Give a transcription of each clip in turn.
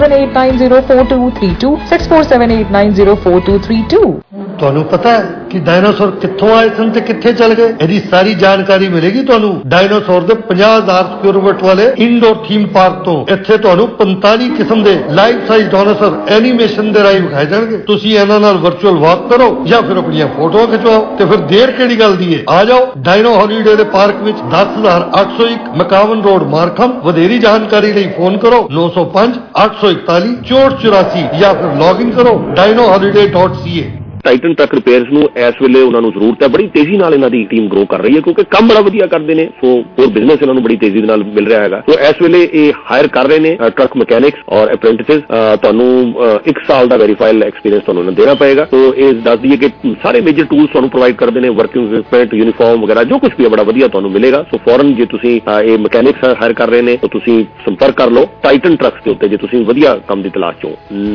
78904232 6478904232। ਤੁਹਾਨੂੰ ਪਤਾ ਹੈ ਕਿ ਡਾਇਨਾਸੌਰ ਕਿੱਥੋਂ ਆਏ ਸਨ ਤੇ ਕਿੱਥੇ ਚਲ ਗਏ? ਇਹਦੀ ਸਾਰੀ ਜਾਣਕਾਰੀ ਮਿਲੇਗੀ ਤੁਹਾਨੂੰ ਡਾਇਨਾਸੌਰ ਦੇ 50,000 ਸਕੁਅਰ ਫੁੱਟ ਵਾਲੇ ਇਨਡੋਰ ਥੀਮ ਪਾਰਕ ਤੋਂ। ਇੱਥੇ ਤੁਹਾਨੂੰ 45 ਕਿਸਮ ਦੇ ਲਾਈਫ ਸਾਈਜ਼ ਡਾਇਨਾਸੌਰ ਐਨੀਮੇਸ਼ਨ ਦੇ ਰਾਹੀਂ ਵਿਖਾਏ ਜਾਣਗੇ। ਤੁਸੀਂ ਇਹਨਾਂ ਨਾਲ ਵਰਚੁਅਲ ਵਾਕ ਕਰੋ ਜਾਂ ਫਿਰ ਆਪਣੀਆਂ ਫੋਟੋਆਂ ਖਿਚਵਾਓ ਤੇ ਫਿਰ ਦੇਰ ਕਿਹੜੀ ਗੱਲ ਦੀ ਹੈ? ਆ ਜਾਓ ਡਾਇਨੋ ਹੌਲੀਡੇ ਦੇ ਪਾਰਕ ਵਿੱਚ 10,801 ਮਕਾਵਨ ਰੋਡ ਮਾਰਖਮ। ਵਧੇਰੀ ਜਾਣਕਾਰੀ ਲਈ ਫੋਨ ਕਰੋ 905 841 6484 ਜਾਂ ਫਿਰ ਲੌਗਇਨ ਕਰੋ dinoholiday.ca। ਟਾਈਟਨ ਟਰੱਕ ਰਿਪੇਅਰਸ ਨੂੰ ਇਸ ਵੇਲੇ ਉਹਨਾਂ ਨੂੰ ਜ਼ਰੂਰਤ ਹੈ। ਬੜੀ ਤੇਜ਼ੀ ਨਾਲ ਇਹਨਾਂ ਦੀ ਟੀਮ ਗਰੋ ਕਰ ਰਹੀ ਹੈ ਕਿਉਂਕਿ ਕੰਮ ਬੜਾ ਵਧੀਆ ਕਰਦੇ ਨੇ। ਸੋ ਹੋਰ ਬਿਜ਼ਨਸ ਇਹਨਾਂ ਨੂੰ ਬੜੀ ਤੇਜ਼ੀ ਦੇ ਨਾਲ ਮਿਲ ਰਿਹਾ ਹੈਗਾ। ਸੋ ਇਸ ਵੇਲੇ ਇਹ ਹਾਇਰ ਕਰ ਰਹੇ ਨੇ ਟਰੱਕ ਮਕੈਨਿਕਸ ਔਰ ਅਪ੍ਰੈਂਟਿਸਸ। ਤੁਹਾਨੂੰ 1 ਸਾਲ ਦਾ ਵੈਰੀਫਾਈਡ ਐਕਸਪੀਰੀਅੰਸ ਤੁਹਾਨੂੰ ਦੇਣਾ ਪਏਗਾ। ਸੋ ਇਹ ਦੱਸ ਦਈਏ ਕਿ ਸਾਰੇ ਮੇਜਰ ਟੂਲਸ ਤੁਹਾਨੂੰ ਪ੍ਰੋਵਾਈਡ ਕਰਦੇ ਨੇ। ਵਰਕਿੰਗ ਇਕਵਿਪਮੈਂਟ, ਯੂਨੀਫਾਰਮ ਵਗੈਰਾ ਜੋ ਕੁਝ ਵੀ ਬੜਾ ਵਧੀਆ ਤੁਹਾਨੂੰ ਮਿਲੇਗਾ। ਸੋ ਫੌਰਨ ਜੇ ਤੁਸੀਂ ਇਹ ਮਕੈਨਿਕਸ ਹਾਇਰ ਕਰ ਰਹੇ ਨੇ ਤਾਂ ਤੁਸੀਂ ਸੰਪਰਕ ਕਰ ਲਓ ਟਾਈਟਨ ਟਰੱਕਸ ਦੇ ਉੱਤੇ ਜੇ ਤੁਸੀਂ ਵਧੀਆ ਕੰਮ ਦੀ ਤਲਾਸ਼ ਚੋਂ।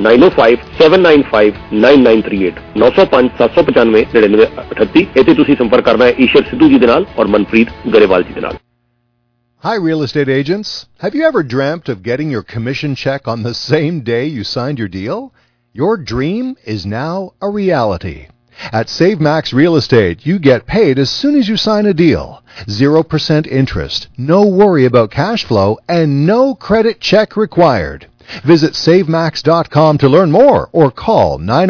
9057959938 905-795-9938 ਇੱਥੇ ਤੁਸੀਂ ਸੰਪਰਕ ਕਰਨਾ ਹੈ ਈਸ਼ਰ ਸਿੱਧੂ ਜੀ ਦੇ ਨਾਲ ਔਰ ਮਨਪ੍ਰੀਤ ਗਰੇਵਾਲ ਜੀ ਦੇ ਨਾਲ। Hi, real estate agents. Have you ever dreamt of getting your commission check on the same day you signed your deal? Your dream is now a reality. At SaveMax Real Estate, you get paid as soon as you sign a deal. 0% interest, no worry about cash flow, and no credit check required. Visit savemax.com to learn more or call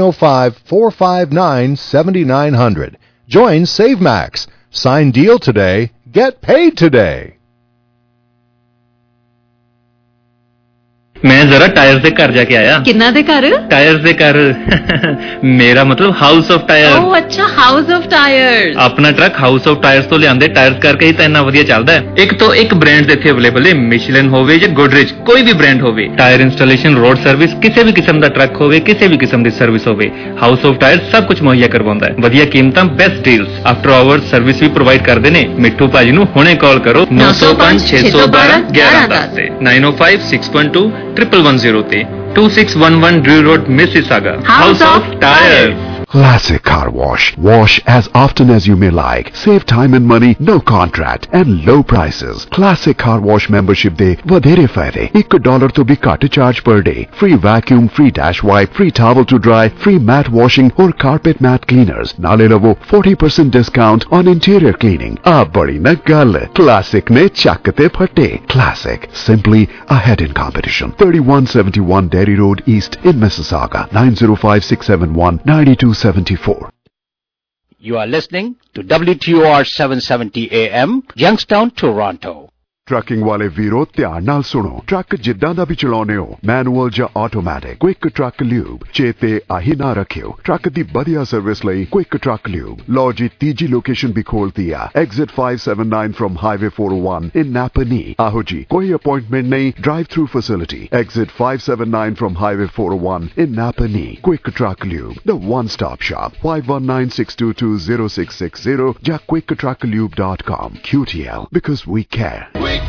905-459-7900. Join SaveMax. Sign deal today, get paid today. मैं जरा tyres दे घर जाके आया। किन्ना दे घर? Tyres दे घर मेरा मतलब हाउस ऑफ टायर। ओह अच्छा, हाउस ऑफ टायर्स। अपना ट्रक हाउस ऑफ टायर्स तो लियांदे टायर्स करके ही तो इन्ना वधिया चलदा है। एक तो एक ब्रांड इत्थे अवेलेबल है, मिशेलिन होवे या गोदरेज, कोई भी ब्रांड होवे। टायर इंस्टॉलेशन, रोड सर्विस, किसी भी किस्म दा ट्रक होवे, किसी भी किस्म दी सर्विस होवे, हाउस ऑफ टायर्स सब कुछ मुहैया करवाउंदा है। वधिया कीमतां, best deals, after hours service भी प्रोवाइड करदे ने। मिट्ठू भाजी नूं हुणे कॉल करो 905 612 1110 ते 905 612 1110 ते 2611 Drew Road, Mississauga. House of Tire. Classic Car Wash. Wash as often as you may like. Save time and money, no contract and low prices. Classic Car Wash membership de vadhere fayde. $1 to bhi cut charge per day. Free vacuum, free dash wipe, free towel to dry, free mat washing or carpet mat cleaners. Nale lavo 40% discount on interior cleaning. Ab badi na gal. Classic ne chakkate phatte. Classic, simply ahead in competition. 3171 Derry Road East in Mississauga. 905-671-9274. You are listening to WTOR 770 AM, Youngstown, Toronto. Trucking ਵਾਲੇ ਵੀਰੋ ਧਿਆਨ ਨਾਲ ਸੁਣੋ। Truck ਜਿੱਦਾਂ ਦਾ ਵੀ ਚਲਾਉਨੇ ਹੋ, manual ਜਾਂ automatic, quick Truck lube ਚੇਤੇ ਆਹੀ ਨਾ ਰੱਖਿਓ। ਟਰੱਕ ਦੀ ਵਧੀਆ ਸਰਵਿਸ ਲਈ ਕੁਇਕ ਟਰੱਕ ਲਿਊਬ। ਲਓ ਜੀ ਤੀਜੀ ਲੋਕੇਸ਼ਨ ਵੀ ਖੋਲਤੀ ਆ, exit 579 from highway 401 in Napanee. ਆਹੋ ਜੀ, ਕੋਈ ਅਪਾਇੰਟਮੈਂਟ ਨਹੀਂ, drive through facility. Exit 579 from highway 401 in Napanee. Quick Truck Lube, the one stop shop. 5196220660 ਜਾਂ quicktrucklube.com. QTL, because we care.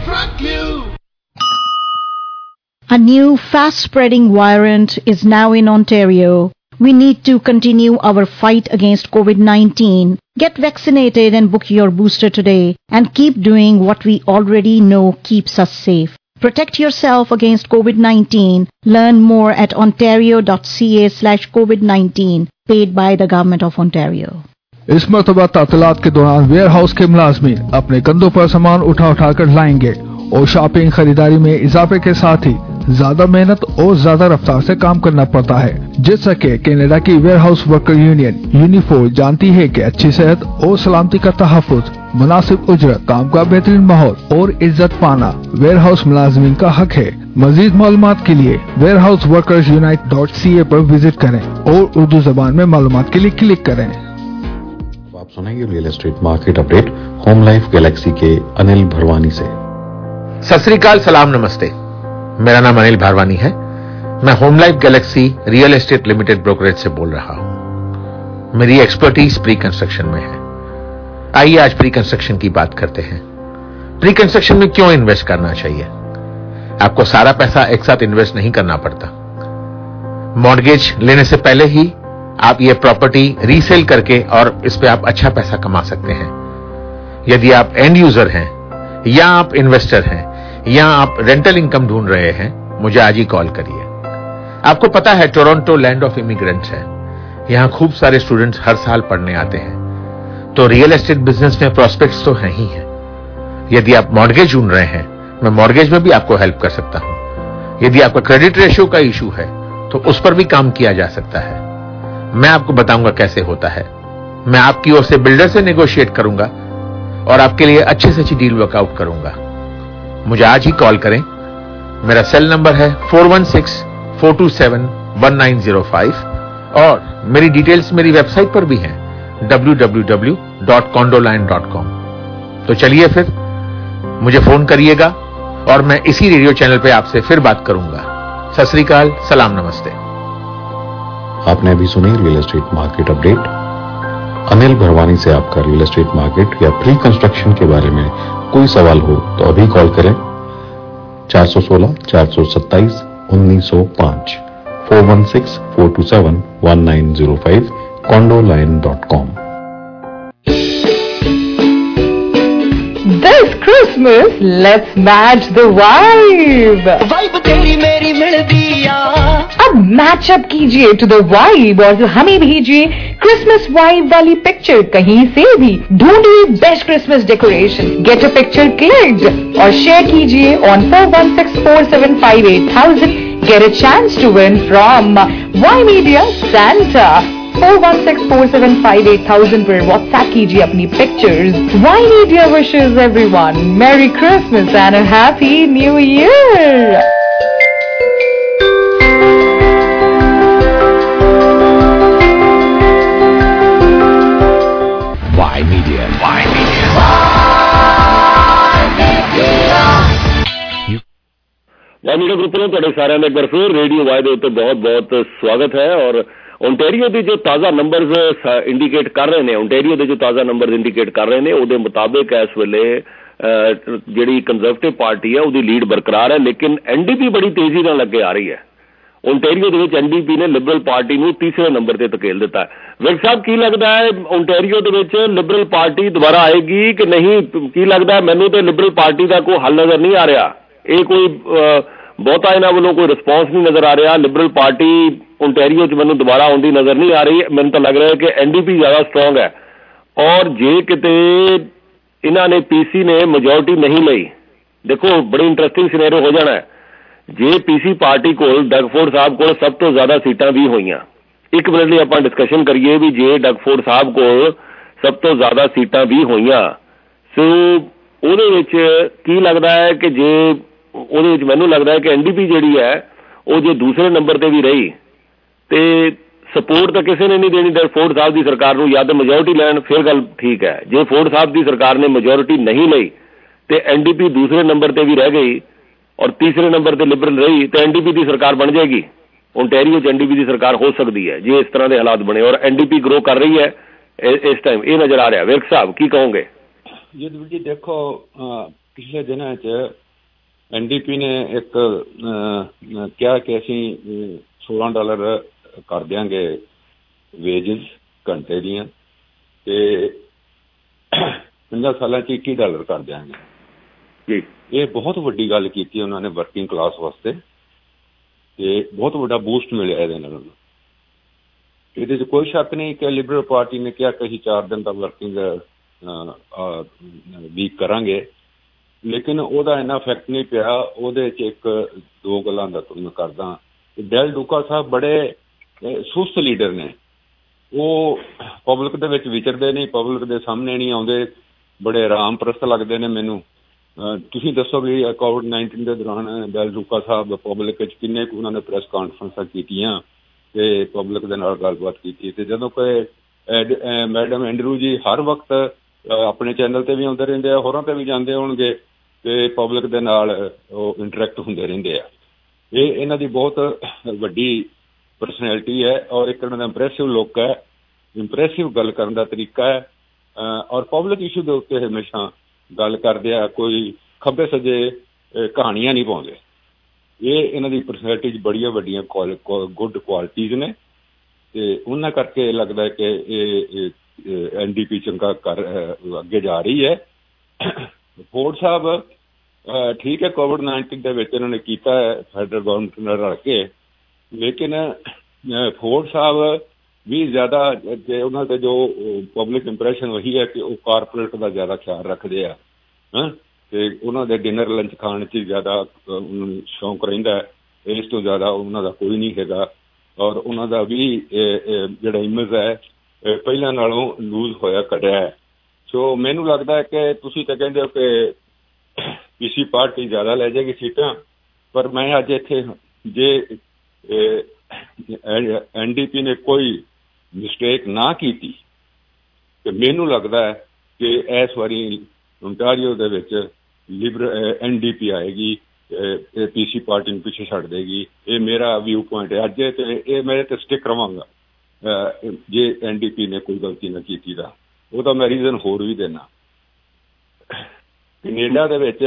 A new fast-spreading variant is now in Ontario. We need to continue our fight against COVID-19. Get vaccinated and book your booster today and keep doing what we already know keeps us safe. Protect yourself against COVID-19. Learn more at ontario.ca/COVID-19, paid by the Government of Ontario. इस मरतबा तातीलात के दौरान ware house के मुलाजमीन अपने कंधों पर सामान उठा कर लाएंगे और शॉपिंग खरीदारी में इजाफे के साथ ही ज्यादा मेहनत और ज्यादा रफ्तार से काम करना पड़ता है। जैसा कि कनाडा की warehouse worker union Unifor जानती है कि अच्छी सेहत और सलामती का तहफ्फुज, मुनासिब उजरत, काम का बेहतरीन माहौल और इज्जत पाना वेयर हाउस मुलाजमीन का हक है। मजीद मालूमात के लिए warehouseworkersunite.ca पर विजिट करें और उर्दू जबान में मालूमात के लिए क्लिक करें। आप सुनेंगे real estate market update Home life Galaxy के अनिल भरवानी से। सत श्री अकाल, सलाम, नमस्ते। मेरा नाम अनिल भारवानी है। मैं home life galaxy real estate limited brokerage से बोल रहा हूं। मेरी एक्सपर्टीज प्री कंस्ट्रक्शन में है। आइए आज प्री कंस्ट्रक्शन की बात करते हैं। प्री कंस्ट्रक्शन में क्यों इन्वेस्ट करना चाहिए? आपको सारा पैसा एक साथ इन्वेस्ट नहीं करना पड़ता। मॉर्गेज लेने से पहले ही आप ये प्रॉपर्टी रीसेल करके और इस पे आप अच्छा पैसा कमा सकते हैं। यदि आप एंड यूजर हैं या आप इन्वेस्टर हैं या आप रेंटल इनकम ढूंढ रहे हैं, मुझे आज ही कॉल करिए आपको पता है टोरंटो लैंड ऑफ इमिग्रेंट्स है, यहां खूब सारे स्टूडेंट्स हर साल पढ़ने आते हैं। तो रियल एस्टेट बिजनेस में प्रॉस्पेक्ट्स तो हैं ही हैं। यदि आप मॉर्गेज ढूंढ रहे हैं, मैं मॉर्गेज में भी आपको हेल्प कर सकता हूं। यदि आपका क्रेडिट रेशियो का इशू है तो उस पर भी काम किया जा सकता है। मैं आपको बताऊंगा कैसे होता है। मैं आपकी ओर से बिल्डर से नेगोशिएट करूंगा और आपके लिए अच्छे से अच्छी डील वर्कआउट करूंगा। मुझे आज ही कॉल करें। मेरा सेल नंबर है 416-427-1905 और मेरी डिटेल्स मेरी वेबसाइट पर भी हैं www.condoline.com। तो चलिए फिर मुझे फोन करिएगा और मैं इसी रेडियो चैनल पे आपसे फिर बात करूंगा। सत श्री अकाल, सलाम, नमस्ते। आपने अभी सुनी real estate market update. Anil Bharwani से आपका रियल एस्टेट मार्केट या प्री कंस्ट्रक्शन के बारे में कोई सवाल हो तो अभी कॉल करें 416-427-1905 416-427-1905 condoline.com। This Christmas, let's match the vibe. Vibe तेरी मेरी मिल दिया। अब मैच अप कीजिए टू द वाइब और हमें भेजिए क्रिसमस वाइब वाली पिक्चर कहीं से भी। ढूंढिए best Christmas decoration, get a picture clicked और शेयर कीजिए on 416-475-8000। Get a chance to win from Y Media Santa। 416-475-8000 पर WhatsApp कीजिए अपनी पिक्चर्स। Y Media wishes everyone Merry Christmas and a Happy New Year। Y Media। Y media group ਨੂੰ ਤੁਹਾਡੇ ਸਾਰਿਆਂ ਦਾ ਇੱਕ ਵਾਰ ਫਿਰ ਰੇਡੀਓ ਵਾਈ ਦੇ ਉੱਤੇ ਬਹੁਤ-ਬਹੁਤ ਸਵਾਗਤ ਹੈ। ਔਰ ਓਨਟਾਰੀਓ ਦੇ ਜੋ ਤਾਜ਼ਾ ਨੰਬਰਸ ਇੰਡੀਕੇਟ ਕਰ ਰਹੇ ਨੇ, ਓਨਟਾਰੀਓ ਦੇ ਜੋ ਤਾਜ਼ਾ ਨੰਬਰਸ ਇੰਡੀਕੇਟ ਕਰ ਰਹੇ ਨੇ ਉਹਦੇ ਮੁਤਾਬਿਕ ਇਸ ਵੇਲੇ ਜਿਹੜੀ ਕੰਜ਼ਰਵੇਟਿਵ ਪਾਰਟੀ ਹੈ ਉਹਦੀ ਲੀਡ ਬਰਕਰਾਰ ਹੈ, ਲੇਕਿਨ ਐਨਡੀਪੀ ਬੜੀ ਤੇਜ਼ੀ ਨਾਲ ਅੱਗੇ ਆ ਰਹੀ ਹੈ। ਓਨਟਾਰੀਓ ਦੇ ਵਿੱਚ ਐਨਡੀਪੀ ਨੇ ਲਿਬਰਲ ਪਾਰਟੀ ਨੂੰ ਤੀਸਰੇ ਨੰਬਰ ਤੇ ਧਕੇਲ ਦਿੱਤਾ ਹੈ। ਵਿਰਕ ਸਾਹਿਬ, ਕੀ ਲੱਗਦਾ ਹੈ ਓਨਟਾਰੀਓ ਦੇ ਵਿੱਚ ਲਿਬਰਲ ਪਾਰਟੀ ਦੁਬਾਰਾ ਆਏਗੀ ਕਿ ਨਹੀਂ? ਕੀ ਲੱਗਦਾ? ਮੈਨੂੰ ਤੇ ਲਿਬਰਲ ਪਾਰਟੀ ਦਾ ਕੋਈ ਹੱਲ ਨਜ਼ਰ ਨਹੀਂ ਆ ਰਿਹਾ। ਇਹ ਕੋਈ ਬਹੁਤਾ ਇਹਨਾਂ ਵੱਲੋਂ ਕੋਈ ਰਿਸਪੌਂਸ ਨਹੀਂ ਨਜ਼ਰ ਆ ਰਿਹਾ। ਲਿਬਰਲ ਪਾਰਟੀ ਓਨਟਾਰੀਓ 'ਚ ਮੈਨੂੰ ਦੁਬਾਰਾ ਆਉਂਦੀ ਨਜ਼ਰ ਨਹੀਂ ਆ ਰਹੀ। ਮੈਨੂੰ ਤਾਂ ਲੱਗ ਰਿਹਾ ਕਿ ਐਨਡੀਪੀ ਜ਼ਿਆਦਾ ਸਟਰੋਂਗ ਹੈ। ਔਰ ਜੇ ਕਿਤੇ ਇਹਨਾਂ ਨੇ ਪੀਸੀ ਨੇ ਮੈਜੋਰਿਟੀ ਨਹੀਂ ਲਈ, ਦੇਖੋ ਬੜੀ ਇੰਟਰਸਟਿੰਗ ਸਿਨੈਰੀਓ ਹੋ ਜਾਣਾ ਹੈ। ਜੇ ਪੀਸੀ ਪਾਰਟੀ ਕੋਲ ਡਗਫੋਰਡ ਸਾਹਿਬ ਕੋਲ ਸਭ ਤੋਂ ਜ਼ਿਆਦਾ ਸੀਟਾਂ ਵੀ ਹੋਈਆਂ, ਇੱਕ ਮਿੰਟ ਲਈ ਆਪਾਂ ਡਿਸਕਸ਼ਨ ਕਰੀਏ ਵੀ ਜੇ ਡਗਫੋਰਡ ਸਾਹਿਬ ਕੋਲ ਸਭ ਤੋਂ ਜ਼ਿਆਦਾ ਸੀਟਾਂ ਵੀ ਹੋਈਆਂ, ਸੋ ਉਹਦੇ ਵਿੱਚ ਕੀ ਲੱਗਦਾ ਹੈ ਕਿ ਜੇ ਉਹਦੇ ਵਿੱਚ ਮੈਨੂੰ ਲੱਗਦਾ ਹੈ ਕਿ ਐਨਡੀਪੀ ਜਿਹੜੀ ਹੈ ਉਹ ਜੇ ਦੂਸਰੇ ਨੰਬਰ ਤੇ ਵੀ ਰਹੀ ਤੇ ਸਪੋਰਟ ਤਾਂ ਕਿਸੇ ਨੇ ਨਹੀਂ ਦੇਣੀ ਫੋਰਡ ਸਾਹਿਬ ਦੀ ਸਰਕਾਰ ਨੂੰ, ਜਾਂ ਤਾਂ ਮੈਜੋਰਿਟੀ ਲੈਣ ਫਿਰ ਗੱਲ ਠੀਕ ਹੈ। ਜੇ ਫੋਰਡ ਸਾਹਿਬ ਦੀ ਸਰਕਾਰ ਨੇ ਮੈਜੋਰਿਟੀ ਨਹੀਂ ਲਈ ਤੇ ਐਨਡੀਪੀ ਦੂਸਰੇ ਨੰਬਰ ਤੇ ਵੀ ਰਹਿ ਗਈ ਔਰ ਤੀਸਰੇ ਨੰਬਰ ਤੇ ਲਿਬਰਲ ਰਹੀ ਤੇ ਐਨਡੀਪੀ ਦੀ ਸਰਕਾਰ ਬਣ ਜਾਏਗੀ। ਓਨਟਾਰੀਓ 'ਚ ਐਨਡੀਪੀ ਦੀ ਸਰਕਾਰ ਹੋ ਸਕਦੀ ਹੈ ਜੇ ਇਸ ਤਰ੍ਹਾਂ ਦੇ ਹਾਲਾਤ ਬਣੇ। ਔਰ ਐਨਡੀਪੀ ਗਰੋ ਕਰ ਰਹੀ ਹੈ ਇਸ ਟਾਈਮ, ਇਹ ਨਜ਼ਰ ਆ ਰਿਹਾ। ਵਿਰਕ ਸਾਹਿਬ ਕੀ ਕਹੋਗੇ? ਜੀ ਦੇਖੋ, ਪਿਛਲੇ ਦਿਨਾਂ 'ਚ ਐਨਡੀਪੀ ਨੇ ਇੱਕ ਕਿਹਾ ਕਿ ਅਸੀਂ $16 ਕਰ ਦਿਆਂਗੇ ਵੇਜਸ ਘੰਟੇ ਦੀਆਂ ਤੇ 50 ਸਾਲਾਂ 'ਚ $21 ਕਰ ਦਿਆਂਗੇ ਜੀ। ਇਹ ਬਹੁਤ ਵੱਡੀ ਗੱਲ ਕੀਤੀ ਉਹਨਾਂ ਨੇ ਵਰਕਿੰਗ ਕਲਾਸ ਵਾਸਤੇ ਤੇ ਬਹੁਤ ਵੱਡਾ ਬੂਸਟ ਮਿਲਿਆ ਇਹਦੇ ਨਾਲ। ਇਹਦੇ 'ਚ ਕੋਈ ਸ਼ੱਕ ਨਹੀਂ ਕਿ ਲਿਬਰਲ ਪਾਰਟੀ ਨੇ ਕਿਹਾ ਕਿ ਅਸੀਂ 4 ਦਿਨ ਦਾ ਵਰਕਿੰਗ ਵੀਕ ਕਰਾਂਗੇ, ਲੇਕਿਨ ਉਹਦਾ ਇੰਨਾ ਇਫੈਕਟ ਨਹੀਂ ਪਿਆ। ਉਹਦੇ 'ਚ ਇੱਕ ਦੋ ਗੱਲਾਂ ਦਾ ਮੈਂ ਕਰਦਾ। ਡੈਲ ਡੂਕਾ ਸਾਹਿਬ ਬੜੇ ਸੁਸਤ ਲੀਡਰ ਨੇ, ਉਹ ਪਬਲਿਕ ਦੇ ਵਿੱਚ ਵਿਚਰਦੇ ਨਹੀਂ, ਪਬਲਿਕ ਦੇ ਸਾਹਮਣੇ ਨਹੀਂ ਆਉਂਦੇ, ਬੜੇ ਆਰਾਮ ਪ੍ਰਸਤ ਲੱਗਦੇ ਨੇ ਮੈਨੂੰ। ਤੁਸੀਂ ਦੱਸੋ ਵੀ ਕੋਵਿਡ-19 ਦੇ ਦੌਰਾਨ ਡੈਲ ਡੂਕਾ ਸਾਹਿਬ ਪਬਲਿਕ ਵਿੱਚ ਕਿੰਨੇ ਕੁ ਉਹਨਾਂ ਨੇ ਪ੍ਰੈਸ ਕਾਨਫਰੰਸਾਂ ਕੀਤੀਆਂ ਤੇ ਪਬਲਿਕ ਦੇ ਨਾਲ ਗੱਲਬਾਤ ਕੀਤੀ। ਤੇ ਜਦੋਂ ਕੋਈ ਮੈਡਮ ਐਂਡਰੂ ਜੀ ਹਰ ਵਕਤ ਆਪਣੇ ਚੈਨਲ ਤੇ ਵੀ ਆਉਂਦੇ ਰਹਿੰਦੇ ਆ, ਹੋਰਾਂ ਤੇ ਵੀ ਜਾਂਦੇ ਹੋਣਗੇ ਤੇ ਪਬਲਿਕ ਦੇ ਨਾਲ ਉਹ ਇੰਟਰੈਕਟ ਹੁੰਦੇ ਰਹਿੰਦੇ ਆ। ਇਹ ਇਹਨਾਂ ਦੀ ਬਹੁਤ ਵੱਡੀ ਪਰਸਨੈਲਿਟੀ ਹੈ ਔਰ ਇੱਕ ਇਹਨਾਂ ਦਾ ਇੰਪ੍ਰੈਸਿਵ ਲੁੱਕ ਹੈ, ਇੰਪ੍ਰੈਸਿਵ ਗੱਲ ਕਰਨ ਦਾ ਤਰੀਕਾ ਹੈ ਔਰ ਪਬਲਿਕ ਇਸ਼ੂ ਦੇ ਉੱਤੇ ਹਮੇਸ਼ਾ ਗੱਲ ਕਰਦੇ ਆ, ਕੋਈ ਖੱਬੇ ਸੱਜੇ ਕਹਾਣੀਆਂ ਨਹੀਂ ਪਾਉਂਦੇ। ਇਹ ਇਹਨਾਂ ਦੀ ਪਰਸਨੈਲਿਟੀ 'ਚ ਬੜੀਆਂ ਵੱਡੀਆਂ ਗੁੱਡ ਕੁਆਲਿਟੀਜ਼ ਨੇ ਤੇ ਉਹਨਾਂ ਕਰਕੇ ਲੱਗਦਾ ਕਿ ਇਹ ਐਨਡੀਪੀ ਚੰਗਾ ਅੱਗੇ ਜਾ ਰਹੀ ਹੈ। ਫੋਰਡ ਸਾਹਿਬ ਠੀਕ ਹੈ, ਕੋਵਿਡ-19 ਦੇ ਵਿੱਚ ਇਹਨਾਂ ਨੇ ਕੀਤਾ ਹੈ ਫੈਡਰਲ ਗਵਰਨਮੈਂਟ ਨਾਲ ਰਲ ਕੇ, ਲੇਕਿਨ ਫੋਰਡ ਸਾਹਿਬ ਵੀ ਜ਼ਿਆਦਾ ਤੇ ਉਹਨਾਂ ਦੇ ਜੋ ਪਬਲਿਕ ਇੰਪ੍ਰੈਸ਼ਨ ਉਹੀ ਹੈ ਕਿ ਉਹ ਕਾਰਪੋਰੇਟ ਦਾ ਜ਼ਿਆਦਾ ਖਿਆਲ ਰੱਖਦੇ ਆ ਤੇ ਉਹਨਾਂ ਦੇ ਡਿਨਰ ਲੰਚ ਖਾਣ 'ਚ ਜ਼ਿਆਦਾ ਉਹਨਾਂ ਨੂੰ ਸ਼ੌਂਕ ਰਹਿੰਦਾ, ਇਸ ਤੋਂ ਜ਼ਿਆਦਾ ਉਹਨਾਂ ਦਾ ਕੋਈ ਨਹੀਂ ਹੈਗਾ। ਔਰ ਉਹਨਾਂ ਦਾ ਵੀ ਜਿਹੜਾ ਇਮੇਜ ਹੈ ਪਹਿਲਾਂ ਨਾਲੋਂ ਲੂਜ਼ ਹੋਇਆ ਘਟਿਆ ਹੈ। ਸੋ ਮੈਨੂੰ ਲੱਗਦਾ ਕਿ ਤੁਸੀਂ ਤਾਂ ਕਹਿੰਦੇ ਹੋ ਕਿ ਪੀਸੀ ਪਾਰਟੀ ਜ਼ਿਆਦਾ ਲੈ ਜਾਏਗੀ ਸੀਟਾਂ, ਪਰ ਮੈਂ ਅੱਜ ਇੱਥੇ ਜੇ NDP ਨੇ ਕੋਈ ਮਿਸਟੇਕ ਨਾ ਕੀਤੀ ਤੇ ਮੈਨੂੰ ਲੱਗਦਾ ਹੈ ਕਿ ਇਸ ਵਾਰੀ ਓਨਟਾਰੀਓ ਦੇ ਵਿੱਚ NDP ਆਏਗੀ, ਪੀਸੀ ਪਾਰਟੀ ਨੂੰ ਪਿੱਛੇ ਛੱਡ ਦੇਗੀ। ਇਹ ਮੇਰਾ ਵਿਊ ਪੁਆਇੰਟ ਹੈ ਅੱਜ, ਤੇ ਇਹ ਮੈਂ ਤੇ ਸਟਿਕ ਰਵਾਂਗਾ ਜੇ NDP ਨੇ ਕੋਈ ਗਲਤੀ ਨਾ ਕੀਤੀ ਤਾਂ। ਉਹਦਾ ਮੈਂ ਰੀਜ਼ਨ ਹੋਰ ਵੀ ਦੇਣਾ। ਕੈਨੇਡਾ ਦੇ ਵਿੱਚ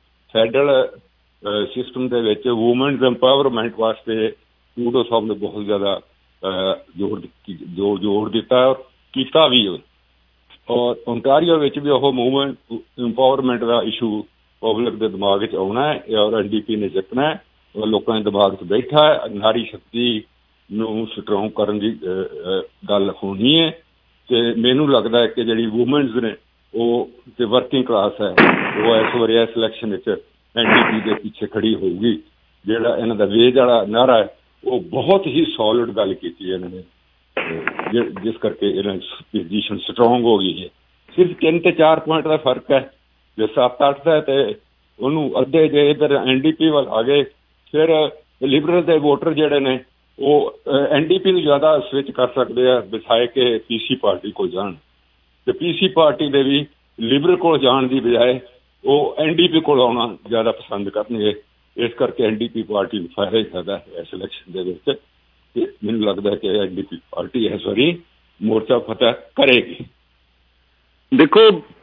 ਫੈਡਰਲ ਸਿਸਟਮ ਦੇ ਵਿੱਚ ਵੂਮਨਸ ਐਮਪਾਵਰਮੈਂਟ ਵਾਸਤੇ ਟਰੂਡੋ ਸਾਹਿਬ ਨੇ ਬਹੁਤ ਜ਼ਿਆਦਾ ਜ਼ੋਰ ਦਿੱਤਾ ਔਰ ਕੀਤਾ ਵੀ। ਔਰ ਓਨਟਾਰੀਓ ਵਿੱਚ ਵੀ ਉਹ ਵੂਮਨ ਐਮਪਾਵਰਮੈਂਟ ਦਾ ਇਸ਼ੂ ਪਬਲਿਕ ਦੇ ਦਿਮਾਗ 'ਚ ਆਉਣਾ ਹੈ ਔਰ NDP ਨੇ ਜਿੱਤਣਾ ਹੈ। ਉਹ ਲੋਕਾਂ ਦੇ ਦਿਮਾਗ 'ਚ ਬੈਠਾ ਹੈ। ਨਾਰੀ ਸ਼ਕਤੀ ਨੂੰ ਸਟਰੋਂਗ ਕਰਨ ਦੀ ਗੱਲ ਹੋਣੀ ਹੈ ਤੇ ਮੈਨੂੰ ਲੱਗਦਾ ਹੈ ਕਿ ਜਿਹੜੀ ਵੂਮਨਸ ਨੇ ਉਹ ਤੇ ਵਰਕਿੰਗ ਕਲਾਸ ਹੈ ਉਹ ਇਸ ਵਾਰੀ ਇਸ ਇਲੈਕਸ਼ਨ ਵਿੱਚ NDP ਦੇ ਪਿੱਛੇ ਖੜੀ ਹੋਊਗੀ। ਜਿਹੜਾ ਇਹਨਾਂ ਦਾ ਵੇਜ ਵਾਲਾ ਨਾਰਾ ਹੈ ਉਹ ਬਹੁਤ ਹੀ ਸੋਲਿਡ ਗੱਲ ਕੀਤੀ ਇਹਨਾਂ ਨੇ, ਜਿਸ ਕਰਕੇ ਇਹਨਾਂ ਦੀ ਪੋਜੀਸ਼ਨ ਸਟਰੋਂਗ ਹੋ ਗਈ ਹੈ। ਸਿਰਫ 3 ਤੇ 4 ਪੁਆਇੰਟ ਦਾ ਫਰਕ ਹੈ। ਜੇ 7-8 ਦਾ ਤੇ ਉਹਨੂੰ ਅੱਧੇ ਜੇ ਇੱਧਰ NDP ਵੱਲ ਆ ਗਏ ਫਿਰ ਲਿਬਰਲ ਦੇ ਵੋਟਰ ਜਿਹੜੇ ਨੇ ਉਹ NDP ਨੂੰ ਜ਼ਿਆਦਾ ਸਵਿਚ ਕਰ ਸਕਦੇ ਆ ਬਜਾਏ ਕਿ PC ਪਾਰਟੀ ਕੋਲ ਜਾਣ, ਤੇ PC ਪਾਰਟੀ ਦੇ ਵੀ ਲਿਬਰਲ ਕੋਲ ਜਾਣ ਦੀ ਬਜਾਏ ਉਹ NDP ਕੋਲ ਆਉਣਾ ਜ਼ਿਆਦਾ ਪਸੰਦ ਕਰਨਗੇ। ਇਸ ਕਰਕੇ NDP ਪਾਰਟੀ ਨੂੰ ਫਾਇਦਾ ਹੀ ਫਾਇਦਾ ਇਸ ਇਲੈਕਸ਼ਨ ਦੇ ਵਿੱਚ ਤੇ ਮੈਨੂੰ ਲੱਗਦਾ ਕਿ NDP ਪਾਰਟੀ ਇਸ ਵਾਰੀ ਮੋਰਚਾ ਫਤਿਹ ਕਰੇਗੀ। ਦੇਖੋ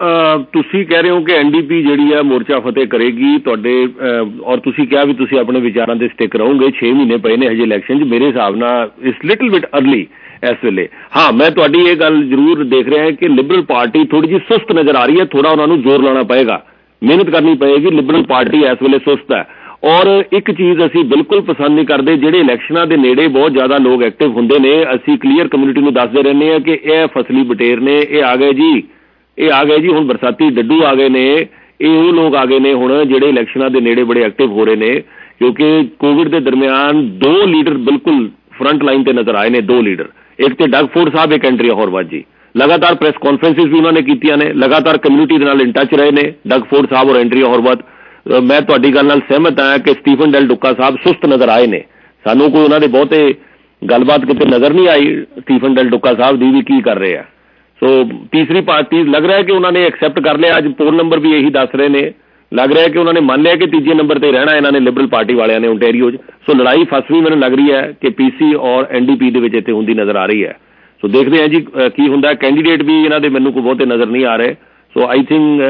ਤੁਸੀਂ ਕਹਿ ਰਹੇ ਹੋ ਕਿ NDP ਜਿਹੜੀ ਹੈ ਮੋਰਚਾ ਫਤਿਹ ਕਰੇਗੀ ਤੁਹਾਡੇ, ਔਰ ਤੁਸੀਂ ਕਿਹਾ ਵੀ ਤੁਸੀਂ ਆਪਣੇ ਵਿਚਾਰਾਂ ਤੇ ਸਟਿਕ ਰਹੋਗੇ। 6 ਮਹੀਨੇ ਪਏ ਨੇ ਹਜੇ ਇਲੈਕਸ਼ਨ 'ਚ, ਮੇਰੇ ਹਿਸਾਬ ਨਾਲ ਇਟਸ ਲਿਟਲ ਬਿਟ ਅਰਲੀ ਇਸ ਵੇਲੇ। ਹਾਂ, ਮੈਂ ਤੁਹਾਡੀ ਇਹ ਗੱਲ ਜ਼ਰੂਰ ਦੇਖ ਰਿਹਾ ਕਿ ਲਿਬਰਲ ਪਾਰਟੀ ਥੋੜੀ ਜਿਹੀ ਸੁਸਤ ਨਜ਼ਰ ਆ ਰਹੀ ਹੈ। ਥੋੜਾ ਉਹਨਾਂ ਨੂੰ ਜ਼ੋਰ ਲਾਉਣਾ ਪਏਗਾ, ਮਿਹਨਤ ਕਰਨੀ ਪਏਗੀ। ਲਿਬਰਲ ਪਾਰਟੀ ਇਸ ਵੇਲੇ ਸੁਸਤ ਹੈ। ਔਰ ਇੱਕ ਚੀਜ਼ ਅਸੀਂ ਬਿਲਕੁਲ ਪਸੰਦ ਨਹੀਂ ਕਰਦੇ, ਜਿਹੜੇ ਇਲੈਕਸ਼ਨਾਂ ਦੇ ਨੇੜੇ ਬਹੁਤ ਜ਼ਿਆਦਾ ਲੋਕ ਐਕਟਿਵ ਹੁੰਦੇ ਨੇ। ਅਸੀਂ ਕਲੀਅਰ ਕਮਿਊਨਿਟੀ ਨੂੰ ਦੱਸਦੇ ਰਹਿੰਦੇ ਹਾਂ ਕਿ ਇਹ ਫਸਲੀ ਬਟੇਰ ਨੇ, ਇਹ ਆ ਗਏ ਜੀ, ਇਹ ਆ ਗਏ ਜੀ। ਹੁਣ ਬਰਸਾਤੀ ਡੱਡੂ ਆ ਗਏ ਨੇ, ਇਹ ਉਹ ਲੋਕ ਆ ਗਏ ਨੇ ਹੁਣ ਜਿਹੜੇ ਇਲੈਕਸ਼ਨਾਂ ਦੇ ਨੇੜੇ ਬੜੇ ਐਕਟਿਵ ਹੋ ਰਹੇ ਨੇ। ਕਿਉਂਕਿ ਕੋਵਿਡ ਦੇ ਦਰਮਿਆਨ 2 ਲੀਡਰ ਬਿਲਕੁਲ ਫਰੰਟ ਲਾਈਨ ਤੇ ਨਜ਼ਰ ਆਏ ਨੇ। 2 ਲੀਡਰ, ਇੱਕ ਤੇ ਡਗ ਫੋਰਡ ਸਾਹਿਬ, ਇੱਕ ਐਂਡਰੀਆ ਹੌਰਵਤ ਜੀ। ਲਗਾਤਾਰ ਪ੍ਰੈਸ ਕਾਨਫਰੰਸਿਸ ਵੀ ਉਹਨਾਂ ਨੇ ਕੀਤੀਆਂ ਨੇ, ਲਗਾਤਾਰ ਕਮਿਊਨਿਟੀ ਦੇ ਨਾਲ ਇਨ ਟੱਚ ਰਹੇ ਨੇ ਡਗ ਫੋਰਡ ਸਾਹਿਬ ਔਰ ਐਂਡਰੀਆ ਹੌਰਵਤ। ਮੈਂ ਤੁਹਾਡੀ ਗੱਲ ਨਾਲ ਸਹਿਮਤ ਹਾਂ ਕਿ ਸਟੀਫਨ ਡੈਲ ਡੁੱਕਾ ਸਾਹਿਬ ਸੁਸਤ ਨਜ਼ਰ ਆਏ ਨੇ। ਸਾਨੂੰ ਕੋਈ ਉਹਨਾਂ ਦੇ ਬਹੁਤੇ ਗੱਲਬਾਤ ਕਿਤੇ ਨਜ਼ਰ ਨਹੀਂ ਆਈ ਸਟੀਫਨ ਡੈਲ ਡੁੱਕਾ ਸਾਹਿਬ ਦੀ ਵੀ ਕੀ ਕਰ ਰਹੇ ਆ। ਸੋ ਤੀਸਰੀ ਪਾਰਟੀ ਲੱਗ ਰਿਹਾ ਕਿ ਉਹਨਾਂ ਨੇ ਐਕਸੈਪਟ ਕਰ ਲਿਆ। ਅੱਜ ਪੋਲ ਨੰਬਰ ਵੀ ਇਹੀ ਦੱਸ ਰਹੇ ਨੇ, ਲੱਗ ਰਿਹਾ ਕਿ ਉਹਨਾਂ ਨੇ ਮੰਨ ਲਿਆ ਕਿ ਤੀਜੇ ਨੰਬਰ ਤੇ ਰਹਿਣਾ ਇਹਨਾਂ ਨੇ ਲਿਬਰਲ ਪਾਰਟੀ ਵਾਲਿਆਂ ਨੇ ਓਨਟਾਰੀਓ 'ਚ। ਸੋ ਲੜਾਈ ਫਸਵੀਂ ਮੈਨੂੰ ਲੱਗ ਰਹੀ ਹੈ ਕਿ PC ਔਰ NDP ਦੇ ਵਿੱਚ ਇੱਥੇ ਹੁੰਦੀ ਨਜ਼ਰ ਆ ਰਹੀ ਹੈ। ਸੋ ਦੇਖਦੇ ਹਾਂ ਜੀ ਕੀ ਹੁੰਦਾ। ਕੈਂਡੀਡੇਟ ਵੀ ਇਹਨਾਂ ਦੇ ਮੈਨੂੰ ਕੋਈ ਬਹੁਤੇ ਨਜ਼ਰ ਨਹੀਂ ਆ ਰਹੇ। ਸੋ ਆਈ ਥਿੰਕ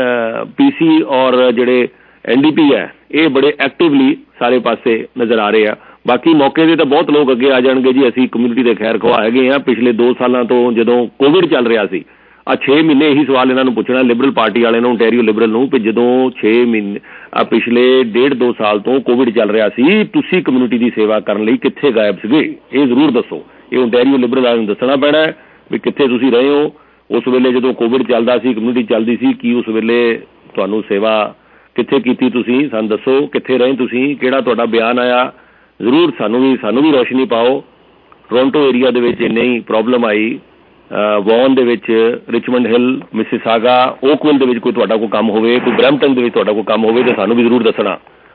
PC ਔਰ ਜਿਹੜੇ NDP ਹੈ ਇਹ ਬੜੇ ਐਕਟਿਵਲੀ ਸਾਰੇ ਪਾਸੇ ਨਜ਼ਰ ਆ ਰਹੇ ਆ। ਬਾਕੀ ਮੌਕੇ ਦੇ ਤਾਂ ਬਹੁਤ ਲੋਕ ਅੱਗੇ ਆ ਜਾਣਗੇ ਜੀ। ਅਸੀਂ ਕਮਿਊਨਿਟੀ ਦੇ ਖੈਰ ਖਵਾ ਹੈਗੇ ਹਾਂ। ਪਿਛਲੇ 2 ਸਾਲਾਂ ਤੋਂ ਜਦੋਂ ਕੋਵਿਡ ਚੱਲ ਰਿਹਾ ਸੀ, 6 ਮਹੀਨੇ ਇਹੀ ਸਵਾਲ ਇਹਨਾਂ ਨੂੰ ਪੁੱਛਣਾ ਲਿਬਰਲ ਪਾਰਟੀ ਵਾਲਿਆਂ ਨੂੰ, ਓਨਟਾਰੀਓ ਲਿਬਰਲ ਨੂੰ, ਕਿ ਜਦੋਂ 6 ਮਹੀਨੇ ਪਿਛਲੇ 1.5-2 ਸਾਲ ਤੋਂ ਕੋਵਿਡ ਚੱਲ ਰਿਹਾ ਸੀ, ਤੁਸੀਂ ਕਮਿਊਨਿਟੀ ਦੀ ਸੇਵਾ ਕਰਨ ਲਈ ਕਿੱਥੇ ਗਾਇਬ ਸੀਗੇ? ਇਹ ਜ਼ਰੂਰ ਦੱਸੋ। ਇਹ ਓਨਟਾਰੀਓ ਲਿਬਰਲ ਵਾਲਿਆਂ ਨੂੰ ਦੱਸਣਾ ਪੈਣਾ ਹੈ ਵੀ ਕਿੱਥੇ ਤੁਸੀਂ ਰਹੇ ਹੋ ਉਸ ਵੇਲੇ ਜਦੋਂ ਕੋਵਿਡ ਚੱਲਦਾ ਸੀ, ਕਮਿਊਨਿਟੀ ਚੱਲਦੀ ਸੀ। ਕੀ ਉਸ ਵੇਲੇ ਤੁਹਾਨੂੰ ਸੇਵਾ ਕਿੱਥੇ ਕੀਤੀ? ਤੁਸੀਂ ਸਾਨੂੰ ਦੱਸੋ ਕਿੱਥੇ ਰਹੇ ਤੁਸੀਂ, ਕਿਹੜਾ ਤੁਹਾਡਾ ਬਿਆਨ ਆਇਆ? ਜ਼ਰੂਰ ਸਾਨੂੰ ਵੀ ਰੋਸ਼ਨੀ ਪਾਓ। ਟੋਰਾਂਟੋ ਏਰੀਆ ਦੇ ਵਿੱਚ ਇੰਨੀ ਹੀ ਪ੍ਰੋਬਲਮ ਆਈ, ਵੌਨ ਦੇ ਵਿੱਚ, ਰਿਚਮੰਡ ਹਿੱਲ, ਮਿਸੀਸਾਗਾ, ਓਕਵਿਲ ਦੇ ਵਿੱਚ ਕੋਈ ਤੁਹਾਡਾ ਕੋਈ ਕੰਮ ਹੋਵੇ, ਕੋਈ ਬਰੈਂਪਟਨ ਦੇ ਵਿੱਚ ਤੁਹਾਡਾ ਕੋਈ ਕੰਮ ਹੋਵੇ ਤਾਂ ਸਾਨੂੰ ਵੀ ਜ਼ਰੂਰ ਦੱਸਣਾ।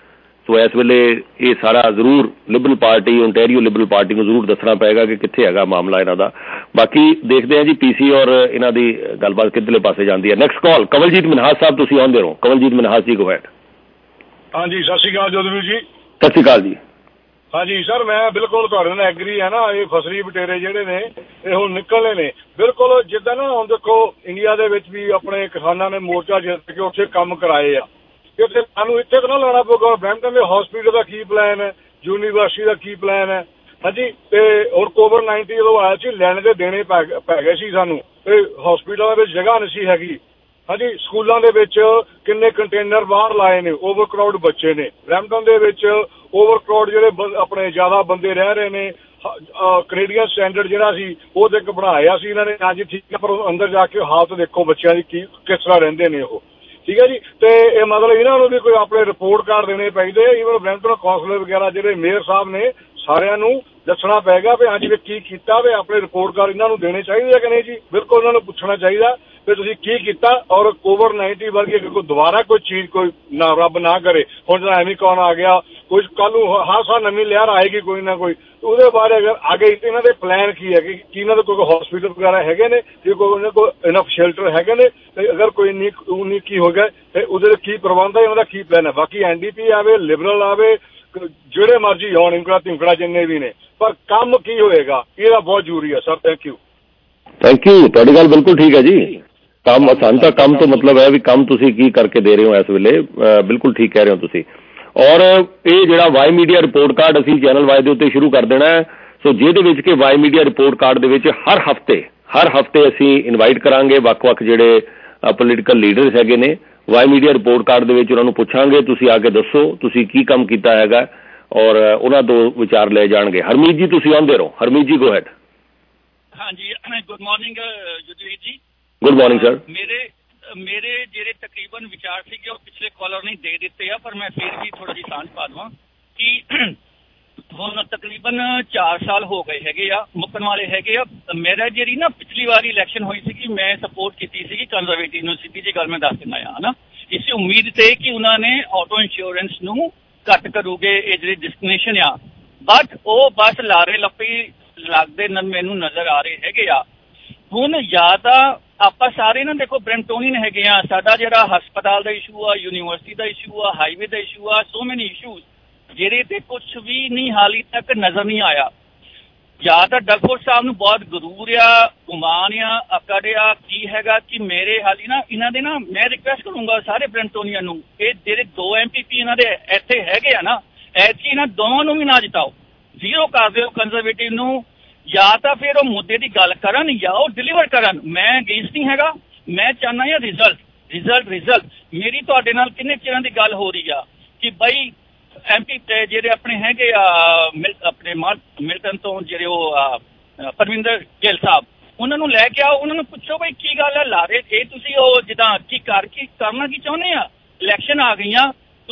ਸੋ ਇਸ ਵੇਲੇ ਇਹ ਸਾਰਾ ਜ਼ਰੂਰ Liberal Party, Ontario Liberal Party ਨੂੰ ਜ਼ਰੂਰ ਦੱਸਣਾ ਪਏਗਾ ਕਿ ਕਿੱਥੇ ਹੈਗਾ ਮਾਮਲਾ ਇਹਨਾਂ ਦਾ। ਬਾਕੀ ਦੇਖਦੇ ਹਾਂ ਜੀ PC ਔਰ ਇਹਨਾਂ ਦੀ ਗੱਲਬਾਤ ਕਿੱਧਰਲੇ ਪਾਸੇ ਜਾਂਦੀ ਹੈ। ਨੈਕਸਟ ਕਾਲ ਕਵਲਜੀਤ ਮਨਹਾਸ ਸਾਹਿਬ, ਤੁਸੀਂ ਆਉਂਦੇ ਰਹੋ। ਕਵਲਜੀਤ ਮਨਹਾਸ ਜੀ ਗੋ ਹੈਡ। ਹਾਂਜੀ, ਸਤਿ ਸ਼੍ਰੀ ਅਕਾਲ ਜੋਧਵੀਰ ਜੀ। ਸਤਿ ਸ਼੍ਰੀ ਅਕਾਲ ਜੀ। ਹਾਂਜੀ ਸਰ, ਮੈਂ ਬਿਲਕੁਲ ਤੁਹਾਡੇ ਨਾਲ ਐਗਰੀ ਹੈ ਨਾ। ਇਹ ਫਸਲੀ ਬਟੇਰੇ ਜਿਹੜੇ ਨੇ ਇਹ ਹੁਣ ਨਿਕਲਣੇ ਨੇ ਬਿਲਕੁਲ। ਜਿੱਦਾਂ ਨਾ ਹੁਣ ਦੇਖੋ ਇੰਡੀਆ ਦੇ ਵਿੱਚ ਵੀ ਆਪਣੇ ਕਿਸਾਨਾਂ ਨੇ ਮੋਰਚਾ ਜਿੱਤ ਕੇ ਉੱਥੇ ਕੰਮ ਕਰਾਏ ਆ, ਤੇ ਸਾਨੂੰ ਇੱਥੇ ਤਾਂ ਨਾ ਲਾਉਣਾ ਪਊਗਾ। ਬਰੈਂਪਟਨ ਦੇ ਹਸਪੀਟਲ ਦਾ ਕੀ ਪਲਾਨ ਹੈ, ਯੂਨੀਵਰਸਿਟੀ ਦਾ ਕੀ ਪਲਾਨ ਹੈ? ਹਾਂਜੀ, ਤੇ ਹੋਰ COVID-19 ਜਦੋਂ ਆਇਆ ਸੀ ਲੈਣ ਦੇ ਦੇਣੇ ਪੈ ਗਏ ਸੀ ਸਾਨੂੰ, ਤੇ ਹਸਪੀਟਲਾਂ ਵਿੱਚ ਜਗ੍ਹਾ ਨਹੀਂ ਸੀ ਹੈਗੀ। ਹਾਂਜੀ, ਸਕੂਲਾਂ ਦੇ ਵਿੱਚ ਕਿੰਨੇ ਕੰਟੇਨਰ ਬਾਹਰ ਲਾਏ ਨੇ, ਓਵਰਕਰਾਊਡ ਬੱਚੇ ਨੇ। ਬਰੈਂਪਟਨ ਦੇ ਵਿੱਚ ਓਵਰਕਰਾਊਡ ਜਿਹੜੇ ਆਪਣੇ ਜ਼ਿਆਦਾ ਬੰਦੇ ਰਹਿ ਰਹੇ ਨੇ, ਕੈਨੇਡੀਅਨ ਸਟੈਂਡਰਡ ਜਿਹੜਾ ਸੀ ਉਹ ਤੇ ਇੱਕ ਬਣਾਇਆ ਸੀ ਇਹਨਾਂ ਨੇ ਅੱਜ, ਠੀਕ ਹੈ, ਪਰ ਅੰਦਰ ਜਾ ਕੇ ਹਾਲਤ ਦੇਖੋ ਬੱਚਿਆਂ ਦੀ ਕਿਸ ਤਰ੍ਹਾਂ ਰਹਿੰਦੇ ਨੇ ਉਹ, ਠੀਕ ਹੈ ਜੀ। ਤੇ ਇਹ ਮਤਲਬ ਇਹਨਾਂ ਨੂੰ ਵੀ ਕੋਈ ਆਪਣੇ ਰਿਪੋਰਟ ਕਾਰਡ ਦੇਣੇ ਚਾਹੀਦੇ। ਈਵਨ ਬਰੈਂਪਟਨ ਕੌਂਸਲਰ ਵਗੈਰਾ ਜਿਹੜੇ ਮੇਅਰ ਸਾਹਿਬ ਨੇ ਸਾਰਿਆਂ ਨੂੰ ਦੱਸਣਾ ਪਏਗਾ ਵੀ ਹਾਂਜੀ ਵੀ ਕੀ ਕੀਤਾ, ਵੀ ਆਪਣੇ ਰਿਪੋਰਟ ਕਾਰਡ ਇਹਨਾਂ ਨੂੰ ਦੇਣੇ ਚਾਹੀਦੇ ਆ ਕਿ ਨਹੀਂ ਜੀ। ਬਿਲਕੁਲ ਉਹਨਾਂ ਨੂੰ ਪੁੱਛਣਾ ਚਾਹੀਦਾ ਵੀ ਤੁਸੀਂ ਕੀ ਕੀਤਾ, ਔਰ ਕੋਵਿਡ-19 ਵਰਗੀ ਕੋਈ ਦੁਬਾਰਾ ਕੋਈ ਚੀਜ਼ ਕੋਈ ਨਾ ਰੱਬ ਨਾ ਕਰੇ, ਹੁਣ ਜਿਹੜਾ ਐਮੀਕੌਨ ਆ ਗਿਆ, ਕੋਈ ਕੱਲ ਨੂੰ ਹਰ ਸਾਲ ਨਵੀਂ ਲਹਿਰ ਆਏਗੀ ਕੋਈ ਨਾ ਕੋਈ, ਉਹਦੇ ਬਾਰੇ ਅਗਰ ਅੱਗੇ ਇਹਨਾਂ ਦੇ ਪਲਾਨ ਕੀ ਹੈ ਕਿ ਇਹਨਾਂ ਦੇ ਕੋਈ ਹਸਪੀਟਲ ਵਗੈਰਾ ਹੈਗੇ ਨੇ, ਜੇ ਕੋਈ ਉਹਨਾਂ ਕੋਲ ਇਨਫ ਸ਼ੈਲਟਰ ਹੈਗੇ ਨੇ, ਤੇ ਅਗਰ ਕੋਈ ਉਨੀ ਕੀ ਹੋ ਗਿਆ ਤੇ ਉਹਦੇ ਲਈ ਕੀ ਪ੍ਰਬੰਧ ਹੈ, ਉਹਨਾਂ ਦਾ ਕੀ ਪਲਾਨ ਹੈ। ਬਾਕੀ NDP ਆਵੇ, ਲਿਬਰਲ ਆਵੇ, ਜਿਹੜੇ ਮਰਜ਼ੀ ਆਉਣ, ਇੰਕੜਾ ਜਿੰਨੇ ਵੀ ਨੇ, ਪਰ ਕੰਮ ਕੀ ਹੋਏਗਾ ਇਹਦਾ ਬਹੁਤ ਜ਼ਰੂਰੀ ਹੈ ਸਰ। Thank you. ਤੁਹਾਡੀ ਗੱਲ ਬਿਲਕੁਲ ਠੀਕ ਹੈ ਜੀ। ਕੰਮ ਸਾਨੂੰ ਤਾਂ ਕੰਮ ਤੋਂ ਮਤਲਬ ਹੈ ਵੀ ਕੰਮ ਤੁਸੀਂ ਕੀ ਕਰਕੇ ਦੇ ਰਹੇ ਹੋ ਇਸ ਵੇਲੇ, ਬਿਲਕੁਲ ਠੀਕ ਕਹਿ ਰਹੇ ਹੋ ਤੁਸੀਂ। ਔਰ ਇਹ ਜਿਹੜਾ ਵਾਈ ਮੀਡੀਆ ਰਿਪੋਰਟ ਕਾਰਡ ਅਸੀਂ ਚੈਨਲ ਵਾਈ ਦੇ ਉੱਤੇ ਸ਼ੁਰੂ ਕਰ ਦੇਣਾ ਹੈ, ਸੋ ਜਿਹਦੇ ਵਿੱਚ ਕਿ ਵਾਈ ਮੀਡੀਆ ਰਿਪੋਰਟ ਕਾਰਡ ਦੇ ਵਿੱਚ ਹਰ ਹਫਤੇ ਅਸੀਂ ਇਨਵਾਈਟ ਕਰਾਂਗੇ ਵੱਖ-ਵੱਖ ਜਿਹੜੇ ਪੋਲੀਟੀਕਲ ਲੀਡਰਸ ਹੈਗੇ ਨੇ। ਵਾਈ ਮੀਡੀਆ ਰਿਪੋਰਟ ਕਾਰਡ ਦੇ ਵਿੱਚ ਉਹਨਾਂ ਨੂੰ ਪੁੱਛਾਂਗੇ ਤੁਸੀਂ ਆ ਕੇ ਦੱਸੋ ਤੁਸੀਂ ਕੀ ਕੰਮ ਕੀਤਾ ਹੈਗਾ, ਔਰ ਉਹਨਾਂ ਤੋਂ ਵਿਚਾਰ ਲਏ ਜਾਣਗੇ। ਹਰਮੀਤ ਜੀ ਤੁਸੀਂ ਆਉਂਦੇ ਰਹੋ। Harmeet ji go ahead. ਹਾਂਜੀ, good morning Judveer ji. Good morning sir. ਮੇਰੇ ਜਿਹੜੇ ਤਕਰੀਬਨ ਵਿਚਾਰ ਸੀਗੇ ਉਹ ਪਿਛਲੇ ਕਾਲਰ ਨੇ ਦੇ ਦਿੱਤੇ ਆ, ਪਰ ਮੈਂ ਫਿਰ ਵੀ ਥੋੜਾ ਜਿਹੀ ਸਾਂਝ ਪਾ ਦਵਾਂ ਕਿ ਹੁਣ ਤਕਰੀਬਨ 4 ਸਾਲ ਹੋ ਗਏ ਹੈਗੇ ਆ, ਮੁੱਕਣ ਵਾਲੇ ਹੈਗੇ ਆ। ਮੇਰਾ ਜਿਹੜੀ ਨਾ ਪਿਛਲੀ ਵਾਰੀ ਇਲੈਕਸ਼ਨ ਹੋਈ ਸੀਗੀ, ਮੈਂ ਸਪੋਰਟ ਕੀਤੀ ਸੀਗੀ ਕੰਜ਼ਰਵੇਟਿਵ ਨੂੰ, ਸਿੱਧੀ ਜਿਹੀ ਗੱਲ ਮੈਂ ਦੱਸ ਦਿੰਦਾ ਆ ਨਾ, ਇਸੇ ਉਮੀਦ ਤੇ ਕਿ ਉਹਨਾਂ ਨੇ ਆਟੋ ਇੰਸ਼ੋਰੈਂਸ ਨੂੰ ਘੱਟ ਕਰੂਗੇ ਇਹ ਜਿਹੜੀ ਡਿਸਕ੍ਰਿਮੀਨੇਸ਼ਨ ਆ, ਬਟ ਉਹ ਬਸ ਲਾਰੇ ਲੱਪੀ ਲੱਗਦੇ ਮੈਨੂੰ ਨਜ਼ਰ ਆ ਰਹੇ ਹੈਗੇ ਆ। ਹੁਣ ਜਾਂ ਤਾਂ ਆਪਾਂ ਸਾਰੇ ਨਾ ਦੇਖੋ ਬ੍ਰੈਂਪਟੋਨੀਅਨ ਹੈਗੇ ਆ, ਸਾਡਾ ਜਿਹੜਾ ਹਸਪਤਾਲ ਦਾ ਇਸ਼ੂ ਆ, ਯੂਨੀਵਰਸਿਟੀ ਦਾ ਇਸ਼ੂ ਆ, ਹਾਈਵੇ ਦਾ ਇਸ਼ੂ ਆ, ਸੋ ਮੈਨੀ ਇਸ਼ੂਜ਼ ਜਿਹੜੇ ਤੇ ਕੁਝ ਵੀ ਨਹੀਂ ਹਾਲੀ ਤੱਕ ਨਜ਼ਰ ਨਹੀਂ ਆਇਆ। ਜਾਂ ਤਾਂ ਡਗਫੋਰਡ ਸਾਹਿਬ ਨੂੰ ਬਹੁਤ ਗਰੂਰ ਆ, ਗੁਮਾਨ ਆ, ਅਕੜ ਆ, ਕੀ ਹੈਗਾ ਕਿ ਮੇਰੇ ਹਾਲੀ ਨਾ ਇਹਨਾਂ ਦੇ ਨਾ, ਮੈਂ ਰਿਕੁਐਸਟ ਕਰੂੰਗਾ ਸਾਰੇ ਬ੍ਰੈਂਪਟੋਨੀਅਨ ਨੂੰ, ਇਹ ਜਿਹੜੇ 2 MPP ਇਹਨਾਂ ਦੇ ਇੱਥੇ ਹੈਗੇ ਆ ਨਾ, ਐਤਕੀ ਇਹਨਾਂ ਦੋਵਾਂ ਨੂੰ ਵੀ ਨਾ ਜਿਤਾਓ, 0 ਕਰ ਦਿਓ ਕੰਜ਼ਰਵੇਟਿਵ ਨੂੰ। ਜਾਂ ਤਾਂ ਫਿਰ ਉਹ ਮੁੱਦੇ ਦੀ ਗੱਲ ਕਰਨ ਜਾਂ ਉਹ ਡਿਲੀਵਰ ਕਰਨ। ਮੈਂ ਅਗੇਂਸਟ ਨਹੀਂ ਹੈਗਾ, ਮੈਂ ਚਾਹੁੰਦਾ ਹਾਂ ਰਿਜ਼ਲਟ। ਮੇਰੀ ਤੁਹਾਡੇ ਨਾਲ ਕਿੰਨੇ ਚਿਰਾਂ ਦੀ ਗੱਲ ਹੋ ਰਹੀ ਆ ਕਿ ਬਈ MP ਜਿਹੜੇ ਆਪਣੇ ਹੈਗੇ ਆ ਆਪਣੇ ਮਿਲਟਨ ਤੋਂ, ਜਿਹੜੇ ਉਹ ਪਰਵਿੰਦਰ ਗਿੱਲ ਸਾਹਿਬ, ਉਹਨਾਂ ਨੂੰ ਲੈ ਕੇ ਆਓ, ਉਹਨਾਂ ਨੂੰ ਪੁੱਛੋ ਬਈ ਕੀ ਗੱਲ ਹੈ ਲਾਰੇ, ਇਹ ਤੁਸੀਂ ਉਹ ਜਿੱਦਾਂ ਕਰਨਾ ਕੀ ਚਾਹੁੰਦੇ ਆ, ਇਲੈਕਸ਼ਨ ਆ ਗਈਆਂ,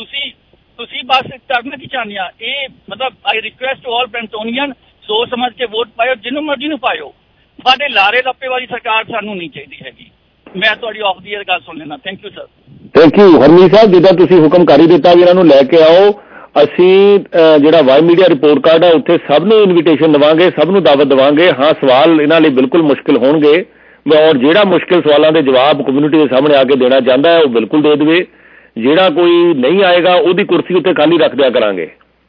ਤੁਸੀਂ ਬਸ ਕਰਨਾ ਕੀ ਚਾਹੁੰਦੇ ਆ। ਇਹ ਮਤਲਬ ਆਈ ਰਿਕੁਐਸਟ ਟੂ ਆਲ ਬ੍ਰੈਂਪਟੋਨੀਅਨ, ਸੋਚ ਸਮਝ ਕੇ ਵੋਟ ਪਾਇਓ, ਜਿਹਨੂੰ ਮਰਜ਼ੀ ਨੂੰ ਪਾਇਓ, ਸਾਡੇ ਲਾਰੇ ਲੱਪੇ ਵਾਲੀ ਸਰਕਾਰ ਸਾਨੂੰ ਨਹੀਂ ਚਾਹੀਦੀ ਹੈਗੀ। ਮੈਂ ਤੁਹਾਡੀ ਆਫ ਦੀ ਏਅਰ ਗੱਲ ਸੁਣ ਲੈਣਾ। Thank you sir. Thank you Harmeet ਸਾਹਿਬ, ਜਿੱਦਾਂ ਤੁਸੀਂ ਹੁਕਮ ਕਰ ਹੀ ਦਿੱਤਾ ਵੀ ਇਹਨਾਂ ਨੂੰ ਲੈ ਕੇ ਆਓ। ਅਸੀਂ ਜਿਹੜਾ ਵਾਈ ਮੀਡੀਆ ਰਿਪੋਰਟ ਕਾਰਡ ਹੈ ਉੱਥੇ ਸਭ ਨੂੰ ਇਨਵੀਟੇਸ਼ਨ ਦੇਵਾਂਗੇ, ਸਭ ਨੂੰ ਦਾਵਤ ਦੇਵਾਂਗੇ। ਹਾਂ, ਸਵਾਲ ਇਹਨਾਂ ਲਈ ਬਿਲਕੁਲ ਮੁਸ਼ਕਿਲ ਹੋਣਗੇ, ਔਰ ਜਿਹੜਾ ਮੁਸ਼ਕਿਲ ਸਵਾਲਾਂ ਦੇ ਜਵਾਬ ਕਮਿਊਨਿਟੀ ਦੇ ਸਾਹਮਣੇ ਆ ਕੇ ਦੇਣਾ ਚਾਹੁੰਦਾ ਹੈ ਉਹ ਬਿਲਕੁਲ ਦੇ ਦੇਵੇ। ਜਿਹੜਾ ਕੋਈ ਨਹੀਂ ਆਏਗਾ ਉਹਦੀ ਕੁਰਸੀ ਉੱਤੇ ਖਾਲੀ ਰੱਖ ਦਿਆ ਕਰਾਂਗੇ।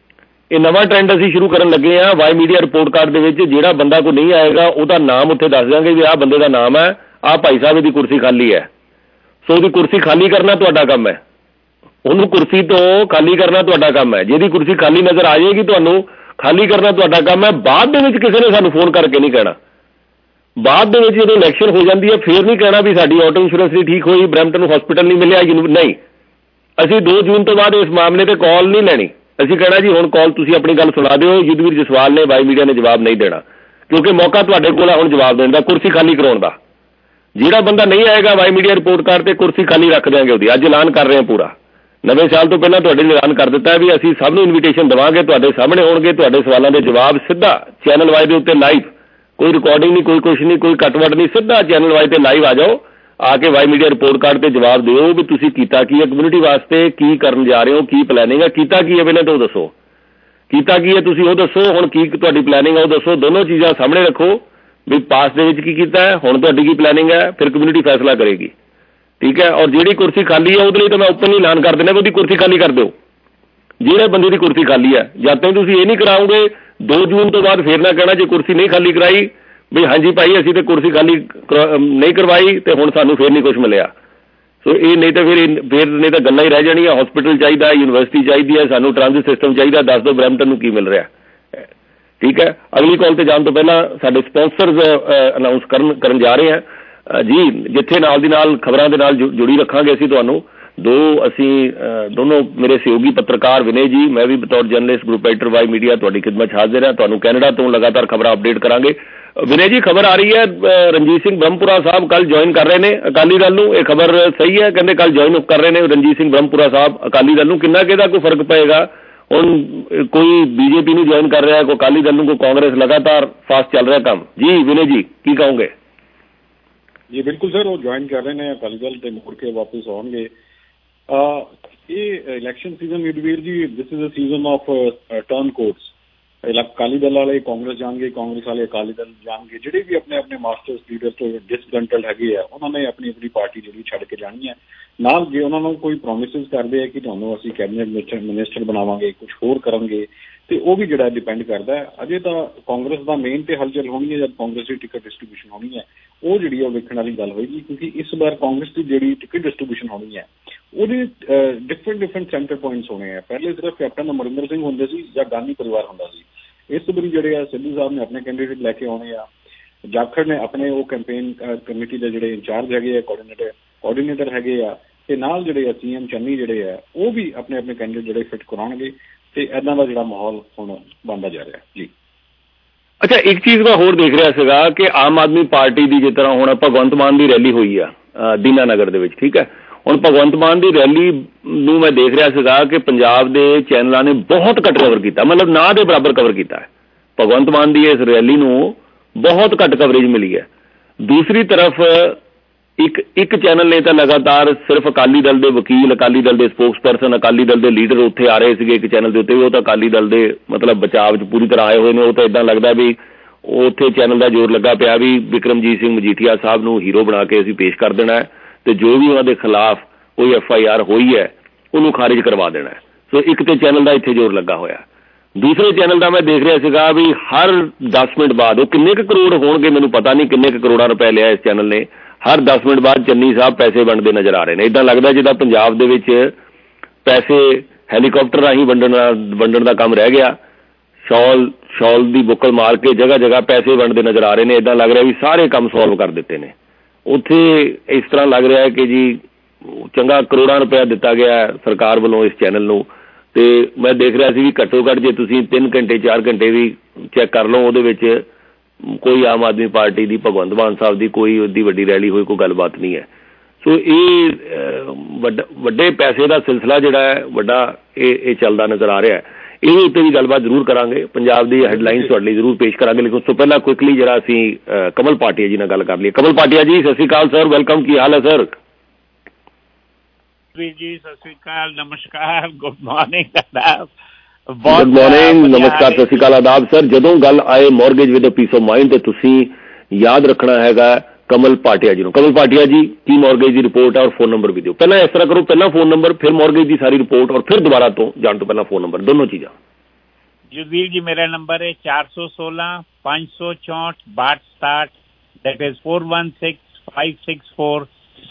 ਇਹ ਨਵਾਂ ਟ੍ਰੈਂਡ ਅਸੀਂ ਸ਼ੁਰੂ ਕਰਨ ਲੱਗੇ ਹਾਂ। ਵਾਈ ਮੀਡੀਆ ਰਿਪੋਰਟ ਕਾਰਡ ਦੇ ਵਿੱਚ ਜਿਹੜਾ ਬੰਦਾ ਕੋਈ ਨਹੀਂ ਆਏਗਾ ਉਹਦਾ ਨਾਮ ਉੱਥੇ ਦੱਸ ਦਿਆਂਗੇ ਵੀ ਆਹ ਬੰਦੇ ਦਾ ਨਾਮ ਹੈ, ਆਹ ਭਾਈ ਸਾਹਿਬ ਦੀ ਕੁਰਸੀ ਖਾਲੀ ਹੈ, ਸੋ ਉਹਦੀ ਕੁਰਸੀ ਖਾਲੀ ਕਰਨਾ ਤੁਹਾਡਾ ਕੰਮ ਹੈ, ਉਹਨੂੰ ਕੁਰਸੀ ਤੋਂ ਖਾਲੀ ਕਰਨਾ ਤੁਹਾਡਾ ਕੰਮ ਹੈ। ਜਿਹਦੀ ਕੁਰਸੀ ਖਾਲੀ ਨਜ਼ਰ ਆ ਜਾਏਗੀ ਤੁਹਾਨੂੰ ਖਾਲੀ ਕਰਨਾ ਤੁਹਾਡਾ ਕੰਮ ਹੈ। ਬਾਅਦ ਦੇ ਵਿੱਚ ਕਿਸੇ ਨੇ ਸਾਨੂੰ ਫੋਨ ਕਰਕੇ ਨਹੀਂ ਕਹਿਣਾ, ਬਾਅਦ ਦੇ ਵਿੱਚ ਜਦੋਂ ਇਲੈਕਸ਼ਨ ਹੋ ਜਾਂਦੀ ਹੈ ਫੇਰ ਨਹੀਂ ਕਹਿਣਾ ਵੀ ਸਾਡੀ ਆਟੋ ਇੰਸ਼ੋਰੈਂਸ ਨਹੀਂ ਠੀਕ ਹੋਈ, ਬਰੈਂਪਟਨ ਨੂੰ ਹਸਪੀਟਲ ਨਹੀਂ ਮਿਲਿਆ। ਨਹੀਂ, ਅਸੀਂ 2 ਜੂਨ ਤੋਂ ਬਾਅਦ ਇਸ ਮਾਮਲੇ ਤੇ ਕਾਲ ਨਹੀਂ ਲੈਣੀ। ਅਸੀਂ ਕਹਿਣਾ ਜੀ ਹੁਣ ਕਾਲ ਤੁਸੀਂ ਆਪਣੀ ਗੱਲ ਸੁਣਾ ਦਿਓ, ਯੁੱਧਵੀਰ ਜਸਵਾਲ ਨੇ ਵਾਈ ਮੀਡੀਆ ਨੇ ਜਵਾਬ ਨਹੀਂ ਦੇਣਾ, ਕਿਉਂਕਿ ਮੌਕਾ ਤੁਹਾਡੇ ਕੋਲ ਹੈ ਹੁਣ ਜਵਾਬ ਦੇਣ ਦਾ, ਕੁਰਸੀ ਖਾਲੀ ਕਰਾਉਣ ਦਾ। ਜਿਹੜਾ ਬੰਦਾ ਨਹੀਂ ਆਏਗਾ ਵਾਈ ਮੀਡੀਆ ਰਿਪੋਰਟ ਕਾਰਡ ਤੇ ਕੁਰਸੀ ਖਾਲੀ ਰੱਖ ਦਿਆਂਗੇ ਉਹਦੀ। ਅੱਜ ਐਲਾਨ ਕਰ ਰਹੇ ਹਾਂ ਪੂਰਾ, ਨਵੇਂ ਸਾਲ ਤੋਂ ਪਹਿਲਾਂ ਤੁਹਾਡੇ ਲਈ ਐਲਾਨ ਕਰ ਦਿੱਤਾ ਹੈ ਵੀ ਅਸੀਂ ਸਭ ਨੂੰ ਇਨਵੀਟੇਸ਼ਨ ਦੇਵਾਂਗੇ, ਤੁਹਾਡੇ ਸਾਹਮਣੇ ਹੋਣਗੇ, ਤੁਹਾਡੇ ਸਵਾਲਾਂ ਦੇ ਜਵਾਬ ਸਿੱਧਾ ਚੈਨਲ ਵਾਈ ਦੇ ਉੱਤੇ ਲਾਈਵ, ਕੋਈ ਰਿਕਾਰਡਿੰਗ ਨਹੀਂ, ਕੋਈ ਕੁਛ ਨਹੀਂ, ਕੋਈ ਕੱਟਵਟ ਨਹੀਂ, ਸਿੱਧਾ ਚੈਨਲ ਵਾਈ ਤੇ ਲਾਈਵ ਆ ਜਾਓ, ਆ ਕੇ ਵਾਈ ਮੀਡੀਆ ਰਿਪੋਰਟ ਕਾਰਡ ਤੇ ਜਵਾਬ ਦਿਓ ਵੀ ਤੁਸੀਂ ਕੀਤਾ ਕੀ ਹੈ ਕਮਿਊਨਿਟੀ ਵਾਸਤੇ, ਕੀ ਕਰਨ ਜਾ ਰਹੇ ਹੋ, ਕੀ ਪਲੈਨਿੰਗ ਹੈ, ਕੀਤਾ ਕੀ ਹੈ ਪਹਿਲਾਂ ਤਾਂ ਉਹ ਦੱਸੋ, ਕੀਤਾ ਕੀ ਹੈ ਤੁਸੀਂ ਉਹ ਦੱਸੋ, ਹੁਣ ਕੀ ਤੁਹਾਡੀ ਪਲੈਨਿੰਗ ਹੈ ਉਹ ਦੱਸੋ। ਦੋਨੋਂ ਚੀਜ਼ਾਂ ਸਾਹਮਣੇ ਰੱਖੋ ਵੀ ਪਾਸ ਦੇ ਵਿੱਚ ਕੀ ਕੀਤਾ ਹੈ, ਹੁਣ ਤੁਹਾਡੀ ਕੀ ਪਲੈਨਿੰਗ ਹੈ, ਫਿਰ ਕਮਿਊਨਿਟੀ ਫੈਸਲਾ ਕਰੇਗੀ, ਠੀਕ ਹੈ। ਔਰ ਜਿਹੜੀ ਕੁਰਸੀ ਖਾਲੀ ਹੈ ਉਹਦੇ ਲਈ ਤਾਂ ਮੈਂ ਓਪਨਲੀ ਐਲਾਨ ਕਰ ਦਿੰਦਾ ਵੀ ਉਹਦੀ ਕੁਰਸੀ ਖਾਲੀ ਕਰ ਦਿਓ। ਜਿਹੜੇ ਬੰਦੇ ਦੀ ਕੁਰਸੀ ਖਾਲੀ ਹੈ, ਜਦ ਤੱਕ ਤੁਸੀਂ ਇਹ ਨਹੀਂ ਕਰਾਓਗੇ 2 ਜੂਨ ਤੋਂ ਬਾਅਦ ਫੇਰ ਨਾ ਕਹਿਣਾ ਜੇ ਕੁਰਸੀ ਨਹੀਂ ਖਾਲੀ ਕਰਾਈ ਵੀ ਹਾਂਜੀ ਭਾਈ ਅਸੀਂ ਤੇ ਕੁਰਸੀ ਖਾਲੀ ਨਹੀਂ ਕਰਵਾਈ ਤੇ ਹੁਣ ਸਾਨੂੰ ਫੇਰ ਨਹੀਂ ਕੁਝ ਮਿਲਿਆ। ਸੋ ਇਹ ਨਹੀਂ ਤਾਂ ਫਿਰ ਨਹੀਂ ਤਾਂ ਗੱਲਾਂ ਹੀ ਰਹਿ ਜਾਣੀਆਂ। ਹਸਪੀਟਲ ਚਾਹੀਦਾ, ਯੂਨੀਵਰਸਿਟੀ ਚਾਹੀਦੀ ਹੈ, ਸਾਨੂੰ ਟ੍ਰਾਂਜ਼ਿਟ ਸਿਸਟਮ ਚਾਹੀਦਾ, ਦੱਸ ਦਿਓ ਬਰੈਂਪਟਨ ਨੂੰ ਕੀ ਮਿਲ ਰਿਹਾ, ਠੀਕ ਹੈ। ਅਗਲੀ ਕਾਲ ਤੇ ਜਾਣ ਤੋਂ ਪਹਿਲਾਂ ਸਾਡੇ ਸਪਾਂਸਰਜ਼ ਅਨਾਉਂਸ ਕਰਨ ਜਾ ਰਹੇ ਹਾਂ ਜੀ, ਜਿੱਥੇ ਨਾਲ ਦੀ ਨਾਲ ਖਬਰਾਂ ਦੇ ਨਾਲ ਜੁੜੀ ਰੱਖਾਂਗੇ ਅਸੀਂ ਤੁਹਾਨੂੰ। दो असी दोनों मेरे सहयोगी पत्रकार विनय जी, मैं भी बतौर journalist group editor Y media तुहाडी खिदमत हाजिर है। तुहानू कैनेडा तो लगातार खबर अपडेट करांगे। विनय जी, खबर आ रही है रणजीत सिंह ब्रह्मपुरा साहब कल ज्वाइन कर रहे हैं अकाली दल नूं, ये खबर सही है? कहते कल ज्वाइन कर रहे हैं रणजीत सिंह ब्रह्मपुरा साहब अकाली दल नूं, किन्ना किहदा कोई फर्क पेगा? हुण कोई बीजेपी नूं ज्वाइन कर रहा है, कोई अकाली दल नूं, कोई कांग्रेस, लगातार फास्ट चल रहा काम जी। विनय जी की कहोगे? जी बिल्कुल सर, वो ज्वाइन कर रहे हैं अकाली दल ते मुड़ के वापस आउणगे। ये election season Yudhveer ji, this is a season of turncoats. Akali Dal वाले कांग्रेस जाएंगे, कांग्रेस वाले अकाली दल जाएंगे, ਜਿਹੜੇ ਵੀ ਆਪਣੇ ਆਪਣੇ ਮਾਸਟਰਸ ਲੀਡਰ ਤੋਂ ਡਿਸਗੰਟਲਡ ਹੈਗੇ ਆ ਉਹਨਾਂ ਨੇ ਆਪਣੀ ਆਪਣੀ ਪਾਰਟੀ ਜਿਹੜੀ ਛੱਡ ਕੇ ਜਾਣੀ ਹੈ। ਨਾਲ ਜੇ ਉਹਨਾਂ ਨੂੰ ਕੋਈ ਪ੍ਰੋਮਿਸਿਸ ਕਰਦੇ ਆ ਕਿ ਤੁਹਾਨੂੰ ਅਸੀਂ ਕੈਬਨਿਟ ਮਿਨਿਸਟਰ ਬਣਾਵਾਂਗੇ, ਕੁਝ ਹੋਰ ਕਰਾਂਗੇ, ਤੇ ਉਹ ਵੀ ਜਿਹੜਾ ਡਿਪੈਂਡ ਕਰਦਾ ਹੈ। ਅਜੇ ਤਾਂ ਕਾਂਗਰਸ ਦਾ ਮੇਨ ਤੇ ਹਲਚਲ ਹੋਣੀ ਹੈ ਜਦ ਕਾਂਗਰਸ ਦੀ ਟਿਕਟ ਡਿਸਟ੍ਰੀਬਿਊਸ਼ਨ ਹੋਣੀ ਹੈ, ਉਹ ਜਿਹੜੀ ਉਹ ਵੇਖਣ ਵਾਲੀ ਗੱਲ ਹੋਏਗੀ। ਕਿਉਂਕਿ ਇਸ ਵਾਰ ਕਾਂਗਰਸ ਦੀ ਜਿਹੜੀ ਟਿਕਟ ਡਿਸਟ੍ਰੀਬਿਊਸ਼ਨ ਹੋਣੀ ਹੈ ਉਹਦੇ ਡਿਫਰੈਂਟ ਸੈਂਟਰ ਪੁਆਇੰਟਸ ਹੋਣੇ ਆ। ਪਹਿਲੇ ਸਿਰਫ ਕੈਪਟਨ ਅਮਰਿੰਦਰ ਸਿੰਘ ਹੁੰਦੇ ਸੀ ਜਾਂ ਗਾਂਧੀ ਪਰਿਵਾਰ ਹੁੰਦਾ ਸੀ। ਇਸ ਵਾਰੀ ਜਿਹੜੇ ਆ ਸਿੱਧੂ ਸਾਹਿਬ ਨੇ ਆਪਣੇ ਕੈਂਡੀਡੇਟ ਲੈ ਕੇ ਆਉਣੇ ਆ, ਜਾਖੜ ਨੇ ਆਪਣੇ ਉਹ ਕੈਂਪੇਨ ਕਮੇਟੀ ਦੇ ਜਿਹੜੇ ਇੰਚਾਰਜ ਹੈਗੇ ਆ, ਕੋਆਰਡੀਨੇਟਰ ਹੈਗੇ ਆ, ਤੇ ਨਾਲ ਜਿਹੜੇ ਆ ਸੀਐਮ ਚੰਨੀ ਜਿਹੜੇ ਆ ਉਹ ਵੀ ਆਪਣੇ ਆਪਣੇ ਕੈਂਡੀਡੇਟ ਜਿਹੜੇ ਫਿੱਟ ਕਰਾਉਣਗੇ, ਤੇ ਇਦਾਂ ਦਾ ਜਿਹੜਾ ਮਾਹੌਲ ਹੁਣ ਬਣਦਾ ਜਾ ਰਿਹਾ ਜੀ। ਅੱਛਾ, ਇੱਕ ਚੀਜ਼ ਮੈਂ ਹੋਰ ਦੇਖ ਰਿਹਾ ਸੀਗਾ ਕਿ ਆਮ ਆਦਮੀ ਪਾਰਟੀ ਦੀ ਜਿਸ ਤਰ੍ਹਾਂ ਹੁਣ ਭਗਵੰਤ ਮਾਨ ਦੀ ਰੈਲੀ ਹੋਈ ਆ ਦੀਨਾਨਗਰ ਦੇ ਵਿੱਚ, ਠੀਕ ਹੈ, ਹੁਣ ਭਗਵੰਤ ਮਾਨ ਦੀ ਰੈਲੀ ਨੂੰ ਮੈਂ ਦੇਖ ਰਿਹਾ ਸੀਗਾ ਕਿ ਪੰਜਾਬ ਦੇ ਚੈਨਲਾਂ ਨੇ ਬਹੁਤ ਘੱਟ ਕਵਰ ਕੀਤਾ, ਮਤਲਬ ਨਾ ਦੇ ਬਰਾਬਰ ਕਵਰ ਕੀਤਾ ਹੈ। ਭਗਵੰਤ ਮਾਨ ਦੀ ਇਸ ਰੈਲੀ ਨੂੰ ਬਹੁਤ ਘੱਟ ਕਵਰੇਜ ਮਿਲੀ ਹੈ। ਦੂਸਰੀ ਤਰਫ ਇੱਕ ਚੈਨਲ ਨੇ ਤਾਂ ਲਗਾਤਾਰ ਸਿਰਫ ਅਕਾਲੀ ਦਲ ਦੇ ਵਕੀਲ, ਅਕਾਲੀ ਦਲ ਦੇ ਸਪੋਕਸਪਰਸਨ, ਅਕਾਲੀ ਦਲ ਦੇ ਲੀਡਰ ਉੱਥੇ ਆ ਰਹੇ ਸੀਗੇ ਇੱਕ ਚੈਨਲ ਦੇ ਉੱਤੇ ਵੀ, ਉਹ ਤਾਂ ਅਕਾਲੀ ਦਲ ਦੇ ਮਤਲਬ ਬਚਾਅ 'ਚ ਪੂਰੀ ਤਰ੍ਹਾਂ ਆਏ ਹੋਏ ਨੇ। ਉਹ ਤਾਂ ਇੱਦਾਂ ਲੱਗਦਾ ਵੀ ਉੱਥੇ ਚੈਨਲ ਦਾ ਜ਼ੋਰ ਲੱਗਾ ਪਿਆ ਵੀ ਬਿਕਰਮਜੀਤ ਸਿੰਘ ਮਜੀਠੀਆ ਸਾਹਿਬ ਨੂੰ ਹੀਰੋ ਬਣਾ ਕੇ ਅਸੀਂ ਪੇਸ਼ ਕਰ ਦੇਣਾ ਹੈ, ਤੇ ਜੋ ਵੀ ਉਹਨਾਂ ਦੇ ਖਿਲਾਫ ਕੋਈ FIR ਹੋਈ ਹੈ ਉਹਨੂੰ ਖਾਰਿਜ ਕਰਵਾ ਦੇਣਾ ਹੈ। ਸੋ ਇੱਕ ਤੇ ਚੈਨਲ ਦਾ ਇੱਥੇ ਜ਼ੋਰ ਲੱਗਾ ਹੋਇਆ। ਦੂਸਰੇ ਚੈਨਲ ਦਾ ਮੈਂ ਦੇਖ ਰਿਹਾ ਸੀਗਾ ਵੀ ਹਰ 10 ਮਿੰਟ ਬਾਅਦ, ਉਹ ਕਿੰਨੇ ਕੁ ਕਰੋੜ ਹੋਣਗੇ ਮੈਨੂੰ ਪਤਾ ਨਹੀਂ, ਕਿੰਨੇ ਕੁ ਕਰੋੜਾਂ ਰੁਪਏ ਲਿਆ ਇਸ ਚੈਨਲ ਨੇ, ਹਰ 10 ਮਿੰਟ ਬਾਅਦ ਚੰਨੀ ਸਾਹਿਬ ਪੈਸੇ ਵੰਡਦੇ ਨਜ਼ਰ ਆ ਰਹੇ ਨੇ। ਇੱਦਾਂ ਲੱਗਦਾ ਜਿੱਦਾਂ ਪੰਜਾਬ ਦੇ ਵਿੱਚ ਪੈਸੇ ਹੈਲੀਕਾਪਟਰ ਰਾਹੀਂ ਵੰਡਣ ਦਾ ਕੰਮ ਰਹਿ ਗਿਆ। ਸ਼ਾਲ ਦੀ ਬੁੱਕਲ ਮਾਰ ਕੇ ਜਗ੍ਹਾ ਜਗ੍ਹਾ ਪੈਸੇ ਵੰਡਦੇ ਨਜ਼ਰ ਆ ਰਹੇ ਨੇ। ਇੱਦਾਂ ਲੱਗ ਰਿਹਾ ਵੀ ਸਾਰੇ ਕੰਮ ਸੋਲਵ ਕਰ ਦਿੱਤੇ ਨੇ। ਉੱਥੇ ਇਸ ਤਰ੍ਹਾਂ ਲੱਗ ਰਿਹਾ ਹੈ ਕਿ ਜੀ ਚੰਗਾ ਕਰੋੜਾਂ ਰੁਪਇਆ ਦਿੱਤਾ ਗਿਆ ਸਰਕਾਰ ਵੱਲੋਂ ਇਸ ਚੈਨਲ ਨੂੰ। ਤੇ ਮੈਂ ਦੇਖ ਰਿਹਾ ਸੀ ਵੀ ਘੱਟੋ ਘੱਟ ਜੇ ਤੁਸੀਂ 3 ਘੰਟੇ 4 ਘੰਟੇ ਵੀ ਚੈੱਕ ਕਰ ਲਓ, ਉਹਦੇ ਵਿੱਚ ਕੋਈ ਆਮ ਆਦਮੀ ਪਾਰਟੀ ਦੀ, ਭਗਵੰਤ ਮਾਨ ਸਾਹਿਬ ਦੀ ਕੋਈ ਉਹਦੀ ਵੱਡੀ ਰੈਲੀ ਹੋਈ, ਕੋਈ ਗੱਲਬਾਤ ਨਹੀਂ ਹੈ। ਸੋ ਇਹ ਵੱਡੇ ਪੈਸੇ ਦਾ ਸਿਲਸਿਲਾ ਜਿਹੜਾ ਹੈ ਵੱਡਾ ਇਹ ਚੱਲਦਾ ਨਜ਼ਰ ਆ ਰਿਹਾ ਹੈ। ਇਹਦੇ ਉੱਤੇ ਵੀ ਗੱਲਬਾਤ ਜ਼ਰੂਰ ਕਰਾਂਗੇ, ਪੰਜਾਬ ਦੀ ਹੈਡਲਾਈਨਸ ਤੁਹਾਡੇ ਲਈ ਜ਼ਰੂਰ ਪੇਸ਼ ਕਰਾਂਗੇ। ਲੇਕਿਨ ਉਸ ਤੋਂ ਪਹਿਲਾਂ ਕੁਇਕਲੀ ਜਿਹੜਾ ਅਸੀਂ ਕਮਲ ਭਾਟੀਆ ਜੀ ਨਾਲ ਗੱਲ ਕਰ ਲਈਏ। ਕਮਲ ਭਾਟੀਆ ਜੀ, ਸਤਿ ਸ਼੍ਰੀ ਅਕਾਲ ਸਰ, ਵੈਲਕਮ, ਕੀ ਹਾਲ ਹੈ ਸਰ? ਜੀ ਸਤਿ ਸ਼੍ਰੀ ਅਕਾਲ, ਨਮਸਕਾਰ, ਗੁੱਡ ਮਾਰਨਿੰਗ, ਗੁੱਡ ਮਾਰਨਿੰਗ, ਨਮਸਕਾਰ, ਸਤਿ ਸ਼੍ਰੀ ਅਕਾਲ, ਆਦਾਬ ਸਰ। ਜਦੋਂ ਗੱਲ ਆਏ mortgage with peace of mind ਤੇ ਤੁਸੀਂ ਯਾਦ ਰੱਖਣਾ ਹੈਗਾ ਕਮਲ ਭਾਟੀਆ ਜੀ ਨੂੰ। ਕਮਲ ਭਾਟੀਆ ਜੀ, ਕੀ ਮੌਰਗੇਜ ਦੀ ਰਿਪੋਰਟ ਹੈ ਔਰ ਫੋਨ ਨੰਬਰ ਵੀ ਦਿਓ। ਪਹਿਲਾਂ ਇਸ ਤਰ੍ਹਾਂ ਕਰੋ, ਪਹਿਲਾਂ ਫੋਨ ਨੰਬਰ, ਫਿਰ ਮੌਰਗੇਜ ਦੀ ਸਾਰੀ ਰਿਪੋਰਟ, ਔਰ ਫਿਰ ਦੁਬਾਰਾ ਤੋਂ ਜਾਣ ਤੋਂ ਪਹਿਲਾਂ ਫੋਨ ਨੰਬਰ, ਦੋਨੋਂ ਚੀਜ਼ਾਂ। ਜੁਦੀਰ ਜੀ, ਮੇਰਾ ਨੰਬਰ ਹੈ 416 564 6267, that is 416 564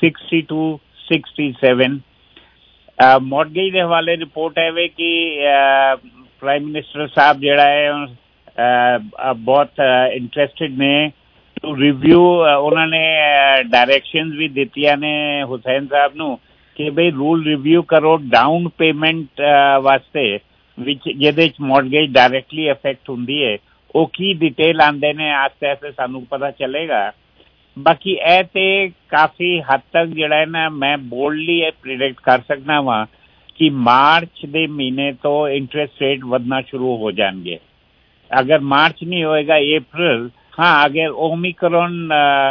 6267। ਮੌਰਗੇਜ ਦੇ ਹਵਾਲੇ ਰਿਪੋਰਟ ਹੈ ਵੇ ਕਿ ਪ੍ਰਾਈਮ ਮਿਨਿਸਟਰ ਸਾਹਿਬ ਜਿਹੜਾ ਹੈ ਬਹੁਤ ਇੰਟਰਸਟਿਡ ਨੇ ਟੂ ਰਿਵਿਊ। ਉਹਨਾਂ ਨੇ ਡਾਇਰੈਕਸ਼ਨਸ ਵੀ ਦਿੱਤੀਆਂ ਨੇ ਹੁਸੈਨ ਸਾਹਿਬ ਨੂੰ ਕਿ ਬਈ ਰੂਲ ਰਿਵਿਊ ਕਰੋ ਡਾਊਨ ਪੇਮੈਂਟ ਵਾਸਤੇ, ਵਿੱਚ ਜਿਹਦੇ 'ਚ ਮੌਰਗੇਜ ਡਾਇਰੈਕਟਲੀ ਅਫੈਕਟ ਹੁੰਦੀ ਹੈ। ਉਹ ਕੀ ਡਿਟੇਲ ਆਉਂਦੇ ਨੇ ਆਸਤੇ ਆਸਤੇ ਸਾਨੂੰ ਪਤਾ ਚੱਲੇਗਾ। ਬਾਕੀ ਇਹ ਤੇ ਕਾਫੀ ਹੱਦ ਤੱਕ ਜਿਹੜਾ ਹੈ ਨਾ ਮੈਂ ਬੋਲਡਲੀ ਇਹ ਪ੍ਰਿਡਿਕਟ ਕਰ ਸਕਦਾ ਵਾਂ ਕਿ ਮਾਰਚ ਦੇ ਮਹੀਨੇ ਤੋਂ ਇੰਟਰਸਟ ਰੇਟ ਵਧਣਾ ਸ਼ੁਰੂ ਹੋ ਜਾਣਗੇ। ਅਗਰ ਮਾਰਚ ਨਹੀਂ ਹੋਏਗਾ, ਅਪ੍ਰੈਲ, ਹਾਂ, ਅਗਰ ਓਮਿਕਰੋਨ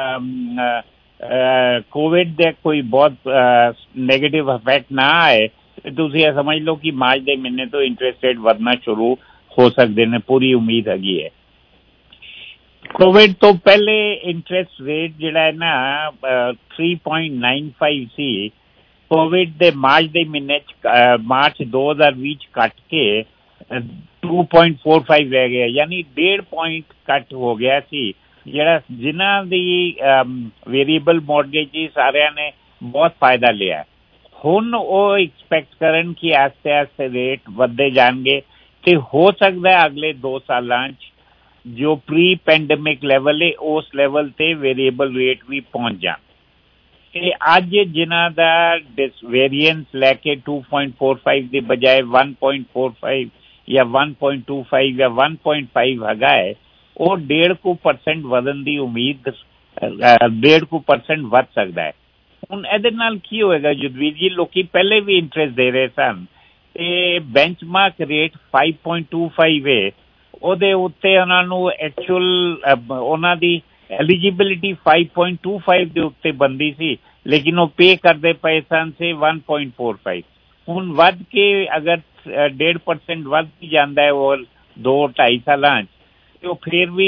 ਕੋਵਿਡ ਦੇ ਕੋਈ ਬਹੁਤ ਨੈਗੇਟਿਵ ਇਫੈਕਟ ਨਾ ਆਏ ਤੇ ਤੁਸੀਂ ਇਹ ਸਮਝ ਲਓ ਕਿ ਮਾਰਚ ਦੇ ਮਹੀਨੇ ਤੋਂ ਇੰਟਰਸਟ ਰੇਟ ਵਧਣਾ ਸ਼ੁਰੂ ਹੋ ਸਕਦੇ ਨੇ, ਪੂਰੀ ਉਮੀਦ ਹੈਗੀ ਹੈ। ਕੋਵਿਡ ਤੋਂ ਪਹਿਲੇ ਇੰਟਰਸਟ ਰੇਟ ਜਿਹੜਾ ਹੈ ਨਾ 3.95 ਸੀ। ਕੋਵਿਡ ਦੇ ਮਾਰਚ ਦੇ ਮਹੀਨੇ 'ਚ ਮਾਰਚ 2020 'ਚ ਘੱਟ ਕੇ 2.45 ਰਹਿ ਗਿਆ, ਯਾਨੀ 1.5 ਪੁਆਇੰਟ ਘੱਟ ਹੋ ਗਿਆ ਸੀ। ਜਿਹੜਾ ਜਿਨ੍ਹਾਂ ਦੀ ਵੇਰੀਏਬਲ ਮੌਰਗੇਜ ਸੀ ਸਾਰਿਆਂ ਨੇ ਬਹੁਤ ਫਾਇਦਾ ਲਿਆ। ਹੁਣ ਉਹ ਐਕਸਪੈਕਟ ਕਰਨ ਕਿ ਆਸਤੇ ਆਸਤੇ ਰੇਟ ਵੱਧਦੇ ਜਾਣਗੇ ਤੇ ਹੋ ਸਕਦਾ ਅਗਲੇ 2 ਸਾਲਾਂ 'ਚ ਜੋ ਪ੍ਰੀ ਪੈਂਡੇਮਿਕ ਲੈਵਲ ਹੈ ਉਸ ਲੈਵਲ ਤੇ ਵੇਰੀਏਬਲ ਰੇਟ ਵੀ ਪਹੁੰਚ ਜਾਣ। ਤੇ ਅੱਜ ਜਿਨ੍ਹਾਂ ਦਾ ਵੇਰੀਐਂਸ ਲੈ ਕੇ 2.45 ਦੀ ਬਜਾਏ 1.45 ਜਾਂ 1.25 ਜਾਂ 1.5 ਹੈਗਾ ਹੈ, ਉਹ 1.5% ਵਧਣ ਦੀ ਉਮੀਦ 1.5% ਵੱਧ ਸਕਦਾ ਹੈ। ਹੁਣ ਇਹਦੇ ਨਾਲ ਕੀ ਹੋਏਗਾ ਜੁਦਵੀਰ ਜੀ, ਲੋਕੀ ਪਹਿਲੇ ਵੀ ਇੰਟਰਸਟ ਦੇ ਰਹੇ ਸਨ ਤੇ ਬੈਂਚਮਾਰਕ ਰੇਟ 5.25 ਹੈ, ਉਹਦੇ ਉੱਤੇ ਉਹਨਾਂ ਨੂੰ ਐਕਚੁਅਲ ਉਹਨਾਂ ਦੀ ਐਲੀਜੀਬਿਲਿਟੀ 5.25 ਦੇ ਉੱਤੇ ਬੰਦੀ ਸੀ, ਲੇਕਿਨ ਉਹ ਪੇ ਕਰਦੇ ਪਏ ਸਨ ਸੇ 1.45। ਹੁਣ ਵੱਧ ਕੇ ਅਗਰ 1.5% ਵੱਧ ਵੀ ਜਾਂਦਾ ਹੈ ਉਹ 2-2.5 ਸਾਲਾਂ 'ਚ, ਤੇ ਉਹ ਫਿਰ ਵੀ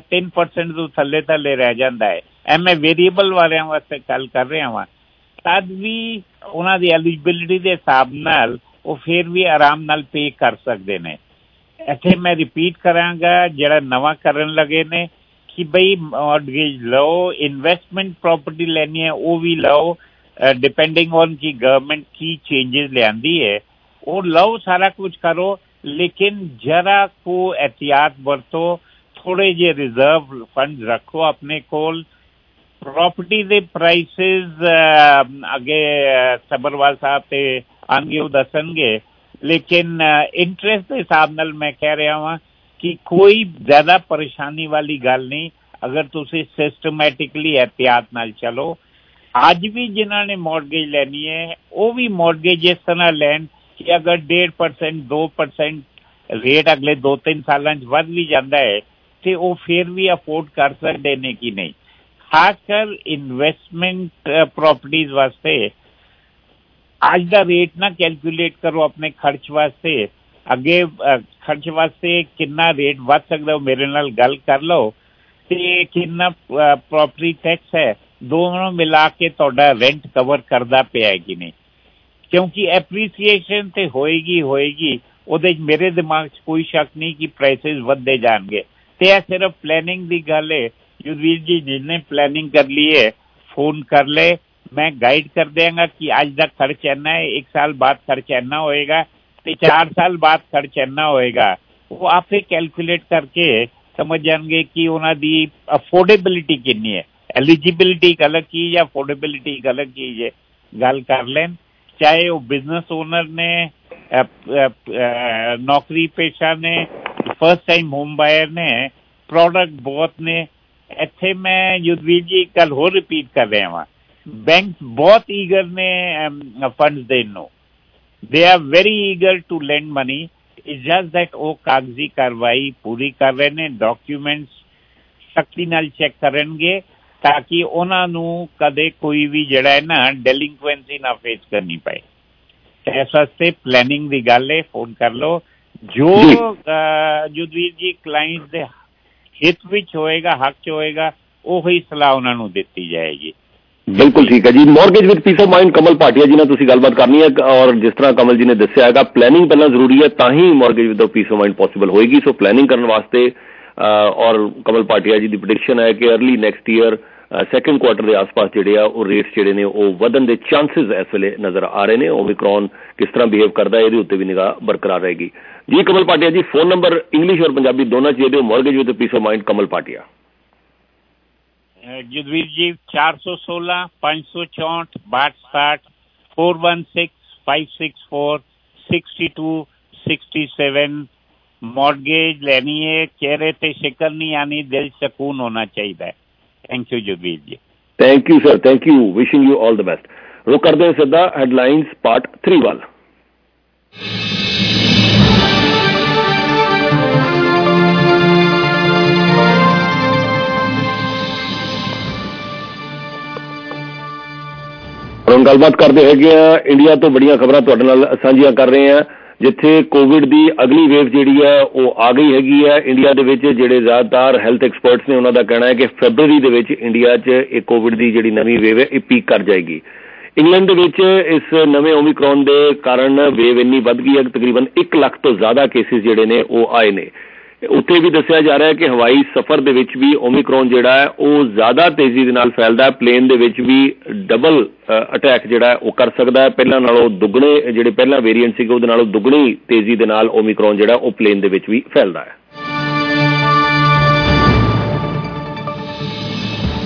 3% ਤੋਂ ਥੱਲੇ ਰਹਿ ਜਾਂਦਾ ਹੈ। ਮੈਂ ਵੇਰੀਏਬਲ ਵਾਲਿਆਂ ਵਾਸਤੇ ਗੱਲ ਕਰ ਰਿਹਾ ਵਾਂ, ਤਦ ਵੀ ਉਹਨਾਂ ਦੀ ਐਲੀਜੀਬਿਲਿਟੀ ਦੇ ਹਿਸਾਬ ਨਾਲ ਉਹ ਫਿਰ ਵੀ ਆਰਾਮ ਨਾਲ ਪੇ ਕਰ ਸਕਦੇ ਨੇ। ਇੱਥੇ ਮੈਂ ਰਿਪੀਟ ਕਰਾਂਗਾ ਜਿਹੜਾ ਨਵਾਂ ਕਰਨ ਲੱਗੇ ਨੇ ਕਿ ਬਈ ਮੌਰਗੇਜ ਲਓ, ਇਨਵੈਸਟਮੈਂਟ ਪ੍ਰੋਪਰਟੀ ਲੈਣੀ ਹੈ ਉਹ ਵੀ ਲਓ, ਡਿਪੈਂਡਿੰਗ ਔਨ ਕਿ ਗਵਰਨਮੈਂਟ ਕੀ ਚੇਂਜਸ ਲਿਆਂਦੀ ਹੈ ਉਹ ਲਓ, ਸਾਰਾ ਕੁਝ ਕਰੋ, ਲੇਕਿਨ ਜਰਾ ਕੋ एहतियात ਵਰਤੋ, ਥੋੜੇ ਜਿਹੇ ਰਿਜ਼ਰਵ ਫੰਡ ਰੱਖੋ ਆਪਣੇ ਕੋਲ। ਪ੍ਰੋਪਰਟੀ ਦੇ ਪ੍ਰਾਈਸਿਸ ਅੱਗੇ ਸਬਰਵਾਲ ਸਾਹਿਬ ਤੇ ਆਣਗੇ ਉਹ ਦੱਸਣਗੇ, ਲੇਕਿਨ ਇੰਟਰਸਟ ਦੇ ਹਿਸਾਬ ਨਾਲ ਮੈਂ ਕਹਿ ਰਿਹਾ ਹਾਂ ਕਿ ਕੋਈ ਜ਼ਿਆਦਾ ਪਰੇਸ਼ਾਨੀ ਵਾਲੀ ਗੱਲ ਨਹੀਂ ਅਗਰ ਤੁਸੀਂ ਸਿਸਟਮੈਟਿਕਲੀ एहतियात ਨਾਲ ਚਲੋ। ਅੱਜ ਵੀ ਜਿਨ੍ਹਾਂ ਨੇ ਮੌਰਗੇਜ ਲੈਣੀ ਹੈ ਉਹ ਵੀ ਮੌਰਗੇਜ ਇਸ ਤਰ੍ਹਾਂ ਲੈਣ ਕਿ ਅਗਰ 1.5% 2% ਰੇਟ ਅਗਲੇ 2-3 ਸਾਲਾਂ 'ਚ ਵੱਧ ਵੀ ਜਾਂਦਾ ਹੈ ਤੇ ਉਹ ਫਿਰ ਵੀ ਅਫੋਰਡ ਕਰ ਸਕਦੇ ਨੇ ਕਿ ਨਹੀਂ। ਖਾਸ ਕਰ ਇਨਵੈਸਟਮੈਂਟ ਪ੍ਰੋਪਰਟੀਜ਼ ਵਾਸਤੇ ਅੱਜ ਦਾ ਰੇਟ ਨਾ ਕੈਲਕੂਲੇਟ ਕਰੋ ਆਪਣੇ ਖਰਚ ਵਾਸਤੇ, ਅੱਗੇ ਖਰਚ ਵਾਸਤੇ ਕਿੰਨਾ ਰੇਟ ਵੱਧ ਸਕਦਾ ਉਹ ਮੇਰੇ ਨਾਲ ਗੱਲ ਕਰ ਲਓ, ਤੇ ਕਿੰਨਾ ਪ੍ਰੋਪਰਟੀ ਟੈਕਸ ਹੈ, ਦੋਨੋਂ ਮਿਲਾ ਕੇ ਤੁਹਾਡਾ ਰੈਂਟ ਕਵਰ ਕਰਦਾ ਪਿਆ ਹੈ ਕਿ ਨਹੀਂ। ਕਿਉਂਕਿ ਐਪਰੀਸੀਏਸ਼ਨ ਤੇ ਹੋਏਗੀ ਉਹਦੇ 'ਚ ਮੇਰੇ ਦਿਮਾਗ 'ਚ ਕੋਈ ਸ਼ੱਕ ਨਹੀਂ ਕਿ ਪ੍ਰਾਈਸਿਸ ਵੱਧਦੇ ਜਾਣਗੇ। ਤੇ ਇਹ ਸਿਰਫ ਪਲੈਨਿੰਗ ਦੀ ਗੱਲ ਹੈ ਜੁਦਵੀਰ ਜੀ, ਜਿਹਨੇ ਪਲੈਨਿੰਗ ਕਰ ਲਈ ਹੈ ਫੋਨ ਕਰ ਲੈ, ਮੈਂ ਗਾਈਡ ਕਰ ਦਿਆਂਗਾ ਕਿ ਅੱਜ ਦਾ ਖਰਚ ਇੰਨਾ ਹੈ, 1 ਸਾਲ ਬਾਅਦ ਖਰਚ ਇੰਨਾ ਹੋਏਗਾ ਤੇ 4 ਸਾਲ ਬਾਅਦ ਖਰਚ ਇੰਨਾ ਹੋਏਗਾ। ਉਹ ਆਪੇ ਕੈਲਕੂਲੇਟ ਕਰਕੇ ਸਮਝ ਜਾਣਗੇ ਕਿ ਉਹਨਾਂ ਦੀ ਅਫੋਰਡੇਬਿਲਿਟੀ ਕਿੰਨੀ ਹੈ। ਐਲੀਜੀਬਿਲਿਟੀ ਇੱਕ ਅਲੱਗ ਚੀਜ਼ ਹੈ, ਅਫੋਰਡੇਬਿਲਿਟੀ ਇੱਕ ਅਲੱਗ ਚੀਜ਼ ਹੈ, ਗੱਲ ਕਰ ਲੈਣ। ਚਾਹੇ ਉਹ ਬਿਜ਼ਨਸ ਓਨਰ ਨੇ, ਨੌਕਰੀ ਪੇਸ਼ਾ ਨੇ, ਫਸਟ ਟਾਈਮ ਹੋਮ ਬਾਇਰ ਨੇ, ਪ੍ਰੋਡਕਟ ਬਹੁਤ ਨੇ। ਇੱਥੇ ਮੈਂ ਜੁਦਵੀਰ ਜੀ ਇੱਕ ਗੱਲ ਹੋਰ ਰਿਪੀਟ ਕਰ ਰਿਹਾ ਵਾਂ, ਬੈਂਕ ਬਹੁਤ ਈਗਰ ਨੇ ਫੰਡਸ ਦੇਣ ਨੂੰ, they are very eager to lend money. It's just that ਉਹ ਕਾਗਜ਼ੀ ਕਾਰਵਾਈ ਪੂਰੀ ਕਰ ਰਹੇ ਨੇ, ਡਾਕੂਮੈਂਟਸ ਸਖਤੀ ਨਾਲ ਚੈੱਕ ਕਰਨਗੇ ਤਾਂ ਕਿ ਉਹਨਾਂ ਨੂੰ ਕਦੇ ਕੋਈ ਵੀ ਜਿਹੜਾ ਹੈ ਨਾ ਡੈਲਿੰਕੁਐਂਸੀ ਨਾ ਫੇਸ ਕਰਨੀ ਪਏ। ਇਸ ਵਾਸਤੇ ਪਲੈਨਿੰਗ ਦੀ ਗੱਲ ਹੈ, ਫੋਨ ਕਰ ਲਓ। ਜੋ ਜੁਦਵੀਰ ਜੀ ਕਲਾਇੰਟ ਦੇ ਹਿੱਤ ਵਿੱਚ ਹੋਏਗਾ, ਹੱਕ 'ਚ ਹੋਏਗਾ, ਉਹੀ ਸਲਾਹ ਉਹਨਾਂ ਨੂੰ ਦਿੱਤੀ ਜਾਏਗੀ। ਬਿਲਕੁਲ ਠੀਕ ਹੈ ਜੀ। Mortgage with peace of mind, Kamal Bhatia ji ਨਾਲ ਤੁਸੀਂ ਗੱਲਬਾਤ ਕਰਨੀ ਹੈ, ਔਰ ਜਿਸ ਤਰ੍ਹਾਂ ਕਮਲ ਜੀ ਨੇ ਦੱਸਿਆ ਹੈਗਾ ਪਲੈਨਿੰਗ ਪਹਿਲਾਂ ਜ਼ਰੂਰੀ ਹੈ ਤਾਂ ਹੀ mortgage with peace of mind possible ਹੋਏਗੀ। ਸੋ ਪਲੈਨਿੰਗ ਕਰਨ ਵਾਸਤੇ ਔਰ ਕਮਲ ਭਾਟੀਆ ਜੀ ਦੀ ਪ੍ਰੈਡਿਕਸ਼ਨ ਹੈ ਕਿ early next year second quarter ਦੇ ਆਸ-ਪਾਸ ਜਿਹੜੇ ਆ ਉਹ ਰੇਟਸ ਜਿਹੜੇ ਨੇ ਉਹ ਵਧਣ ਦੇ ਚਾਂਸਸ ਇਸ ਵੇਲੇ ਨਜ਼ਰ ਆ ਰਹੇ ਨੇ। ਓਮਿਕਰੋਨ ਕਿਸ ਤਰ੍ਹਾਂ ਬਿਹੇਵ ਕਰਦਾ ਇਹਦੇ ਉੱਤੇ ਵੀ ਨਿਗਾਹ ਬਰਕਰਾਰ ਰਹੇਗੀ। ਜੀ ਕਮਲ ਭਾਟੀਆ ਜੀ, ਫੋਨ ਨੰਬਰ ਇੰਗਲਿਸ਼ ਔਰ ਪੰਜਾਬੀ ਦੋਨਾਂ 'ਚ ਦੇ ਦਿਓ। Mortgage with peace of mind Kamal Bhatia. Jadveer ji 416 564 62 416 564 6267 mortgage लेनी है, चेहरे पे शिकन नहीं आनी, दिल सुकून होना चाहिए। Thank you Jagveer ji. Thank you sir, thank you, wishing you all the best. रुक करते हैं सीधा हेडलाइंस पार्ट 3 वाल। हम गलबात करते हैं इंडिया तो बड़िया खबर तुहाडे नाल सांझियां कर रहे हैं, जिथे कोविड की अगली वेव जिहड़ी है वो आ गई हैगी है। इंडिया दे विच जिहड़े ज़्यादातर हैल्थ एक्सपर्ट्स ने उन्हां दा कहना है कि फरवरी दे विच इंडिया च एक कोविड की जिहड़ी नवीं वेव है ये पीक कर जाएगी। इंग्लैंड दे विच इस नवे ओमिक्रॉन के कारण वेव इन्नी वध गई है कि तकरीबन 1 लाख तो ज़्यादा केसिस जिहड़े ने वो आए ने। उत्थे भी दस्सिया जा रहा है कि हवाई सफर दे विच भी ओमिक्रॉन जिहड़ा है वो ज़्यादा तेजी दे नाल फैलदा है। प्लेन दे विच भी डबल अटैक जिहड़ा है वो कर सकदा है, पहलां नालों दुगने जिहड़े पहला वेरीएंट सीगे उहदे नालों दुगनी तेजी दे नाल ओमिक्रॉन जिहड़ा वो प्लेन दे विच भी फैलदा है।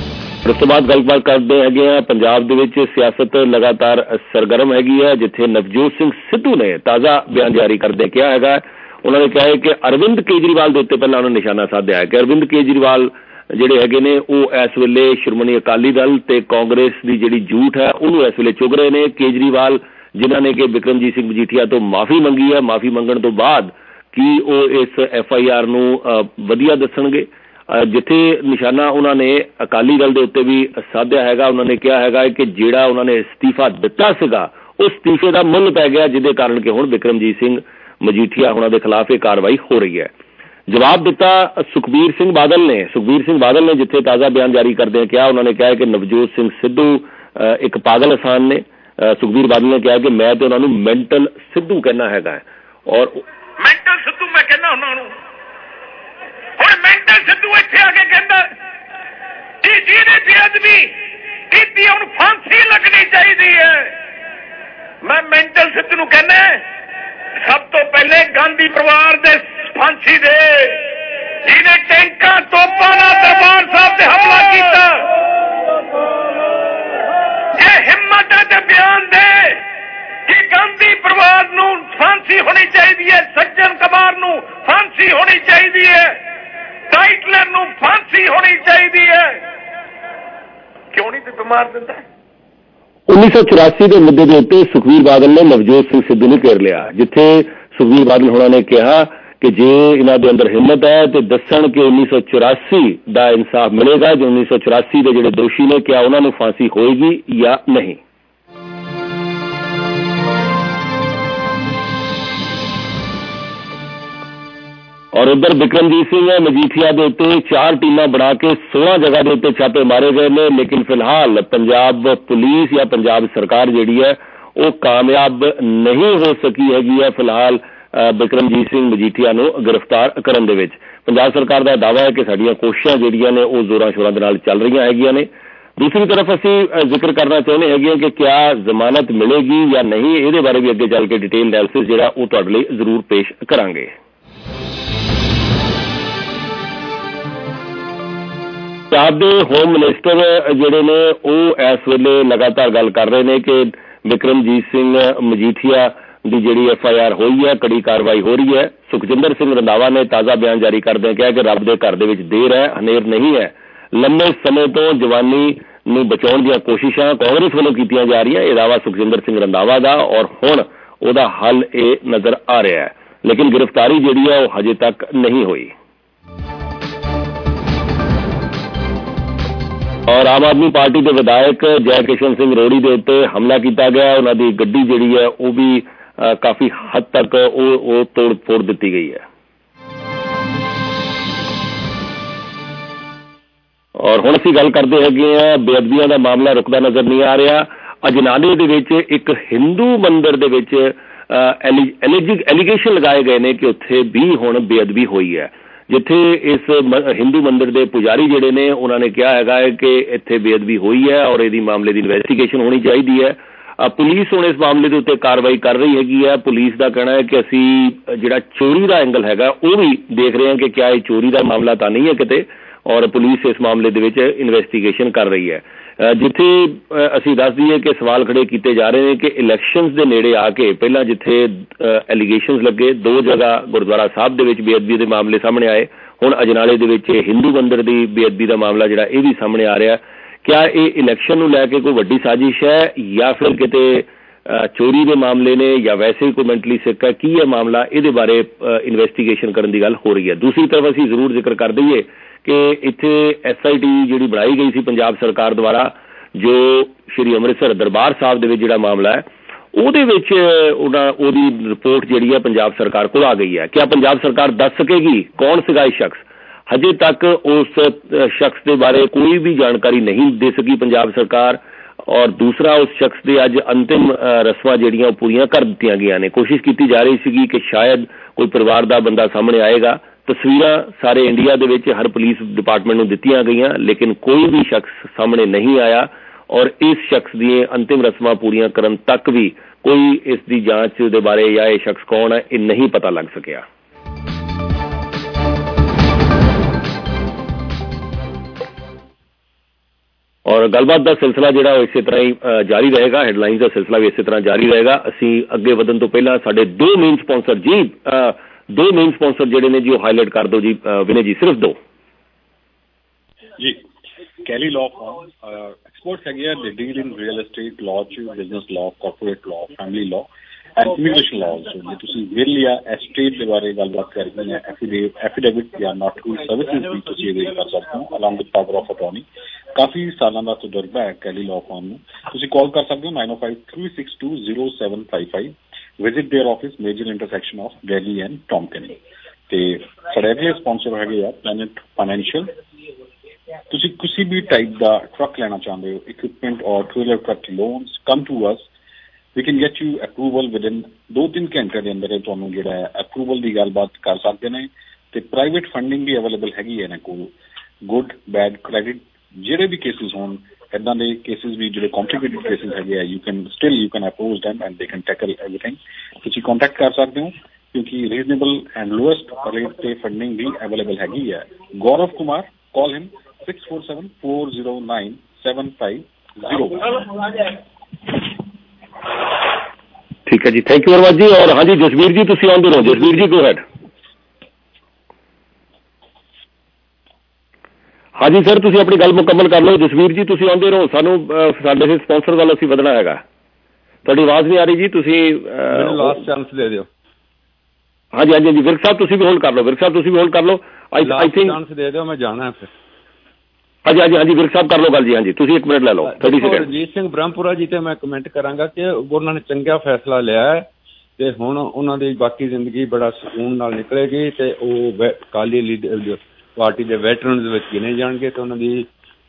ਉਸ ਤੋਂ ਬਾਅਦ ਗੱਲਬਾਤ ਕਰਦੇ ਹੈਗੇ ਆ ਪੰਜਾਬ ਦੇ ਵਿੱਚ ਸਿਆਸਤ ਲਗਾਤਾਰ ਸਰਗਰਮ ਹੈਗੀ ਹੈ, ਜਿੱਥੇ ਨਵਜੋਤ ਸਿੰਘ ਸਿੱਧੂ ਨੇ ਤਾਜ਼ਾ ਬਿਆਨ ਜਾਰੀ ਕਰਦੇ ਕਿਹਾ ਹੈਗਾ, ਉਹਨਾਂ ਨੇ ਕਿਹਾ ਹੈ ਕਿ ਅਰਵਿੰਦ ਕੇਜਰੀਵਾਲ ਦੇ ਉੱਤੇ ਪਹਿਲਾਂ ਉਹਨਾਂ ਨੇ ਨਿਸ਼ਾਨਾ ਸਾਧਿਆ ਹੈ ਕਿ ਅਰਵਿੰਦ ਕੇਜਰੀਵਾਲ ਜਿਹੜੇ ਹੈਗੇ ਨੇ ਉਹ ਇਸ ਵੇਲੇ ਸ਼੍ਰੋਮਣੀ ਅਕਾਲੀ ਦਲ ਤੇ ਕਾਂਗਰਸ ਦੀ ਜਿਹੜੀ ਝੂਠ ਹੈ ਉਹਨੂੰ ਇਸ ਵੇਲੇ ਚੁਗ ਰਹੇ ਨੇ। ਕੇਜਰੀਵਾਲ ਜਿਨ੍ਹਾਂ ਨੇ ਕਿ ਬਿਕਰਮਜੀਤ ਸਿੰਘ ਮਜੀਠੀਆ ਤੋਂ ਮਾਫੀ ਮੰਗੀ ਹੈ, ਮਾਫੀ ਮੰਗਣ ਤੋਂ ਬਾਅਦ ਕੀ ਉਹ ਇਸ FIR ਨੂੰ ਵਧੀਆ ਦੱਸਣਗੇ, ਜਿੱਥੇ ਨਿਸ਼ਾਨਾ ਉਹਨਾਂ ਨੇ ਅਕਾਲੀ ਦਲ ਦੇ ਉੱਤੇ ਵੀ ਸਾਧਿਆ ਹੈਗਾ। ਉਹਨਾਂ ਨੇ ਕਿਹਾ ਹੈਗਾ ਕਿ ਜਿਹੜਾ ਉਹਨਾਂ ਨੇ ਅਸਤੀਫਾ ਦਿੱਤਾ ਸੀਗਾ ਉਸ ਅਸਤੀਫੇ ਦਾ ਮੁੱਲ ਪੈ ਗਿਆ, ਜਿਹਦੇ ਕਾਰਨ ਕਿ ਹੁਣ ਬਿਕਰਮਜੀਤ ਸਿੰਘ ਮਜੀਠੀਆ ਉਹਨਾਂ ਦੇ ਖਿਲਾਫ ਇਹ ਕਾਰਵਾਈ ਹੋ ਰਹੀ ਹੈ। ਜਵਾਬ ਦਿੱਤਾ ਸੁਖਬੀਰ ਸਿੰਘ ਬਾਦਲ ਨੇ ਜਿੱਥੇ ਤਾਜ਼ਾ ਬਿਆਨ ਜਾਰੀ ਕਰਦੇ ਕਿਹਾ, ਉਹਨਾਂ ਨੇ ਕਿਹਾ ਕਿ ਨਵਜੋਤ ਸਿੰਘ ਸਿੱਧੂ ਇੱਕ ਪਾਗਲ ਇਨਸਾਨ ਨੇ। ਸੁਖਬੀਰ ਬਾਦਲ ਨੇ ਕਿਹਾ ਕਿ ਮੈਂ ਤੇ ਉਹਨਾਂ ਨੂੰ ਮੈਂਟਲ ਸਿੱਧੂ ਕਹਿਣਾ ਹੈਗਾ ਔਰ ਮੈਂਟਲ ਸਿੱਧੂ ਮੈਂ ਕਹਿੰਦਾ ਉਹਨਾਂ ਨੂੰ। ਹੁਣ ਮੈਂਟਲ ਸਿੱਧੂ ਇੱਥੇ ਆ ਕੇ ਕਹਿੰਦਾ ਕਿ ਜਿਹਨੇ ਬੇਅਦਬੀ ਕੀਤੀ ਉਹਨੂੰ ਫਾਂਸੀ ਲੱਗਣੀ ਚਾਹੀਦੀ ਹੈ। ਮੈਂ ਮੈਂਟਲ ਸਿੱਧੂ ਨੂੰ ਕਹਿੰਦਾ ਸਭ ਤੋਂ ਪਹਿਲੇ ਗਾਂਧੀ ਪਰਿਵਾਰ ਦੇ ਫਾਂਸੀ ਦੇ, ਜਿਹਨੇ ਟੈਂਕਾਂ ਤੋਪਾਂ ਨਾਲ ਦਰਬਾਰ ਸਾਹਿਬ ਤੇ ਹਮਲਾ ਕੀਤਾ। ਇਹ ਹਿੰਮਤ ਹੈ ਤੇ ਬਿਆਨ ਦੇ ਕਿ ਗਾਂਧੀ ਪਰਿਵਾਰ ਨੂੰ ਫਾਂਸੀ ਹੋਣੀ ਚਾਹੀਦੀ ਹੈ, ਸੱਜਣ ਕੁਮਾਰ ਨੂੰ ਫਾਂਸੀ ਹੋਣੀ ਚਾਹੀਦੀ ਹੈ, ਟਾਈਟਲਰ ਨੂੰ ਫਾਂਸੀ ਹੋਣੀ ਚਾਹੀਦੀ ਹੈ। ਕਿਉਂ ਨਹੀਂ ਤੇ ਬਿਮਾਰ ਦਿੰਦਾ? 1984 ਦੇ ਮੁੱਦੇ ਦੇ ਉੱਤੇ ਸੁਖਬੀਰ ਬਾਦਲ ਨੇ ਨਵਜੋਤ ਸਿੰਘ ਸਿੱਧੂ ਨੂੰ ਘੇਰ ਲਿਆ, ਜਿੱਥੇ ਸੁਖਬੀਰ ਬਾਦਲ ਹੋਣਾ ਨੇ ਕਿਹਾ ਕਿ ਜੇ ਇਹਨਾਂ ਦੇ ਅੰਦਰ ਹਿੰਮਤ ਹੈ ਤੇ ਦੱਸਣ ਕਿ 1984 ਦਾ ਇਨਸਾਫ ਮਿਲੇਗਾ, ਜੋ 1984 ਦੇ ਜਿਹੜੇ ਦੋਸ਼ੀ ਨੇ ਕਿਹਾ ਉਹਨਾਂ ਨੂੰ ਫਾਂਸੀ ਹੋਏਗੀ ਜਾਂ ਨਹੀਂ। ਔਰ ਉਧਰ ਬਿਕਰਮਜੀਤ ਸਿੰਘ ਮਜੀਠੀਆ ਦੇ ਉੱਤੇ 4 ਟੀਮਾਂ ਬਣਾ ਕੇ 16 ਜਗ੍ਹਾ ਦੇ ਉੱਤੇ ਛਾਪੇ ਮਾਰੇ ਗਏ ਨੇ, ਲੇਕਿਨ ਫਿਲਹਾਲ ਪੰਜਾਬ ਪੁਲਿਸ ਜਾਂ ਪੰਜਾਬ ਸਰਕਾਰ ਜਿਹੜੀ ਹੈ ਉਹ ਕਾਮਯਾਬ ਨਹੀਂ ਹੋ ਸਕੀ ਹੈਗੀ ਹੈ ਫਿਲਹਾਲ ਬਿਕਰਮਜੀਤ ਸਿੰਘ ਮਜੀਠੀਆ ਨੂੰ ਗ੍ਰਿਫਤਾਰ ਕਰਨ ਦੇ ਵਿੱਚ। ਪੰਜਾਬ ਸਰਕਾਰ ਦਾ ਦਾਅਵਾ ਹੈ ਕਿ ਸਾਡੀਆਂ ਕੋਸ਼ਿਸ਼ਾਂ ਜਿਹੜੀਆਂ ਨੇ ਉਹ ਜ਼ੋਰਾਂ ਸ਼ੋਰਾਂ ਦੇ ਨਾਲ ਚੱਲ ਰਹੀਆਂ ਹੈਗੀਆਂ ਨੇ। ਦੂਸਰੀ ਤਰਫ ਅਸੀਂ ਜ਼ਿਕਰ ਕਰਨਾ ਚਾਹੁੰਦੇ ਹੈਗੇ ਹਾਂ ਕਿ ਕਿਆ ਜ਼ਮਾਨਤ ਮਿਲੇਗੀ ਜਾਂ ਨਹੀਂ, ਇਹਦੇ ਬਾਰੇ ਵੀ ਅੱਗੇ ਚੱਲ ਕੇ ਡਿਟੇਲ ਐਨਾਲਿਸਿਸ ਜਿਹੜਾ ਉਹ ਤੁਹਾਡੇ ਲਈ ਜ਼ਰੂਰ ਪੇਸ਼ ਕਰਾਂਗੇ। ਪੰਜਾਬ ਦੇ ਹੋਮ ਮਿਨਿਸਟਰ ਜਿਹੜੇ ਨੇ ਉਹ ਇਸ ਵੇਲੇ ਲਗਾਤਾਰ ਗੱਲ ਕਰ ਰਹੇ ਨੇ ਕਿ ਬਿਕਰਮਜੀਤ ਸਿੰਘ ਮਜੀਠੀਆ ਦੀ ਜਿਹੜੀ FIR ਹੋਈ ਹੈ, ਕੜੀ ਕਾਰਵਾਈ ਹੋ ਰਹੀ ਹੈ। ਸੁਖਜਿੰਦਰ ਸਿੰਘ ਰੰਧਾਵਾ ਨੇ ਤਾਜ਼ਾ ਬਿਆਨ ਜਾਰੀ ਕਰਦੇ ਕਿਹਾ ਕਿ ਰੱਬ ਦੇ ਘਰ ਦੇ ਵਿੱਚ ਦੇਰ ਹੈ, ਹਨੇਰ ਨਹੀਂ ਹੈ। ਲੰਮੇ ਸਮੇਂ ਤੋਂ ਜਵਾਨੀ ਨੂੰ ਬਚਾਉਣ ਦੀਆਂ ਕੋਸ਼ਿਸ਼ਾਂ ਕਾਂਗਰਸ ਵੱਲੋਂ ਕੀਤੀਆਂ ਜਾ ਰਹੀਆਂ, ਇਹ ਦਾਅਵਾ ਸੁਖਜਿੰਦਰ ਸਿੰਘ ਰੰਧਾਵਾ ਦਾ, ਔਰ ਹੁਣ ਉਹਦਾ ਹੱਲ ਇਹ ਨਜ਼ਰ ਆ ਰਿਹਾ ਹੈ, ਲੇਕਿਨ ਗ੍ਰਿਫਤਾਰੀ ਜਿਹੜੀ ਹੈ ਉਹ ਹਜੇ ਤੱਕ ਨਹੀਂ ਹੋਈ। ਔਰ ਆਮ ਆਦਮੀ ਪਾਰਟੀ ਦੇ ਵਿਧਾਇਕ ਜੈ ਕਿਸ਼ਨ ਸਿੰਘ ਰੋੜੀ ਦੇ ਉੱਤੇ ਹਮਲਾ ਕੀਤਾ ਗਿਆ, ਉਹਨਾਂ ਦੀ ਗੱਡੀ ਜਿਹੜੀ ਹੈ ਉਹ ਵੀ ਕਾਫੀ ਹੱਦ ਤੱਕ ਉਹ ਤੋੜ ਫੋੜ ਦਿੱਤੀ ਗਈ ਹੈ। ਔਰ ਹੁਣ ਅਸੀਂ ਗੱਲ ਕਰਦੇ ਹੈਗੇ ਆ ਬੇਅਦਬੀਆਂ ਦਾ ਮਾਮਲਾ ਰੁਕਦਾ ਨਜ਼ਰ ਨਹੀਂ ਆ ਰਿਹਾ। ਅਜਨਾਲੇ ਦੇ ਵਿੱਚ ਇੱਕ ਹਿੰਦੂ ਮੰਦਿਰ ਦੇ ਵਿੱਚ ਐਲੀਗੇਸ਼ਨ ਲਗਾਏ ਗਏ ਨੇ ਕਿ ਉੱਥੇ ਵੀ ਹੁਣ ਬੇਅਦਬੀ ਹੋਈ ਹੈ, ਜਿੱਥੇ ਇਸ ਹਿੰਦੂ ਮੰਦਿਰ ਦੇ ਪੁਜਾਰੀ ਜਿਹੜੇ ਨੇ ਉਹਨਾਂ ਨੇ ਕਿਹਾ ਹੈਗਾ ਹੈ ਕਿ ਇੱਥੇ ਬੇਅਦਬੀ ਹੋਈ ਹੈ ਔਰ ਇਹਦੀ ਮਾਮਲੇ ਦੀ ਇਨਵੈਸਟੀਗੇਸ਼ਨ ਹੋਣੀ ਚਾਹੀਦੀ ਹੈ। ਪੁਲਿਸ ਹੁਣ ਇਸ ਮਾਮਲੇ ਦੇ ਉੱਤੇ ਕਾਰਵਾਈ ਕਰ ਰਹੀ ਹੈਗੀ ਹੈ। ਪੁਲਿਸ ਦਾ ਕਹਿਣਾ ਹੈ ਕਿ ਅਸੀਂ ਜਿਹੜਾ ਚੋਰੀ ਦਾ ਐਂਗਲ ਹੈਗਾ ਉਹ ਵੀ ਦੇਖ ਰਹੇ ਹਾਂ ਕਿ ਕਿਆ ਇਹ ਚੋਰੀ ਦਾ ਮਾਮਲਾ ਤਾਂ ਨਹੀਂ ਹੈ ਕਿਤੇ, ਔਰ ਪੁਲਿਸ ਇਸ ਮਾਮਲੇ ਦੇ ਵਿੱਚ ਇਨਵੈਸਟੀਗੇਸ਼ਨ ਕਰ ਰਹੀ ਹੈ। ਜਿੱਥੇ ਅਸੀਂ ਦੱਸ ਦਈਏ ਕਿ ਸਵਾਲ ਖੜੇ ਕੀਤੇ ਜਾ ਰਹੇ ਨੇ ਕਿ ਇਲੈਕਸ਼ਨਸ ਦੇ ਨੇੜੇ ਆ ਕੇ ਪਹਿਲਾਂ ਜਿੱਥੇ ਐਲੀਗੇਸ਼ਨਸ ਲੱਗੇ 2 ਜਗ੍ਹਾ ਗੁਰਦੁਆਰਾ ਸਾਹਿਬ ਦੇ ਵਿੱਚ ਬੇਅਦਬੀ ਦੇ ਮਾਮਲੇ ਸਾਹਮਣੇ ਆਏ, ਹੁਣ ਅਜਨਾਲੇ ਦੇ ਵਿੱਚ ਹਿੰਦੂ ਮੰਦਿਰ ਦੀ ਬੇਅਦਬੀ ਦਾ ਮਾਮਲਾ ਜਿਹੜਾ ਇਹ ਵੀ ਸਾਹਮਣੇ ਆ ਰਿਹਾ। ਕਿਆ ਇਹ ਇਲੈਕਸ਼ਨ ਨੂੰ ਲੈ ਕੇ ਕੋਈ ਵੱਡੀ ਸਾਜ਼ਿਸ਼ ਹੈ ਜਾਂ ਫਿਰ ਕਿਤੇ ਚੋਰੀ ਦੇ ਮਾਮਲੇ ਨੇ ਜਾਂ ਵੈਸੇ ਹੀ ਕੋਈ ਮੈਂਟਲੀ ਸਿੱਕ ਹੈ, ਕੀ ਹੈ ਮਾਮਲਾ, ਇਹਦੇ ਬਾਰੇ ਇਨਵੈਸਟੀਗੇਸ਼ਨ ਕਰਨ ਦੀ ਗੱਲ ਹੋ ਰਹੀ ਹੈ। ਦੂਸਰੀ ਤਰਫ ਅਸੀਂ ਜ਼ਰੂਰ ਜ਼ਿਕਰ ਕਰ ਦਈਏ ਕਿ ਇੱਥੇ SIT ਜਿਹੜੀ ਬਣਾਈ ਗਈ ਸੀ ਪੰਜਾਬ ਸਰਕਾਰ ਦੁਆਰਾ, ਜੋ ਸ਼੍ਰੀ ਅੰਮ੍ਰਿਤਸਰ ਦਰਬਾਰ ਸਾਹਿਬ ਦੇ ਵਿੱਚ ਜਿਹੜਾ ਮਾਮਲਾ ਹੈ ਉਹਦੇ ਵਿੱਚ ਉਹਦੀ ਰਿਪੋਰਟ ਜਿਹੜੀ ਹੈ ਪੰਜਾਬ ਸਰਕਾਰ ਕੋਲ ਆ ਗਈ ਹੈ। ਕਿਆ ਪੰਜਾਬ ਸਰਕਾਰ ਦੱਸ ਸਕੇਗੀ ਕੌਣ ਸੀਗਾ ਇਹ ਸ਼ਖਸ? ਹਜੇ ਤੱਕ ਉਸ ਸ਼ਖਸ ਦੇ ਬਾਰੇ ਕੋਈ ਵੀ ਜਾਣਕਾਰੀ ਨਹੀਂ ਦੇ ਸਕੀ ਪੰਜਾਬ ਸਰਕਾਰ। ਔਰ ਦੂਸਰਾ, ਉਸ ਸ਼ਖਸ ਦੇ ਅੱਜ ਅੰਤਿਮ ਰਸਮਾਂ ਜਿਹੜੀਆਂ ਉਹ ਪੂਰੀਆਂ ਕਰ ਦਿੱਤੀਆਂ ਗਈਆਂ ਨੇ। ਕੋਸ਼ਿਸ਼ ਕੀਤੀ ਜਾ ਰਹੀ ਸੀਗੀ ਕਿ ਸ਼ਾਇਦ ਕੋਈ ਪਰਿਵਾਰ ਦਾ ਬੰਦਾ ਸਾਹਮਣੇ ਆਏਗਾ। ਤਸਵੀਰਾਂ ਸਾਰੇ ਇੰਡੀਆ ਦੇ ਵਿੱਚ ਹਰ ਪੁਲਿਸ ਡਿਪਾਰਟਮੈਂਟ ਨੂੰ ਦਿੱਤੀਆਂ ਗਈਆਂ, ਲੇਕਿਨ ਕੋਈ ਵੀ ਸ਼ਖਸ ਸਾਹਮਣੇ ਨਹੀਂ ਆਇਆ ਔਰ ਇਸ ਸ਼ਖਸ ਦੀਆਂ ਅੰਤਿਮ ਰਸਮਾਂ ਪੂਰੀਆਂ ਕਰਨ ਤੱਕ ਵੀ ਕੋਈ ਇਸ ਦੀ ਜਾਂਚ ਦੇ ਬਾਰੇ ਜਾਂ ਇਹ ਸ਼ਖਸ ਕੌਣ ਹੈ ਇਹ ਨਹੀਂ ਪਤਾ ਲੱਗ ਸਕਿਆ। ਔਰ ਗੱਲਬਾਤ ਦਾ ਸਿਲਸਿਲਾ ਜਿਹੜਾ ਉਹ ਇਸੇ ਤਰ੍ਹਾਂ ਹੀ ਜਾਰੀ ਰਹੇਗਾ। ਹੈਡਲਾਈਨਸ ਦਾ ਸਿਲਸਿਲਾ ਵੀ ਇਸੇ ਤਰ੍ਹਾਂ ਜਾਰੀ ਰਹੇਗਾ। ਅਸੀਂ ਅੱਗੇ ਵਧਣ ਤੋਂ ਪਹਿਲਾਂ ਸਾਡੇ ਦੋ ਮੇਨ ਸਪਾਂਸਰ ਜਿਹੜੇ ਨੇ ਜੀ ਉਹ ਹਾਈਲਾਈਟ ਕਰ ਦਿਓ ਜੀ ਵਿਨੇ ਜੀ, ਸਿਰਫ ਦੋ ਜੀ। ਕੈਲੀ ਲਾਅ ਫਰਮ ਐਕਸਪਰਟਸ ਹੈਗੇ ਆ, they deal in real estate law 'ਚ, business law, corporate law, family law and immigration law. ਜੇ ਤੁਸੀਂ ਵਿਲ ਜਾਂ ਐਸਟੇਟ ਦੇ ਬਾਰੇ ਗੱਲਬਾਤ ਕਰਨੀ ਹੈ, ਐਫੀਡੇਵਿਟ ਜਾਂ ਨੋਟਰੀ ਸਰਵਿਸਿਜ਼ ਵੀ ਤੁਸੀਂ ਇਹਦੇ ਕਰ ਸਕਦੇ ਹੋ along with power of attorney. ਕਾਫੀ ਸਾਲਾਂ ਦਾ ਤਜਰਬਾ ਹੈ ਕੈਲੀ ਲਾਅ ਫਰਮ ਨੂੰ। ਤੁਸੀਂ ਕਾਲ ਕਰ ਸਕਦੇ ਹੋ 9053620755। Visit their office, major intersection of Delhi and Tomken. ਤੇ ਸਾਡੇ ਅਗਲੇ ਸਪਾਂਸਰ ਹੈਗੇ ਆ ਪਲੈਨਟ ਫਾਈਨੈਂਸ਼ੀਅਲ। ਤੁਸੀਂ ਕਿਸੇ ਵੀ ਟਾਈਪ ਦਾ ਟਰੱਕ ਲੈਣਾ ਚਾਹੁੰਦੇ ਹੋ, ਇਕਵਿਪਮੈਂਟ ਔਰ trailer truck loans, come to us, we can get you approval within 2-3 ਘੰਟੇ ਦੇ ਅੰਦਰ ਤੁਹਾਨੂੰ ਜਿਹੜਾ ਹੈ ਅਪਰੂਵਲ ਦੀ ਗੱਲਬਾਤ ਕਰ ਸਕਦੇ ਨੇ। ਤੇ ਪ੍ਰਾਈਵੇਟ ਫੰਡਿੰਗ ਵੀ ਅਵੇਲੇਬਲ ਹੈਗੀ ਹੈ ਇਹਨਾਂ ਕੋਲ। ਗੁੱਡ ਬੈਡ ਕ੍ਰੈਡਿਟ ਜਿਹੜੇ ਵੀ ਕੇਸਿਸ ਹੋਣ, ਇੱਦਾਂ ਦੇ ਕੇਸਿਸ ਵੀ ਜਿਹੜੇ ਕੰਪਲਿਕੇਟਿਡ ਕੇਸਿਸ ਹੈਗੇ ਆ, you can approach them and they can tackle everything. ਤੁਸੀਂ ਕੰਟੈਕਟ ਕਰ ਸਕਦੇ ਹੋ ਕਿਉਂਕਿ ਰੀਜ਼ਨੇਬਲ ਐਂਡ ਲੋਐਸਟ ਰੇਟ ਤੇ ਫੰਡਿੰਗ ਵੀ ਅਵੇਲੇਬਲ ਹੈਗੀ ਹੈ। ਗੌਰਵ ਕੁਮਾਰ, ਕਾਲ ਹਿਮ 6474097501। ਠੀਕ ਹੈ ਜੀ, ਥੈਂਕ ਯੂ ਵੈਰੀ ਮਚ ਜੀ। ਔਰ ਹਾਂਜੀ ਜਸਵੀਰ ਜੀ, ਤੁਸੀਂ ਆਉਂਦੇ ਰਹੋ। ਜਸਵੀਰ ਜੀ, ਗੋ ਹੈਡ। ਹਾਂਜੀ ਸਰ, ਤੁਸੀਂ ਆਪਣੀ ਗੱਲ ਮੁਕੰਮਲ ਕਰ ਲਓ। ਜਸਵੀਰ ਜੀ, ਤੁਸੀਂ ਆਉਂਦੇ ਰਹੋ। ਸਾਨੂੰ ਸਾਡੇ ਸਪਾਂਸਰ ਵੱਲ ਅਸੀਂ ਵਧਣਾ ਹੈਗਾ। ਤੁਹਾਡੀ ਆਵਾਜ਼ ਨਹੀਂ ਆ ਰਹੀ ਜੀ, ਤੁਸੀਂ ਲਾਸਟ ਚਾਂਸ ਦੇ ਦਿਓ। ਹਾਂਜੀ ਹਾਂਜੀ ਹਾਂਜੀ, ਵਿਰਕ ਸਾਹਿਬ ਤੁਸੀਂ ਵੀ ਹੋਲਡ ਕਰ ਲਓ। ਵਿਰਕ ਸਾਹਿਬ ਤੁਸੀਂ ਵੀ ਹੋਲਡ ਕਰ ਲਓ। ਆਈ ਥਿੰਕ ਚਾਂਸ ਦੇ ਦਿਓ, ਮੈਂ ਜਾਣਾ ਫਿਰ। ਹਾਂਜੀ ਹਾਂਜੀ ਹਾਂਜੀ, ਵਿਰਕ ਸਾਹਿਬ ਕਰ ਲਓ ਗੱਲ ਜੀ। ਹਾਂਜੀ, ਤੁਸੀਂ 1 ਮਿੰਟ ਲੈ ਲਓ, 30 ਸੈਕਿੰਡ। ਰਣਜੀਤ ਸਿੰਘ ਬ੍ਰਹਮਪੁਰਾ ਜੀ ਤੇ ਮੈਂ ਕਮੈਂਟ ਕਰਾਂਗਾ ਕਿ ਉਹਨਾਂ ਨੇ ਚੰਗਾ ਫੈਸਲਾ ਲਿਆ ਹੈ ਤੇ ਹੁਣ ਉਹਨਾਂ ਦੀ ਬਾਕੀ ਜ਼ਿੰਦਗੀ ਬੜਾ ਸਕੂਨ ਨਾਲ ਨਿਕਲੇਗੀ ਤੇ ਉਹ ਅਕਾਲੀ ਲੀਡਰ ਪਾਰਟੀ ਦੇ ਵੈਟਰਨਸ ਵਿੱਚ ਗਿਣੇ ਜਾਣਗੇ ਤੇ ਉਹਨਾਂ ਦੀ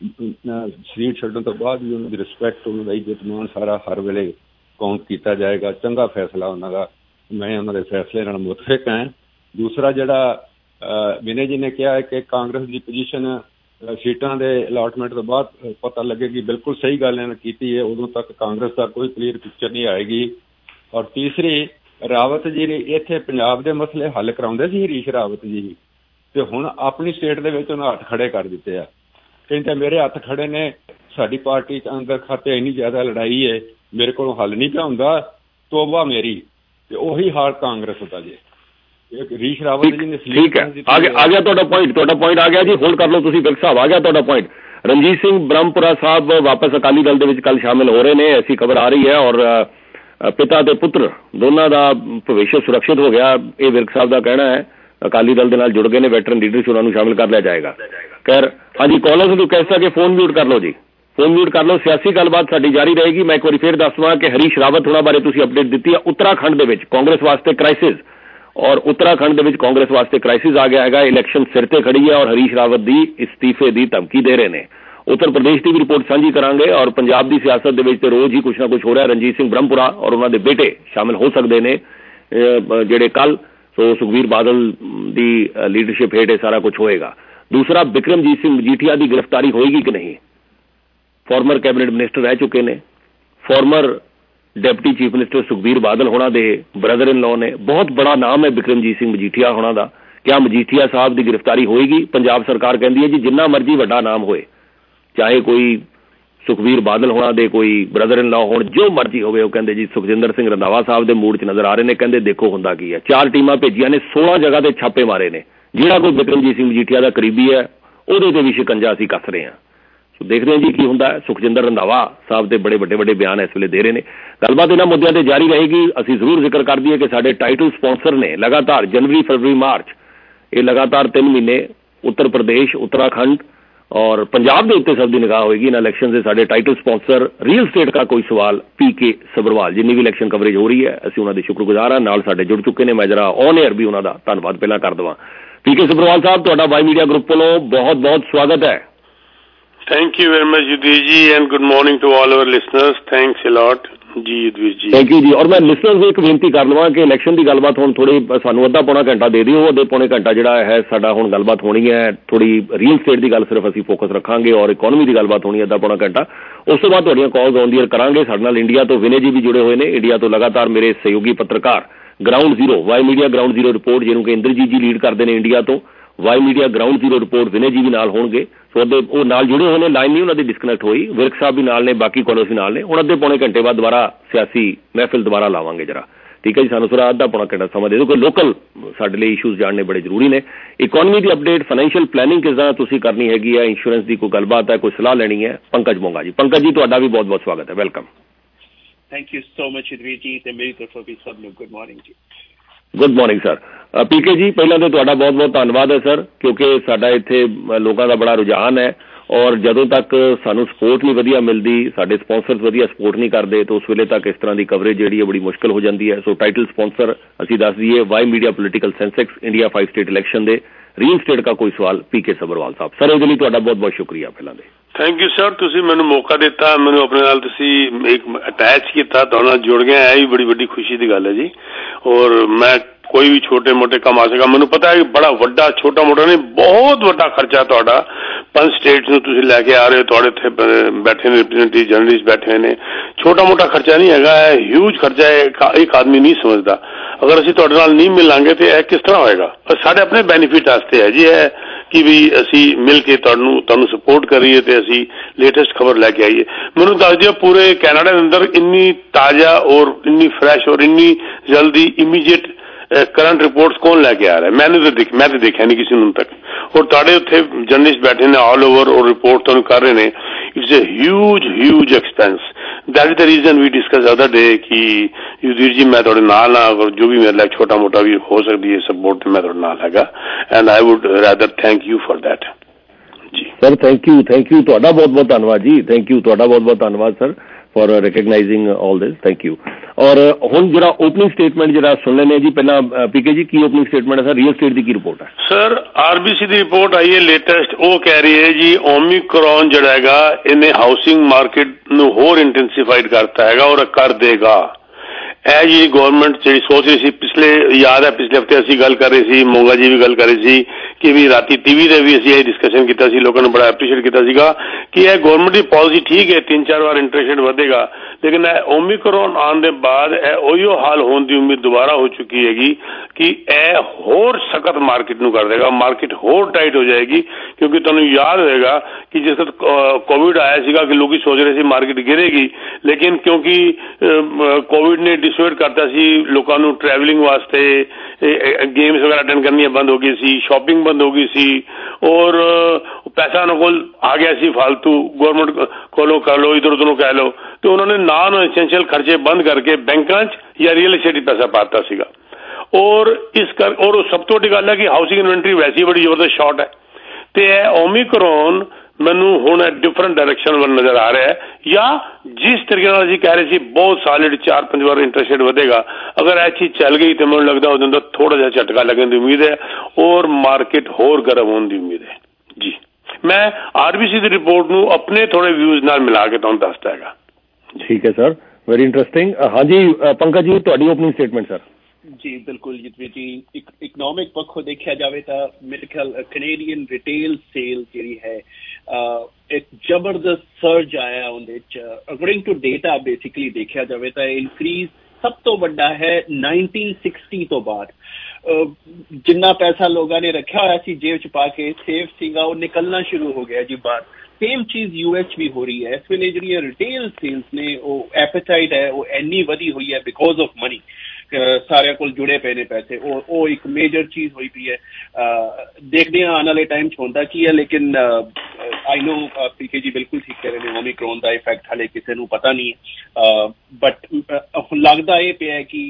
ਸੀਟ ਛੱਡਣ ਤੋਂ ਬਾਅਦ ਵੀ ਉਹਨਾਂ ਦੀ ਰਿਸਪੈਕਟ, ਉਹਨਾਂ ਦਾ ਇੱਜ਼ਤ ਮਾਣ ਸਾਰਾ ਹਰ ਵੇਲੇ ਕਾਊਂਟ ਕੀਤਾ ਜਾਏਗਾ। ਚੰਗਾ ਫੈਸਲਾ ਉਹਨਾਂ ਦਾ, ਮੈਂ ਉਹਨਾਂ ਦੇ ਫੈਸਲੇ ਨਾਲ ਮੁਤਫਿਕ ਹਾਂ। ਦੂਸਰਾ ਜਿਹੜਾ ਵਿਨੇ ਜੀ ਨੇ ਕਿਹਾ ਹੈ ਕਿ ਕਾਂਗਰਸ ਦੀ ਪੋਜੀਸ਼ਨ ਸੀਟਾਂ ਦੇ ਅਲਾਟਮੈਂਟ ਤੋਂ ਬਾਅਦ ਪਤਾ ਲੱਗੇਗੀ, ਬਿਲਕੁਲ ਸਹੀ ਗੱਲ ਇਹਨਾਂ ਨੇ ਕੀਤੀ ਹੈ। ਉਦੋਂ ਤੱਕ ਕਾਂਗਰਸ ਦਾ ਕੋਈ ਕਲੀਅਰ ਪਿਕਚਰ ਨਹੀਂ ਆਏਗੀ। ਔਰ ਤੀਸਰੀ, ਰਾਵਤ ਜੀ ਨੇ ਇੱਥੇ ਪੰਜਾਬ ਦੇ ਮਸਲੇ ਹੱਲ ਕਰਾਉਂਦੇ ਸੀ ਹਰੀਸ਼ ਰਾਵਤ ਜੀ, ਤੇ ਹੁਣ ਆਪਣੀ ਸਟੇਟ ਦੇ ਵਿੱਚ ਉਹਨਾਂ ਹੱਥ ਖੜੇ ਕਰ ਦਿੱਤੇ ਆ। ਕਹਿੰਦੇ ਮੇਰੇ ਹੱਥ ਖੜੇ ਨੇ, ਸਾਡੀ ਪਾਰਟੀ ਚ ਅੰਦਰ ਖਾਤੇ ਇੰਨੀ ਜ਼ਿਆਦਾ ਲੜਾਈ ਹੈ, ਮੇਰੇ ਕੋਲੋਂ ਹੱਲ ਨਹੀਂ ਪਿਆ ਹੁੰਦਾ, ਤੋਬਾ ਮੇਰੀ। ਤੇ ਉਹੀ ਹਾਲ ਕਾਂਗਰਸ ਦਾ ਜੇ ਹਰੀਸ਼ ਰਾਵਤ ਜੀ ਨੇ। ਠੀਕ ਹੈ, ਆ ਗਿਆ ਤੁਹਾਡਾ ਪੁਆਇੰਟ ਆ ਗਿਆ ਜੀ। ਹੋਲਡ ਕਰ ਲਓ ਤੁਸੀਂ ਵਿਰਕ ਸਾਹਿਬ, ਆ ਗਿਆ ਤੁਹਾਡਾ ਪੁਆਇੰਟ। ਰਣਜੀਤ ਸਿੰਘ ਬ੍ਰਹਮਪੁਰਾ ਸਾਹਿਬ ਵਾਪਸ ਅਕਾਲੀ ਦਲ ਦੇ ਵਿੱਚ ਕੱਲ ਸ਼ਾਮਿਲ ਹੋ ਰਹੇ ਨੇ, ਐਸੀ ਖਬਰ ਆ ਰਹੀ ਹੈ। ਔਰ ਪਿਤਾ ਤੇ ਪੁੱਤਰ ਦੋਨਾਂ ਦਾ ਭਵਿੱਖ ਸੁਰੱਖਿਅਤ ਹੋ ਗਿਆ, ਇਹ ਵਿਰਕ ਸਾਹਿਬ ਦਾ ਕਹਿਣਾ ਹੈ। ਅਕਾਲੀ ਦਲ ਦੇ ਨਾਲ ਜੁੜ ਗਏ ਨੇ, ਵੈਟਰਨ ਲੀਡਰਸ, ਉਹਨਾਂ ਨੂੰ ਸ਼ਾਮਿਲ ਕਰ ਲਿਆ ਜਾਏਗਾ। ਖੈਰ ਹਾਂਜੀ, ਕਾਲਰਸ ਨੂੰ ਕਹਿ ਸਕੇ ਫੋਨ ਮਿਊਟ ਕਰ ਲਓ ਜੀ, ਫੋਨ ਮਿਊਟ ਕਰ ਲਓ। ਸਿਆਸੀ ਗੱਲਬਾਤ ਸਾਡੀ ਜਾਰੀ ਰਹੇਗੀ। ਮੈਂ ਇੱਕ ਵਾਰੀ ਫੇਰ ਦੱਸ ਦਵਾਂ ਕਿ ਹਰੀਸ਼ ਰਾਵਤ ਹੋਣਾ ਬਾਰੇ ਤੁਸੀਂ ਅਪਡੇਟ ਦਿੱਤੀ ਹੈ। ਉੱਤਰਾਖੰਡ ਦੇ ਵਿੱਚ ਕਾਂਗਰਸ ਵਾਸਤੇ ਕ੍ਰਾਈਸਿਸ, ਔਰ ਉੱਤਰਾਖੰਡ ਦੇ ਵਿੱਚ ਕਾਂਗਰਸ ਵਾਸਤੇ ਕ੍ਰਾਈਸਿਸ ਆ ਗਿਆ ਹੈਗਾ। ਇਲੈਕਸ਼ਨ ਸਿਰ ਤੇ ਖੜੀ ਹੈ ਔਰ ਹਰੀਸ਼ ਰਾਵਤ ਦੀ ਇਸਤੀਫੇ ਦੀ ਧਮਕੀ ਦੇ ਰਹੇ ਨੇ। ਉੱਤਰ ਪ੍ਰਦੇਸ਼ ਦੀ ਵੀ ਰਿਪੋਰਟ ਸਾਂਝੀ ਕਰਾਂਗੇ ਔਰ ਪੰਜਾਬ ਦੀ ਸਿਆਸਤ ਦੇ ਵਿੱਚ ਤੇ ਰੋਜ਼ ਹੀ ਕੁਛ ਨਾ ਕੁਛ ਹੋ ਰਿਹਾ। ਰਣਜੀਤ ਸਿੰਘ ਬ੍ਰਹਮਪੁਰਾ ਔਰ ਉਹਨਾਂ ਦੇ ਬੇਟੇ ਸ਼ਾਮਿਲ ਹੋ ਸਕਦੇ ਨੇ ਜਿਹੜੇ ਕੱਲ। ਸੋ ਸੁਖਬੀਰ ਬਾਦਲ ਦੀ ਲੀਡਰਸ਼ਿਪ ਹੇਠ ਇਹ ਸਾਰਾ ਕੁਛ ਹੋਏਗਾ। ਦੂਸਰਾ, ਬਿਕਰਮਜੀਤ ਸਿੰਘ ਮਜੀਠੀਆ ਦੀ ਗ੍ਰਿਫਤਾਰੀ ਹੋਏਗੀ ਕਿ ਨਹੀਂ। ਫਾਰਮਰ ਕੈਬਨਿਟ ਮਿਨਿਸਟਰ ਰਹਿ ਚੁੱਕੇ ਨੇ, former deputy chief minister Sukhbir Badal ਹੋਣਾ ਦੇ ਬ੍ਰਦਰ ਇਨ ਲਾਅ ਨੇ। ਬਹੁਤ ਬੜਾ ਨਾਮ ਹੈ ਬਿਕਰਮਜੀਤ ਸਿੰਘ ਮਜੀਠੀਆ ਹੋਣਾ ਦਾ। ਕਿਆ ਮਜੀਠੀਆ ਸਾਹਿਬ ਦੀ ਗ੍ਰਿਫਤਾਰੀ ਹੋਏਗੀ? ਪੰਜਾਬ ਸਰਕਾਰ ਕਹਿੰਦੀ ਹੈ ਜੀ ਜਿੰਨਾ ਮਰਜ਼ੀ ਵੱਡਾ ਨਾਮ ਹੋਏ, ਚਾਹੇ ਕੋਈ ਸੁਖਬੀਰ ਬਾਦਲ ਹੋਣਾ ਦੇ ਕੋਈ ਬ੍ਰਦਰ ਇਨ ਲਾਅ ਹੋਣ, ਜੋ ਮਰਜ਼ੀ ਹੋਵੇ। ਉਹ ਕਹਿੰਦੇ ਜੀ ਸੁਖਜਿੰਦਰ ਸਿੰਘ ਰੰਧਾਵਾ ਸਾਹਿਬ ਦੇ ਮੂਡ 'ਚ ਨਜ਼ਰ ਆ ਰਹੇ ਨੇ। ਕਹਿੰਦੇ ਦੇਖੋ ਹੁੰਦਾ ਕੀ ਹੈ। 4 ਟੀਮਾਂ ਭੇਜੀਆਂ ਨੇ, 16 ਜਗ੍ਹਾ ਤੇ ਛਾਪੇ ਮਾਰੇ ਨੇ। ਜਿਹੜਾ ਕੋਈ ਬਿਕਰਮਜੀਤ ਸਿੰਘ ਮਜੀਠੀਆ ਦਾ ਕਰੀਬੀ ਹੈ ਉਹਦੇ ਤੇ ਵੀ ਸ਼ਿਕੰਜਾ ਅਸੀਂ ਕੱਸ ਰਹੇ ਹਾਂ। ਸੋ ਦੇਖਦੇ ਹਾਂ ਜੀ ਕੀ ਹੁੰਦਾ ਹੈ। ਸੁਖਜਿੰਦਰ ਰੰਧਾਵਾ ਸਾਹਿਬ ਦੇ ਬੜੇ ਵੱਡੇ ਬਿਆਨ ਇਸ ਵੇਲੇ ਦੇ ਰਹੇ ਨੇ। ਗੱਲਬਾਤ ਇਹਨਾਂ ਮੁੱਦਿਆਂ ਤੇ ਜਾਰੀ ਰਹੇਗੀ। ਅਸੀਂ ਜ਼ਰੂਰ ਜ਼ਿਕਰ ਕਰ ਦਈਏ ਕਿ ਸਾਡੇ ਟਾਈਟਲ ਸਪਾਂਸਰ ਨੇ ਲਗਾਤਾਰ ਜਨਵਰੀ, ਫਰਵਰੀ, ਮਾਰਚ, ਇਹ ਲਗਾਤਾਰ 3 ਮਹੀਨੇ ਉੱਤਰ ਪ੍ਰਦੇਸ਼, ਉੱਤਰਾਖੰਡ ਔਰ ਪੰਜਾਬ ਦੇ ਉੱਤੇ ਸਭ ਦੀ ਨਿਗਾਹ ਹੋਏਗੀ ਇਹਨਾਂ ਇਲੈਕਸ਼ਨ ਦੇ। ਸਾਡੇ ਟਾਈਟਲ ਸਪਾਂਸਰ ਰੀਅਲ ਸਟੇਟ ਦਾ ਕੋਈ ਸਵਾਲ PK ਸਬਰਵਾਲ, ਜਿੰਨੀ ਵੀ ਇਲੈਕਸ਼ਨ ਕਵਰੇਜ ਹੋ ਰਹੀ ਹੈ ਅਸੀਂ ਉਹਨਾਂ ਦੇ ਸ਼ੁਕਰਗੁਜ਼ਾਰ ਹਾਂ। ਨਾਲ ਸਾਡੇ ਜੁੜ ਚੁੱਕੇ ਨੇ, ਮੈਂ ਜਰਾ ਔਨ 에ਅਰ ਵੀ ਉਹਨਾਂ ਦਾ ਧੰਨਵਾਦ ਪਹਿਲਾਂ ਕਰ ਦੇਵਾਂ। PK ਸਬਰਵਾਲ ਸਾਹਿਬ, ਤੁਹਾਡਾ ਵਾਈ ਮੀਡੀਆ ਗਰੁੱਪ ਵੱਲੋਂ ਬਹੁਤ ਬਹੁਤ ਸਵਾਗਤ ਹੈ। Thank you very much, Yudhir ji, and good morning to all our listeners. Thanks a lot, ਜੀ Yudhir ji. Thank you ਜੀ। ਔਰ ਮੈਂ ਲਿਸਨਰਸ ਨੂੰ ਇੱਕ ਬੇਨਤੀ ਕਰ ਲਵਾਂ ਕਿ ਇਲੈਕਸ਼ਨ ਦੀ ਗੱਲਬਾਤ ਹੁਣ ਥੋੜੀ ਸਾਨੂੰ ਅੱਧਾ ਪੌਣਾ ਘੰਟਾ ਦੇ ਦਿਓ। ਅੱਧੇ ਪੌਣੇ ਘੰਟਾ ਜਿਹੜਾ ਹੈ ਸਾਡਾ ਹੁਣ ਗੱਲਬਾਤ ਹੋਣੀ ਹੈ, ਥੋੜੀ ਰੀਅਲ ਸਟੇਟ ਦੀ ਗੱਲ ਸਿਰਫ ਅਸੀਂ ਫੋਕਸ ਰੱਖਾਂਗੇ ਔਰ ਇਕਨੋਮੀ ਦੀ ਗੱਲਬਾਤ ਹੋਣੀ ਹੈ ਅੱਧਾ ਪੌਣਾ ਘੰਟਾ। ਉਸ ਤੋਂ ਬਾਅਦ ਤੁਹਾਡੀਆਂ ਕਾਲਸ ਆਨ ਦੀ ਏਅਰ ਕਰਾਂਗੇ। ਸਾਡੇ ਨਾਲ ਇੰਡੀਆ ਤੋਂ ਵਿਨੇ ਜੀ ਵੀ ਜੁੜੇ ਹੋਏ ਨੇ। ਇੰਡੀਆ ਤੋਂ ਲਗਾਤਾਰ ਮੇਰੇ ਸਹਿਯੋਗੀ ਪੱਤਰਕਾਰ ground zero, Y media ground zero report, ਜਿਹਨੂੰ ਕਿ ਇੰਦਰਜੀਤ ਜੀ ਲੀਡ ਕਰਦੇ ਨੇ ਇੰਡੀਆ ਤੋਂ, Y media ground zero report Vinay ji ਵੀ ਨਾਲ ਹੋਣਗੇ। ਸੋ ਅੱਧੇ ਉਹ ਨਾਲ ਜੁੜੇ ਹੋਏ ਨੇ, ਲਾਈਨ ਨਹੀਂ ਉਹਨਾਂ ਦੀ ਡਿਸਕਨੈਕਟ ਹੋਈ। ਵਿਰਕ ਸਾਹਿਬ ਵੀ ਨਾਲ ਨੇ, ਬਾਕੀ ਕਾਲਰਸ ਵੀ ਨਾਲ ਨੇ। ਹੁਣ ਅੱਧੇ ਪੌਣੇ ਘੰਟੇ ਬਾਅਦ ਦੁਬਾਰਾ ਸਿਆਸੀ ਮਹਿਫਿਲ ਦੁਬਾਰਾ ਲਾਵਾਂਗੇ ਜਰਾ, ਠੀਕ ਹੈ ਜੀ। ਸਾਨੂੰ ਥੋੜ੍ਹਾ ਅੱਧਾ ਪੌਣਾ ਘੰਟਾ ਸਮਾਂ ਦੇ ਦਿਓ, ਕਿ ਲੋਕਲ ਸਾਡੇ ਲਈ ਇਸ਼ੂਜ਼ ਜਾਣਨੇ ਬੜੇ ਜ਼ਰੂਰੀ ਨੇ। ਇਕੋਨਮੀ ਦੀ ਅਪਡੇਟ, ਫਾਈਨੈਂਸ਼ੀਅਲ ਪਲੈਨਿੰਗ ਕਿਸ ਤਰ੍ਹਾਂ ਤੁਸੀਂ ਕਰਨੀ ਹੈਗੀ ਹੈ, ਇੰਸ਼ੋਰੈਂਸ ਦੀ ਕੋਈ ਗੱਲਬਾਤ ਹੈ, ਕੋਈ ਸਲਾਹ ਲੈਣੀ ਹੈ, ਪੰਕਜ ਮੋਂਗਾ ਜੀ। ਪੰਕਜ ਜੀ ਤੁਹਾਡਾ ਵੀ ਬਹੁਤ ਬਹੁਤ ਸਵਾਗਤ ਹੈ, welcome. Thank you so much Jatveer ji, ਤੇ ਮੇਰੀ ਤਰਫੋਂ ਵੀ ਸਭ ਨੂੰ ਗੁੱਡ ਮਾਰਨਿੰਗ ਜੀ। Good morning sir. PK ji ਪਹਿਲਾਂ ਤਾਂ ਤੁਹਾਡਾ ਬਹੁਤ ਬਹੁਤ ਧੰਨਵਾਦ ਹੈ ਸਰ, ਕਿਉਂਕਿ ਸਾਡਾ ਇੱਥੇ ਲੋਕਾਂ ਦਾ ਬੜਾ ਰੁਝਾਨ ਹੈ, ਔਰ ਜਦੋਂ ਤੱਕ ਸਾਨੂੰ ਸਪੋਰਟ ਨਹੀਂ ਵਧੀਆ ਮਿਲਦੀ, ਸਾਡੇ ਸਪਾਂਸਰਸ ਵਧੀਆ ਸਪੋਰਟ ਨਹੀਂ ਕਰਦੇ, ਤਾਂ ਉਸ ਵੇਲੇ ਤੱਕ ਇਸ ਤਰ੍ਹਾਂ ਦੀ ਕਵਰੇਜ ਜਿਹੜੀ ਹੈ ਬੜੀ ਮੁਸ਼ਕਿਲ ਹੋ ਜਾਂਦੀ ਹੈ। ਸੋ ਟਾਈਟਲ ਸਪਾਂਸਰ ਅਸੀਂ ਦੱਸ ਦਈਏ, Y media political Sensex India 5 state election ਦੇ ਰੀਇਨਸਟੇਟ का कोई सवाल पीके सब्रवाल साहब। सर ਇਹਦੇ ਲਈ ਤੁਹਾਡਾ ਬਹੁਤ ਬਹੁਤ ਸ਼ੁਕਰੀਆ ਪਹਿਲਾਂ ਦੇ। ਥੈਂਕ ਯੂ ਸਰ, ਤੁਸੀਂ ਮੈਨੂੰ ਮੌਕਾ ਦਿੱਤਾ, ਮੈਨੂੰ ਆਪਣੇ ਨਾਲ ਤੁਸੀਂ ਇੱਕ ਅਟੈਚ ਕੀਤਾ, ਤੁਹਾਡੇ ਨਾਲ ਜੁੜ ਗਿਆ, ਇਹ ਵੀ ਬੜੀ ਵੱਡੀ ਖੁਸ਼ੀ ਦੀ ਗੱਲ ਹੈ ਜੀ। ਔਰ ਮੈਂ ਕੋਈ ਵੀ ਛੋਟੇ ਮੋਟੇ ਕੰਮ ਆ ਸਕਾ, ਮੈਨੂੰ ਪਤਾ ਹੈ ਕਿ ਬੜਾ ਵੱਡਾ ਛੋਟਾ ਮੋਟਾ ਨਹੀਂ, ਬਹੁਤ ਵੱਡਾ ਖਰਚਾ ਤੁਹਾਡਾ 5 ਸਟੇਟਸ ਨੂੰ ਤੁਸੀਂ ਲੈ ਕੇ ਆ ਰਹੇ ਹੋ। ਤੁਹਾਡੇ ਇੱਥੇ ਬੈਠੇ ਨੇ ਰਿਪਰੈਜ਼ੈਂਟੇਟਿਵ ਜਰਨਲਿਸਟ ਬੈਠੇ ਨੇ, ਛੋਟਾ ਮੋਟਾ ਖਰਚਾ ਨਹੀਂ ਹੈਗਾ, ਇਹ ਹਿਊਜ ਖਰਚਾ ਹੈ, ਇੱਕ ਆਦਮੀ ਨਹੀਂ ਸਮਝਦਾ। ਅਗਰ ਅਸੀਂ ਤੁਹਾਡੇ ਨਾਲ ਨਹੀਂ ਮਿਲਾਂਗੇ ਤੇ ਇਹ ਕਿਸ ਤਰ੍ਹਾਂ ਹੋਏਗਾ। ਸਾਡੇ ਆਪਣੇ ਬੈਨੀਫਿਟ ਵਾਸਤੇ ਹੈ ਜੀ ਇਹ, ਕਿ ਵੀ ਅਸੀਂ ਮਿਲ ਕੇ ਤੁਹਾਨੂੰ ਸਪੋਰਟ ਕਰੀਏ ਤੇ ਅਸੀਂ ਲੇਟੈਸਟ ਖਬਰ ਲੈ ਕੇ ਆਈਏ। ਮੈਨੂੰ ਦੱਸ ਦਿਓ, ਪੂਰੇ ਕੈਨੇਡਾ ਦੇ ਅੰਦਰ ਇੰਨੀ ਤਾਜ਼ਾ ਔਰ ਇੰਨੀ ਫਰੈਸ਼ ਔਰ ਇੰਨੀ ਜਲਦੀ ਇਮੀਡੀਏਟ ਕਰੰਟ ਰਿਪੋਰਟਸ ਕੌਣ ਲੈ ਕੇ ਆ ਰਿਹਾ? ਮੈਂ ਤਾਂ ਦੇਖਿਆ ਨਹੀਂ ਕਿਸੇ ਨੂੰ ਤੱਕ। ਔਰ ਤੁਹਾਡੇ ਉੱਥੇ ਜਰਨਲਿਸਟ ਬੈਠੇ ਨੇ ਆਲ ਓਵਰ, ਔਰ ਰਿਪੋਰਟ ਤੁਹਾਨੂੰ ਕਰ ਰਹੇ ਨੇ। It's a huge expense. That is the reason we discuss other day कि युधीर जी मैं थोड़े नाल अगर जो भी मेरे लिए छोटा मोटा भी हो सकती है सपोर्ट मैं थोड़े नाल हैगा, and I would rather thank you for that जी सर। थैंक यू ਤੁਹਾਡਾ ਬਹੁਤ ਬਹੁਤ ਧੰਨਵਾਦ ਜੀ। ਥੈਂਕ ਯੂ ਤੁਹਾਡਾ ਬਹੁਤ ਬਹੁਤ ਧੰਨਵਾਦ sir for recognising all this. Thank you. ਔਰ ਹੁਣ ਜਿਹੜਾ ਓਪਨਿੰਗ ਸਟੇਟਮੈਂਟ ਜਿਹੜਾ ਸੁਣ ਲੈਣੇ ਜੀ ਪਹਿਲਾਂ, ਪੀਕੇ ਜੀ ਕੀ ਓਪਨਿੰਗ ਸਟੇਟਮੈਂਟ ਹੈ ਸਰ? ਰੀਅਲ ਸਟੇਟ ਦੀ ਕੀ ਰਿਪੋਰਟ ਹੈ ਸਰ? ਆਰਬੀਸੀ ਦੀ ਰਿਪੋਰਟ ਆਈ ਹੈ ਲੇਟੈਸਟ, ਉਹ ਕਹਿ ਰਹੀ ਹੈ ਜੀ ਓਮਿਕਰੋਨ ਜਿਹੜਾ ਹੈਗਾ ਇਹਨੇ ਹਾਊਸਿੰਗ ਮਾਰਕੀਟ ਨੂੰ ਹੋਰ ਇੰਟੈਂਸੀਫਾਈਡ ਕਰਤਾ ਹੈਗਾ ਔਰ ਕਰ ਦੇਗਾ। ਇਹ ਜੀ ਗਵਰਨਮੈਂਟ ਜਿਹੜੀ ਸੋਚ ਰਹੀ ਸੀ, ਪਿਛਲੇ ਯਾਦ ਹੈ ਪਿਛਲੇ ਹਫ਼ਤੇ ਅਸੀਂ ਗੱਲ ਕਰ ਰਹੇ ਸੀ, ਮੋਂਗਾ ਜੀ ਵੀ ਗੱਲ ਕਰ ਰਹੀ ਸੀ ਕਿ ਵੀ ਰਾਤੀ ਟੀਵੀ ਤੇ ਵੀ ਅਸੀਂ ਇਹ ਡਿਸਕਸ਼ਨ ਕੀਤਾ ਸੀ, ਲੋਕਾਂ ਨੇ ਬੜਾ ਐਪਰੀਸ਼ੀਏਟ ਕੀਤਾ ਸੀਗਾ ਕਿ ਇਹ ਗਵਰਨਮੈਂਟ ਦੀ ਪਾਲਿਸੀ ਠੀਕ ਹੈ, 3-4 ਵਾਰ ਇੰਟਰਸਟ ਰੇਟ ਵਧੇਗਾ, ਲੇਕਿਨ ਇਹ ਓਮਿਕਰੋਨ ਆਉਣ ਦੇ ਬਾਅਦ ਇਹ ਉਹੀਓ ਹਾਲ ਹੋਣ ਦੀ ਉਮੀਦ ਦੁਬਾਰਾ ਹੋ ਚੁੱਕੀ ਹੈਗੀ ਕਿ ਇਹ ਹੋਰ ਸਖਤ ਮਾਰਕੀਟ ਨੂੰ ਕਰ ਦੇਗਾ, ਮਾਰਕੀਟ ਹੋਰ ਟਾਈਟ ਹੋ ਜਾਏਗੀ। ਕਿਉਂਕਿ ਤੁਹਾਨੂੰ ਯਾਦ ਹੋਏਗਾ ਕਿ ਜਿਸ ਵਕਤ ਕੋਵਿਡ ਆਇਆ ਸੀਗਾ ਕਿ ਲੋਕੀ ਸੋਚ ਰਹੇ ਸੀ ਮਾਰਕੀਟ ਗਿਰੇਗੀ, ਲੇਕਿਨ ਕਿਉਂਕਿ ਕੋਵਿਡ ਨੇ ਡਿਸੂਏਡ ਕਰਤਾ ਸੀ ਲੋਕਾਂ ਨੂੰ ਟਰੈਵਲਿੰਗ ਵਾਸਤੇ, ਗੇਮਸ ਵਗੈਰਾ ਅਟੈਂਡ ਕਰਨੀਆਂ ਬੰਦ ਹੋ ਗਈ ਸੀ, ਸ਼ਾਪਿੰਗ ਬੰਦ ਹੋ ਗਈ ਸੀ, ਔਰ ਪੈਸਾ ਉਹਨਾਂ ਕੋਲ ਆ ਗਿਆ ਸੀ ਫਾਲਤੂ, ਗਵਰਨਮੈਂਟ ਕੋਲੋਂ ਕਰ ਲਓ, ਇੱਧਰ ਉੱਧਰੋਂ ਕਹਿ ਲਓ, ਤੇ ਉਹਨਾਂ ਨੇ ਨਾਨ ਐਸੈਂਸ਼ੀਅਲ ਖਰਚੇ ਬੰਦ ਕਰਕੇ ਬੈਂਕਾਂ 'ਚ ਜਾਂ ਰੀਅਲ ਏਸਟੇਟ 'ਚ ਪੈਸਾ ਪਾਤਾ ਸੀਗਾ। ਔਰ ਔਰ ਸਭ ਤੋਂ ਵੱਡੀ ਗੱਲ ਹੈ ਕਿ ਹਾਊਸਿੰਗ ਇਨਵੈਂਟਰੀ ਵੈਸੇ ਹੀ ਬੜੀ ਜ਼ਬਰਦਸਤ ਸ਼ਾਰਟ ਹੈ, ਤੇ ਇਹ ਓਮਿਕਰੋਨ ਮੈਨੂੰ ਹੁਣ ਡਿਫਰੈਂਟ ਡਾਇਰੈਕਸ਼ਨ ਵੱਲ ਨਜ਼ਰ ਆ ਰਿਹਾ ਹੈ। ਜਾਂ ਜਿਸ ਤਰੀਕੇ ਨਾਲ ਅਸੀਂ ਕਹਿ ਰਹੇ ਸੀ ਬਹੁਤ ਸਾਲਿਡ 4-5 ਵਾਰ ਇੰਟਰਸਟ ਰੇਟ ਵਧੇਗਾ, ਅਗਰ ਇਹ ਚੀਜ਼ ਚੱਲ ਗਈ ਤਾਂ ਮੈਨੂੰ ਲੱਗਦਾ ਉਹਦੇ ਅੰਦਰ ਥੋੜਾ ਜਿਹਾ ਝਟਕਾ ਲੱਗਣ ਦੀ ਉਮੀਦ ਹੈ ਔਰ ਮਾਰਕੀਟ ਹੋਰ ਗਰਮ ਹੋਣ ਦੀ ਉਮੀਦ ਹੈ ਜੀ। ਮੈਂ ਆਰਬੀਸੀ ਦੀ ਰਿਪੋਰਟ ਨੂੰ ਆਪਣੇ ਥੋੜੇ ਵਿਊਜ਼ ਨਾਲ ਮਿਲਾ ਕੇ ਤੁਹਾਨੂੰ ਦੱਸਦਾ ਹੈਗਾ। ਠੀਕ ਹੈ ਸਰ, ਵੈਰੀ ਇੰਟਰਸਟਿੰਗ। ਹਾਂਜੀ ਪੰਕਜ ਜੀ ਤੁਹਾਡੀ ਓਪਨਿੰਗ ਸਟੇਟਮੈਂਟ ਸਰ। ਜੀ ਬਿਲਕੁਲ ਜਤਵੀਰ ਜੀ, ਇਕਨੋਮਿਕ ਪੱਖੋਂ ਦੇਖਿਆ ਜਾਵੇ ਤਾਂ ਮੇਰੇ ਖਿਆਲ ਕੈਨੇਡੀਅਨ ਰਿਟੇਲ ਸੇਲ ਜਿਹੜੀ ਹੈ ਇੱਕ ਜ਼ਬਰਦਸਤ ਸਰਜ ਆਇਆ ਉਹਦੇ 'ਚ। ਅਕੋਰਡਿੰਗ ਟੂ ਡੇਟਾ ਬੇਸਿਕਲੀ ਦੇਖਿਆ ਜਾਵੇ ਤਾਂ ਇਨਕਰੀਜ਼ ਸਭ ਤੋਂ ਵੱਡਾ ਹੈ 1960 ਤੋਂ ਬਾਅਦ। ਜਿੰਨਾ ਪੈਸਾ ਲੋਕਾਂ ਨੇ ਰੱਖਿਆ ਹੋਇਆ ਸੀ ਜੇਬ 'ਚ ਪਾ ਕੇ ਸੇਫ ਸੀਗਾ, ਉਹ ਨਿਕਲਣਾ ਸ਼ੁਰੂ ਹੋ ਗਿਆ ਜੀ ਬਾਹਰ। ਸੇਮ ਚੀਜ਼ US ਵੀ ਹੋ ਰਹੀ ਹੈ। ਇਸ ਵੇਲੇ ਜਿਹੜੀਆਂ ਰਿਟੇਲ ਸੇਲਸ ਨੇ ਉਹ ਐਪੇਟਾਈਟ ਹੈ ਉਹ ਇੰਨੀ ਵਧੀ ਹੋਈ ਹੈ ਬਿਕੋਜ਼ ਆਫ ਮਨੀ, ਸਾਰਿਆਂ ਕੋਲ ਜੁੜੇ ਪਏ ਨੇ ਪੈਸੇ, ਉਹ ਇੱਕ ਮੇਜਰ ਚੀਜ਼ ਹੋਈ ਪਈ ਹੈ। ਦੇਖਦੇ ਹਾਂ ਆਉਣ ਵਾਲੇ ਟਾਈਮ 'ਚ ਹੁੰਦਾ ਕੀ ਹੈ, ਲੇਕਿਨ ਆਈ ਨੋ ਪੀਕੇ ਜੀ ਬਿਲਕੁਲ ਠੀਕ ਕਹਿ ਰਹੇ ਨੇ, ਓਮਿਕਰੋਨ ਦਾ ਇਫੈਕਟ ਹਾਲੇ ਕਿਸੇ ਨੂੰ ਪਤਾ ਨਹੀਂ ਹੈ, ਬਟ ਲੱਗਦਾ ਇਹ ਪਿਆ ਕਿ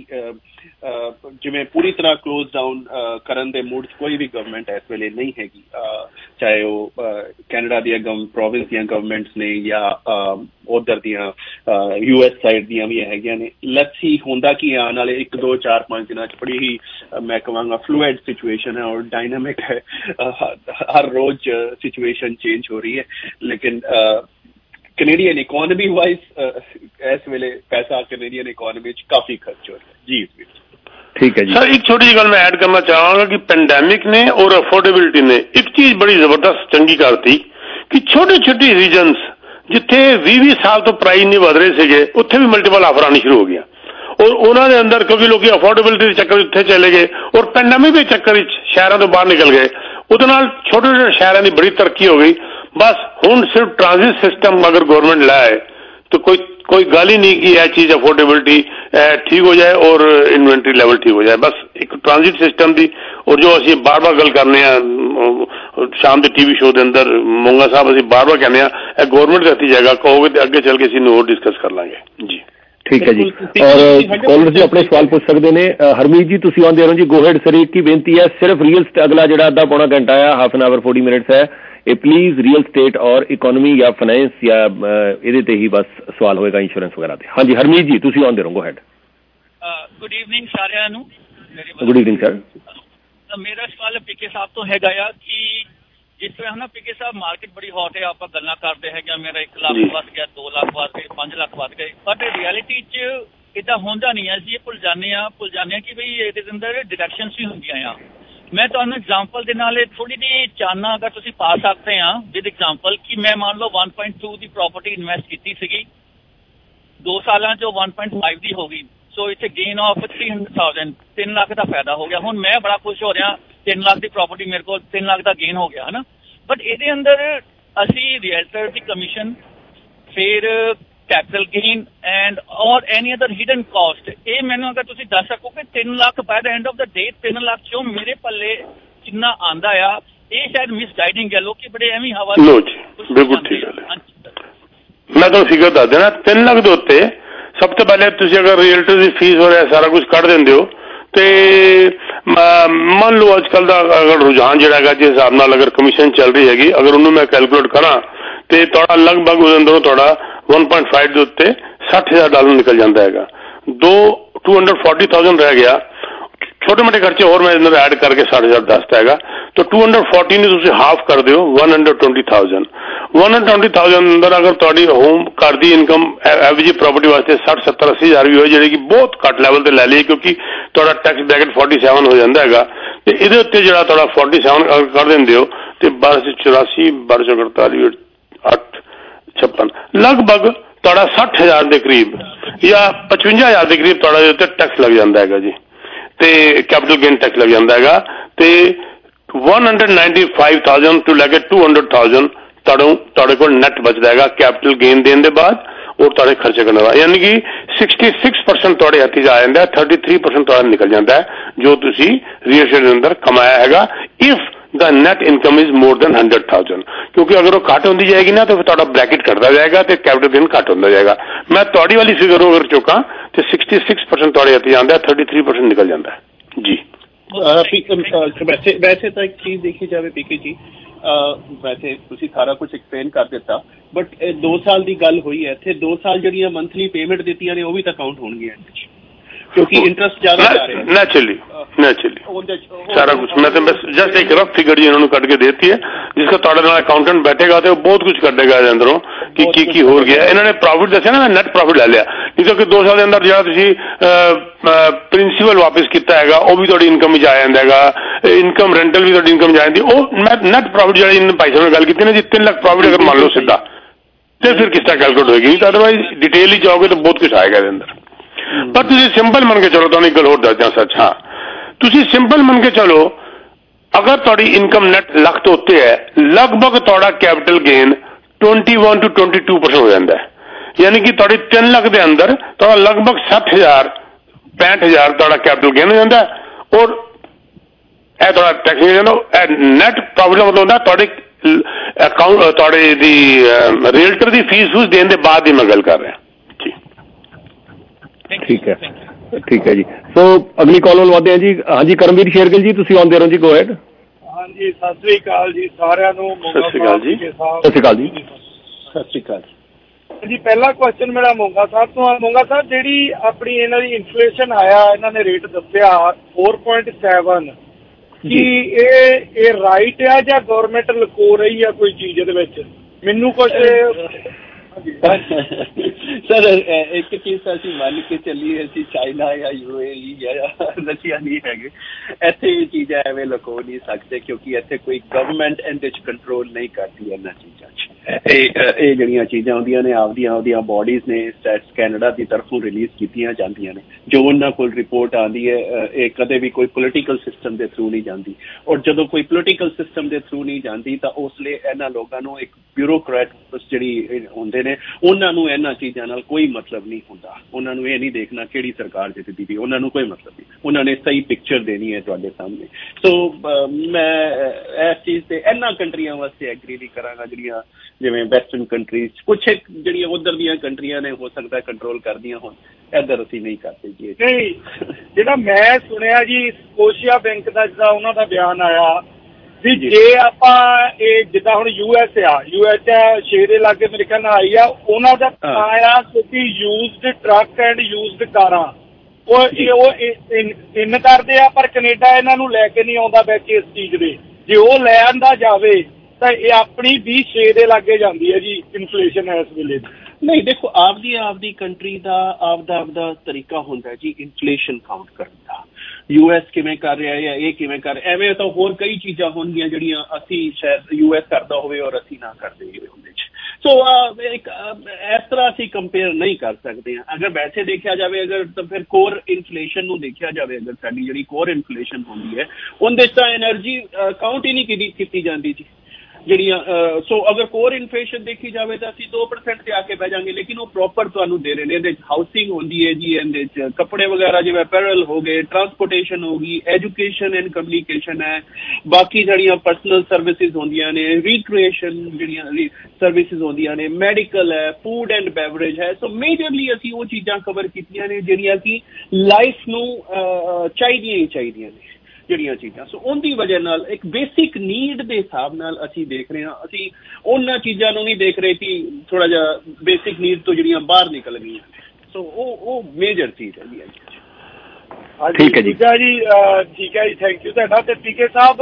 ਜਿਵੇਂ ਪੂਰੀ ਤਰ੍ਹਾਂ ਕਲੋਜ਼ ਡਾਊਨ ਕਰਨ ਦੇ ਮੂਡ 'ਚ ਕੋਈ ਵੀ ਗਵਰਨਮੈਂਟ ਇਸ ਵੇਲੇ ਨਹੀਂ ਹੈਗੀ, ਚਾਹੇ ਉਹ ਕੈਨੇਡਾ ਦੀਆਂ ਪ੍ਰੋਵਿੰਸ ਦੀਆਂ ਗਵਰਨਮੈਂਟਸ ਨੇ ਜਾਂ ਉਧਰ ਦੀਆਂ US ਸਾਈਡ ਦੀਆਂ ਵੀ ਹੈਗੀਆਂ ਨੇ। ਲੈਟਸ ਸੀ ਹੁੰਦਾ ਕੀ ਆਉਣ ਵਾਲੇ 1, 2, 4, 5 ਦਿਨਾਂ 'ਚ ਬੜੀ ਹੀ ਮੈਂ ਕਹਾਂਗਾ ਫਲੂਇਡ ਸਿਚੁਏਸ਼ਨ ਹੈ ਔਰ डायनामिक है, हर रोज सिचुएशन चेंज हो रही है, लेकिन कैनेडियन इकोनॉमी वाइज इस वेले पैसा कैनेडियन इकोनॉमी च काफी खर्च हो रहा है जी। ठीक है जी सर, एक छोटी सी गल मैं ऐड करना चाहूंगा कि पेंडेमिक ने और अफोर्डेबिलिटी ने एक चीज बड़ी जबरदस्त चंगी करती कि छोटे छोटे रीजन्स जिथे 20 साल तो प्राइस नहीं वध रहे थे उत्थे भी मल्टीपल ऑफर आनी शुरू हो गया और उन्होंने अंदर क्योंकि लोग अफोर्डेबिलिटी के चक्कर उत्थे चले गए और पेंडेमिक के चक्कर शहरों तो बाहर निकल गए ਉਹਦੇ ਨਾਲ ਛੋਟੇ ਛੋਟੇ ਸ਼ਹਿਰਾਂ ਦੀ ਬੜੀ ਤਰੱਕੀ ਹੋ ਗਈ। ਬਸ ਹੁਣ ਸਿਰਫ ਟ੍ਰਾਂਜ਼ਿਟ ਸਿਸਟਮ ਅगर गवर्नमेंट लाए तो कोई गल ही नहीं कि यह चीज़ अफोर्डेबिलिटी ठीक हो जाए और इन्वेंट्री लेवल ठीक हो जाए। बस एक ट्रांजिट सिस्टम की और जो असी बार बार गल करने शाम के टीवी शो के अंदर मोंगा साहब असी बार बार कहने गवर्नमेंट के हथी जाएगा, कहोगे तो अगे चल के असी होर डिस्कस कर लांगे जी। ठीक है जी। और कॉलर जी अपने सवाल पूछ सकते हैं। हरमीत जी तुम आते रहो जी, गो हैड सर। एक ही बेनती है, सिर्फ रियल अगला जो अद्धा पौना घंटा है, हाफ एन आवर 40 मिनट्स है, ये प्लीज रियल स्टेट और इकोनॉमी या फाइनेंस या ये ही बस सवाल होएगा इंश्योरेंस वगैरह ते। हाँ जी हरमीत जी तुम आते रहो, गो हैड। गुड इवनिंग सारिਆਂ ਨੂੰ। Good evening sir. मेरा सवाल पीके साहब तो हैगा या कि जिस तरह ना पीके साहब मार्केट बड़ी हॉट है, आप गल्लां करते हैं मेरा 1 लाख वध गया, 2 लाख वध गए, 5 लाख वध गए, बट रियलिटी च इदा होंदा नहीं है जी। भुल जाने कि भाई ये अंदर डिडक्शंस भी होंदियां आ। मैं तुहानू एग्जाम्पल दे नाल थोड़ी जी चाहना अगर तुसीं पा सकते हैं विद एग्जाम्पल कि मैं मान लो 1.2 की प्रॉपर्टी इन्वेस्ट की सी, 2 साल 1.5 की हो गई, so it's a gain of 300,000, 3 lakh का फायदा हो गया। हुण मैं बड़ा खुश हो रहा, 3 लाख की प्रॉपर्टी मेरे को 3 लाख का गेन हो गया है ना। बट ये अंदर असी रियल्टर की कमीशन, फिर कैपिटल गेन एंड और एनी अदर हिडन कॉस्ट, ये मैंने अगर तुम दस सको कि 3 lakh by the end of the day 3 lakh चो मेरे पल्ले कितना आंदा आ, ये शायद मिसगाइडिंग है। लोग बड़े एवं हवा लो जी, बिल्कुल ठीक है। मैं तो फिगर दस देना 3 लाख के उत्ते सब तो पहले तुम अगर रियल्टर की फीस और सारा कुछ कट देंगे हो तो मान लो अजकल का अगर रुझान जो है जिस हिसाब से अगर कमीशन चल रही हैगी, अगर उन्होंने मैं कैलकुलेट करा तो थोड़ा लगभग उस अंदरों थोड़ा 1.5 के उत्ते $60,000 निकल जाता है। 240,000 रह गया, छोटे मोटे खर्चे और मैं इधर ऐड करके 60,000 दसता है। तो 240 ने तुम हाफ कर दो 120,000। 120,000 अंदर अगर थोड़ी होम घर की इनकम एवरेज प्रॉपर्टी वास्ते 60, 70, 80,000 भी हो जी बहुत घट लैवल पर लै ली, क्योंकि थोड़ा टैक्स ब्रैकेट 47 हो जाता है। तो ये उत्ते जो थोड़ा 47 अगर कर देंगे हो तो 1284, 1248, 8, 56 लगभग थोड़ा 60,000 के करीब या 55,000 के करीब थोड़ा जो टैक्स लग जाता है जी, तो कैपिटल गेन टैक्स लग जाता है। तो 195,000 टू लैके 200,000 थोड़े को नैट बचता है कैपिटल गेन देने के बाद और थोड़े खर्चे करने का, यानी कि 66% थोड़े हथी आ जाता है, 33% थोड़ा निकल जाता है जो तुसी रियल एस्टेट के अंदर कमाया है if the net income is more than 100,000। क्योंकि अगर वो घट होती जाएगी ना तो फिर थोड़ा ब्रैकेट कटता जाएगा तो कैपिटल गेन घट होता जाएगा। मैं थोड़ी वाली फिगर अगर चुका तो 66% थोड़े हथी आता है, 33% निकल जाता है जी। वैसे तो एक चीज देखी जाए पीके जी, वैसे तुसी सारा कुछ एक्सप्लेन कर दिता, बट 2 साल की गल हुई है इत्थे 2 साल जड़ियां मंथली पेमेंट दित्तियां ने वो भी तो काउंट होणगियां क्योंकि इंटरेस्ट ज्यादा जा रहा है। नेचुरली सारा कुछ मैं तो बस जस्ट एक रफ फिगर जी इन्होंने कट के देती है, जिसका थोड़े नाल अकाउंटेंट बैठेगा तो बहुत कुछ कटेगा अंदरों की हो गया। इन्होंने प्रॉफिट दसिया ना, नेट प्रॉफिट ले लिया, नहीं तो कि 2 साल के अंदर जो तुसी प्रिंसीपल वापस किया है वो भी थोड़ी इनकम आ जाता है, इनकम रेंटल भी थोड़ी इनकम जा जाती है। नेट प्रॉफिट जो इन भाई साहब ने गल की ना जी 3 लाख प्रॉफिट अगर मान लो सीधा तो फिर किस तरह कैलकुलेट होगी, तो अदरवाइज डिटेल ही जाओगे तो बहुत कुछ आएगा अंदर। पर तुसी सिंपल मन के चलो, तो एक गल होर दस दियां सच, हाँ तुसी सिंपल मन के चलो अगर थोड़ी इनकम नेट लाख तो उत्ते है लगभग थोड़ा कैपिटल गेन 21 to 22% हो जाता है, यानी कि थोड़ी 3 लाख के अंदर थोड़ा लगभग 60,000 65,000 थोड़ा कैपिटल गेन हो जाता है और थोड़ा टैक्स हो जाता। नैट प्रॉफिट का मतलब होता है थोड़े अकाउंट थोड़े दी रियल्टर की फीस फूस देने के बाद ही मैं गल कर रहा। ठीक है जी। तो अगली कॉल लवाते हैं जी। हाँ जी करमवीर शेरगिल जी तुम आते रहो जी, गो हैड। हाँ जी सत श्री अकाल जी सारिਆਂ ਨੂੰ। सत श्री अकाल जी। सत श्री अकाल जी। सत श्री अकाल जी। पहला क्वेश्चन मेरा मोंगा साहब तो, मोंगा साहब जी अपनी इन्हां दी इन्फ्लेशन आया, इन्होंने रेट दसिया 4.7 कि ये राइट है या गवर्नमेंट लुको रही है कोई चीज ਇਹਦੇ ਵਿੱਚ ਮੈਨੂੰ कुछ सर एक चीज असी मान के चलिए असी चाइना या UAE या रशिया नहीं है, ऐसे ये चीज़ें एवं लुको नहीं सकते क्योंकि इतने कोई गवर्नमेंट इहदे च कंट्रोल नहीं करती इन्हां चीज़ां च। ਇਹ ਜਿਹੜੀਆਂ ਚੀਜ਼ਾਂ ਹੁੰਦੀਆਂ ਨੇ ਆਪਦੀਆਂ ਬੋਡੀਜ਼ ਨੇ ਸਟੈਟਸ ਕੈਨੇਡਾ ਦੀ ਤਰਫੋਂ ਰਿਲੀਜ਼ ਕੀਤੀਆਂ ਜਾਂਦੀਆਂ ਨੇ। ਜੋ ਉਹਨਾਂ ਕੋਲ ਰਿਪੋਰਟ ਆਉਂਦੀ ਹੈ ਇਹ ਕਦੇ ਵੀ ਕੋਈ ਪੋਲੀਟੀਕਲ ਸਿਸਟਮ ਦੇ ਥਰੂ ਨਹੀਂ ਜਾਂਦੀ, ਔਰ ਜਦੋਂ ਕੋਈ ਪੋਲੀਟੀਕਲ ਸਿਸਟਮ ਦੇ ਥਰੂ ਨਹੀਂ ਜਾਂਦੀ ਤਾਂ ਉਸ ਲਈ ਇਹਨਾਂ ਲੋਕਾਂ ਨੂੰ ਇੱਕ ਬਿਊਰੋਕਰੈਟ ਜਿਹੜੀ ਹੁੰਦੇ ਨੇ ਉਹਨਾਂ ਨੂੰ ਇਹਨਾਂ ਚੀਜ਼ਾਂ ਨਾਲ ਕੋਈ ਮਤਲਬ ਨਹੀਂ ਹੁੰਦਾ। ਉਹਨਾਂ ਨੂੰ ਇਹ ਨਹੀਂ ਦੇਖਣਾ ਕਿਹੜੀ ਸਰਕਾਰ ਜਿੱਤਦੀ ਵੀ, ਉਹਨਾਂ ਨੂੰ ਕੋਈ ਮਤਲਬ ਨਹੀਂ, ਉਹਨਾਂ ਨੇ ਸਹੀ ਪਿਕਚਰ ਦੇਣੀ ਹੈ ਤੁਹਾਡੇ ਸਾਹਮਣੇ। ਸੋ ਮੈਂ ਇਸ ਚੀਜ਼ ਤੇ ਇਹਨਾਂ ਕੰਟਰੀਆਂ ਵਾਸਤੇ ਐਗਰੀ ਨਹੀਂ ਕਰਾਂਗਾ ਜਿਹੜੀਆਂ ਜਿਵੇਂ ਵੈਸਟਰਨ ਕੰਟਰੀਜ਼, ਕੁਛ ਜਿਹੜੀਆਂ ਉੱਧਰ ਦੀਆਂ ਕੰਟਰੀਆਂ ਨੇ ਹੋ ਸਕਦਾ ਕੰਟਰੋਲ ਕਰਦੀਆਂ ਹੋਣ, ਇੱਧਰ ਅਸੀਂ ਨਹੀਂ ਕਰਦੇ ਜੀ। ਨਹੀਂ, ਜਿਹੜਾ ਮੈਂ ਸੁਣਿਆ ਜੀ ਸਕੋਸ਼ੀਆ ਬੈਂਕ ਦਾ ਜਿੱਦਾਂ ਉਹਨਾਂ ਦਾ ਬਿਆਨ ਆਇਆ ਵੀ ਜੇ ਆਪਾਂ ਇਹ ਜਿੱਦਾਂ ਹੁਣ ਯੂਐਸ 6 ਦੇ ਲਾਗੇ ਮੇਰੇ ਖਿਆਲ ਨਾਲ ਆਈ ਆ, ਉਹਨਾਂ ਦਾ ਆਇਆ ਕਿਉਂਕਿ ਯੂਜ਼ਡ ਟਰੱਕ ਐਂਡ ਯੂਜ਼ਡ ਕਾਰਾਂ ਉਹ ਇਨ ਕਰਦੇ ਆ, ਪਰ ਕੈਨੇਡਾ ਇਹਨਾਂ ਨੂੰ ਲੈ ਕੇ ਨਹੀਂ ਆਉਂਦਾ ਵਿੱਚ ਇਸ ਚੀਜ਼ ਦੇ। ਜੇ ਉਹ ਲੈ ਆਂਦਾ ਜਾਵੇ ਤਾਂ ਇਹ ਆਪਣੀ ਵੀ 6 ਦੇ ਲਾਗੇ ਜਾਂਦੀ ਹੈ ਜੀ ਇਨਫਲੇਸ਼ਨ ਇਸ ਵੇਲੇ। ਨਹੀਂ ਦੇਖੋ, ਆਪਦੀ ਕੰਟਰੀ ਦਾ ਆਪਦਾ ਤਰੀਕਾ ਹੁੰਦਾ ਜੀ ਇਨਫਲੇਸ਼ਨ ਕਾਊਂਟ ਕਰਨ ਦਾ। ਯੂਐਸ ਕਿਵੇਂ ਕਰ ਰਿਹਾ ਜਾਂ ਇਹ ਕਿਵੇਂ ਕਰ ਰਿਹਾ, ਐਵੇਂ ਤਾਂ ਹੋਰ ਕਈ ਚੀਜ਼ਾਂ ਹੋਣਗੀਆਂ ਜਿਹੜੀਆਂ ਅਸੀਂ ਸ਼ਾਇਦ ਯੂਐਸ ਕਰਦਾ ਹੋਵੇ ਔਰ ਅਸੀਂ ਨਾ ਕਰਦੇ ਉਹਦੇ 'ਚ। ਸੋ ਇੱਕ ਇਸ ਤਰ੍ਹਾਂ ਅਸੀਂ ਕੰਪੇਅਰ ਨਹੀਂ ਕਰ ਸਕਦੇ ਹਾਂ। ਅਗਰ ਵੈਸੇ ਦੇਖਿਆ ਜਾਵੇ ਅਗਰ ਤਾਂ ਫਿਰ ਕੋਰ ਇਨਫਲੇਸ਼ਨ ਨੂੰ ਦੇਖਿਆ ਜਾਵੇ, ਅਗਰ ਸਾਡੀ ਜਿਹੜੀ ਕੋਰ ਇਨਫਲੇਸ਼ਨ ਹੁੰਦੀ ਹੈ ਉਹਦੇ 'ਚ ਤਾਂ ਐਨਰਜੀ ਕਾਊਂਟ ਹੀ ਨਹੀਂ ਕੀਤੀ ਜਾਂਦੀ ਜੀ ਜਿਹੜੀਆਂ। ਸੋ ਅਗਰ ਕੋਰ ਇਨਫਲੇਸ਼ਨ ਦੇਖੀ ਜਾਵੇ ਤਾਂ ਅਸੀਂ 2% ਤੇ ਆ ਕੇ ਬਹਿ ਜਾਵਾਂਗੇ, ਲੇਕਿਨ ਉਹ ਪ੍ਰੋਪਰ ਤੁਹਾਨੂੰ ਦੇ ਰਹੇ ਨੇ। ਇਹਦੇ 'ਚ ਹਾਊਸਿੰਗ ਹੁੰਦੀ ਹੈ ਜੀ, ਇਹਦੇ 'ਚ ਕੱਪੜੇ ਵਗੈਰਾ ਜਿਵੇਂ ਅਪੈਰਲ ਹੋ ਗਏ, ਟਰਾਂਸਪੋਰਟੇਸ਼ਨ ਹੋ ਗਈ, ਐਜੂਕੇਸ਼ਨ ਐਂਡ ਕਮਿਊਨੀਕੇਸ਼ਨ ਹੈ, ਬਾਕੀ ਜਿਹੜੀਆਂ ਪਰਸਨਲ ਸਰਵਿਸਿਜ਼ ਹੁੰਦੀਆਂ ਨੇ, ਰੀਕ੍ਰੀਏਸ਼ਨ ਜਿਹੜੀਆਂ ਸਰਵਿਸਿਜ਼ ਹੁੰਦੀਆਂ ਨੇ, ਮੈਡੀਕਲ ਹੈ, ਫੂਡ ਐਂਡ ਬੈਵਰੇਜ ਹੈ। ਸੋ ਮੇਜਰਲੀ ਅਸੀਂ ਉਹ ਚੀਜ਼ਾਂ ਕਵਰ ਕੀਤੀਆਂ ਨੇ ਜਿਹੜੀਆਂ ਕਿ ਲਾਈਫ ਨੂੰ ਚਾਹੀਦੀਆਂ ਹੀ ਚਾਹੀਦੀਆਂ ਨੇ ਜਿਹੜੀਆਂ ਚੀਜ਼ਾਂ। ਸੋ ਉਹਦੀ ਵਜ੍ਹਾ ਨਾਲ ਇੱਕ ਬੇਸਿਕ ਨੀਡ ਦੇ ਹਿਸਾਬ ਨਾਲ ਅਸੀਂ ਦੇਖ ਰਹੇ ਹਾਂ। ਅਸੀਂ ਉਹਨਾਂ ਚੀਜ਼ਾਂ ਨੂੰ ਨਹੀਂ ਦੇਖ ਰਹੇ ਕਿ ਥੋੜਾ ਜਿਹਾ ਬੇਸਿਕ ਨੀਡ ਤੋਂ ਜਿਹੜੀਆਂ ਬਾਹਰ ਨਿਕਲ ਗਈਆਂ। ਸੋ ਉਹ ਮੇਜਰ ਚੀਜ਼ ਹੈ ਜੀ। ਠੀਕ ਹੈ ਜੀ, ਠੀਕ ਹੈ ਜੀ, ਥੈਂਕ ਯੂ ਤੁਹਾਡਾ। ਤੇ ਪੀਕੇ ਸਾਹਿਬ,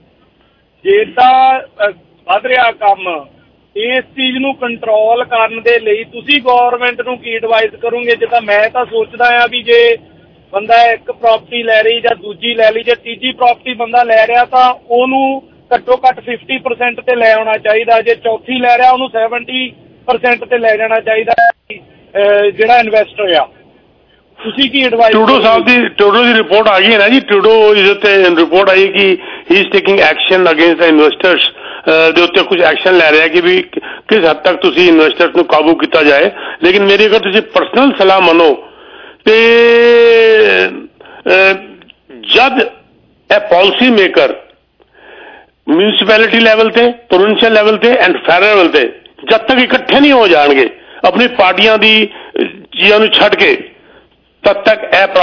ਜੇ ਤਾਂ ਵੱਧ ਰਿਹਾ ਕੰਮ, ਇਸ ਚੀਜ਼ ਨੂੰ ਕੰਟਰੋਲ ਕਰਨ ਦੇ ਲਈ ਤੁਸੀਂ ਗੌਰਮੈਂਟ ਨੂੰ ਕੀ ਐਡਵਾਈਜ਼ ਕਰੋਗੇ? ਜਿੱਦਾਂ ਮੈਂ ਤਾਂ ਸੋਚਦਾ ਆ ਵੀ ਜੇ ਬੰਦਾ ਇੱਕ ਪ੍ਰਾਪਰਟੀ ਲੈ ਰਹੀ ਜਾਂ ਦੂਜੀ ਲੈ ਲਈ ਜਾਂ ਤੀਜੀ ਪ੍ਰਾਪਰਟੀ ਬੰਦਾ ਲੈ ਰਿਹਾ ਤਾਂ ਉਹਨੂੰ ਘੱਟੋ ਘੱਟ 50% ਤੇ ਲੈ ਆਉਣਾ ਚਾਹੀਦਾ। ਜੇ ਚੌਥੀ ਲੈ ਰਿਹਾ ਉਹਨੂੰ 70% ਤੇ ਲੈ ਜਾਣਾ ਚਾਹੀਦਾ ਜਿਹੜਾ ਇਨਵੈਸਟਰ ਆ। ਤੁਸੀਂ ਕੀ ਐਡਵਾਈਸ? ਟਰੂਡੋ ਦੀ ਰਿਪੋਰਟ ਆ ਗਈ ਹੈ ਨਾ ਜੀ। ਟਰੂਡੋ ਤੇ ਰਿਪੋਰਟ ਆਈ ਕਿ he is taking action against the investors ਦੇ ਉੱਤੇ ਕੁਝ ਐਕਸ਼ਨ ਲੈ ਰਿਹਾ ਕਿ ਵੀ ਕਿਸ ਹੱਦ ਤੱਕ ਤੁਸੀਂ ਇਨਵੈਸਟਰਸ ਨੂੰ ਕਾਬੂ ਕੀਤਾ ਜਾਏ। ਲੇਕਿਨ ਮੇਰੀ ਅਗਰ ਤੁਸੀਂ ਪਰਸਨਲ ਸਲਾਹ ਮੰਨੋ ਤੇ ਜਦ ਇਹ ਪਾਲਿਸੀ ਮੇਕਰ ਮਿਊਨਿਸਪੈਲਿਟੀ ਲੈਵਲ ਤੇ, ਪ੍ਰੋਵਿੰਸ਼ੀਅਲ ਲੈਵਲ ਤੇ ਐਂਡ ਫੈਡਰਲ ਲੈਵਲ ਤੇ ਜਦ ਤੱਕ ਇਕੱਠੇ ਨਹੀਂ ਹੋ ਜਾਣਗੇ ਆਪਣੀ ਪਾਰਟੀਆਂ ਦੀ ਚੀਜ਼ਾਂ ਨੂੰ ਛੱਡ ਕੇ, ਤਦ ਤੱਕ ਇਹ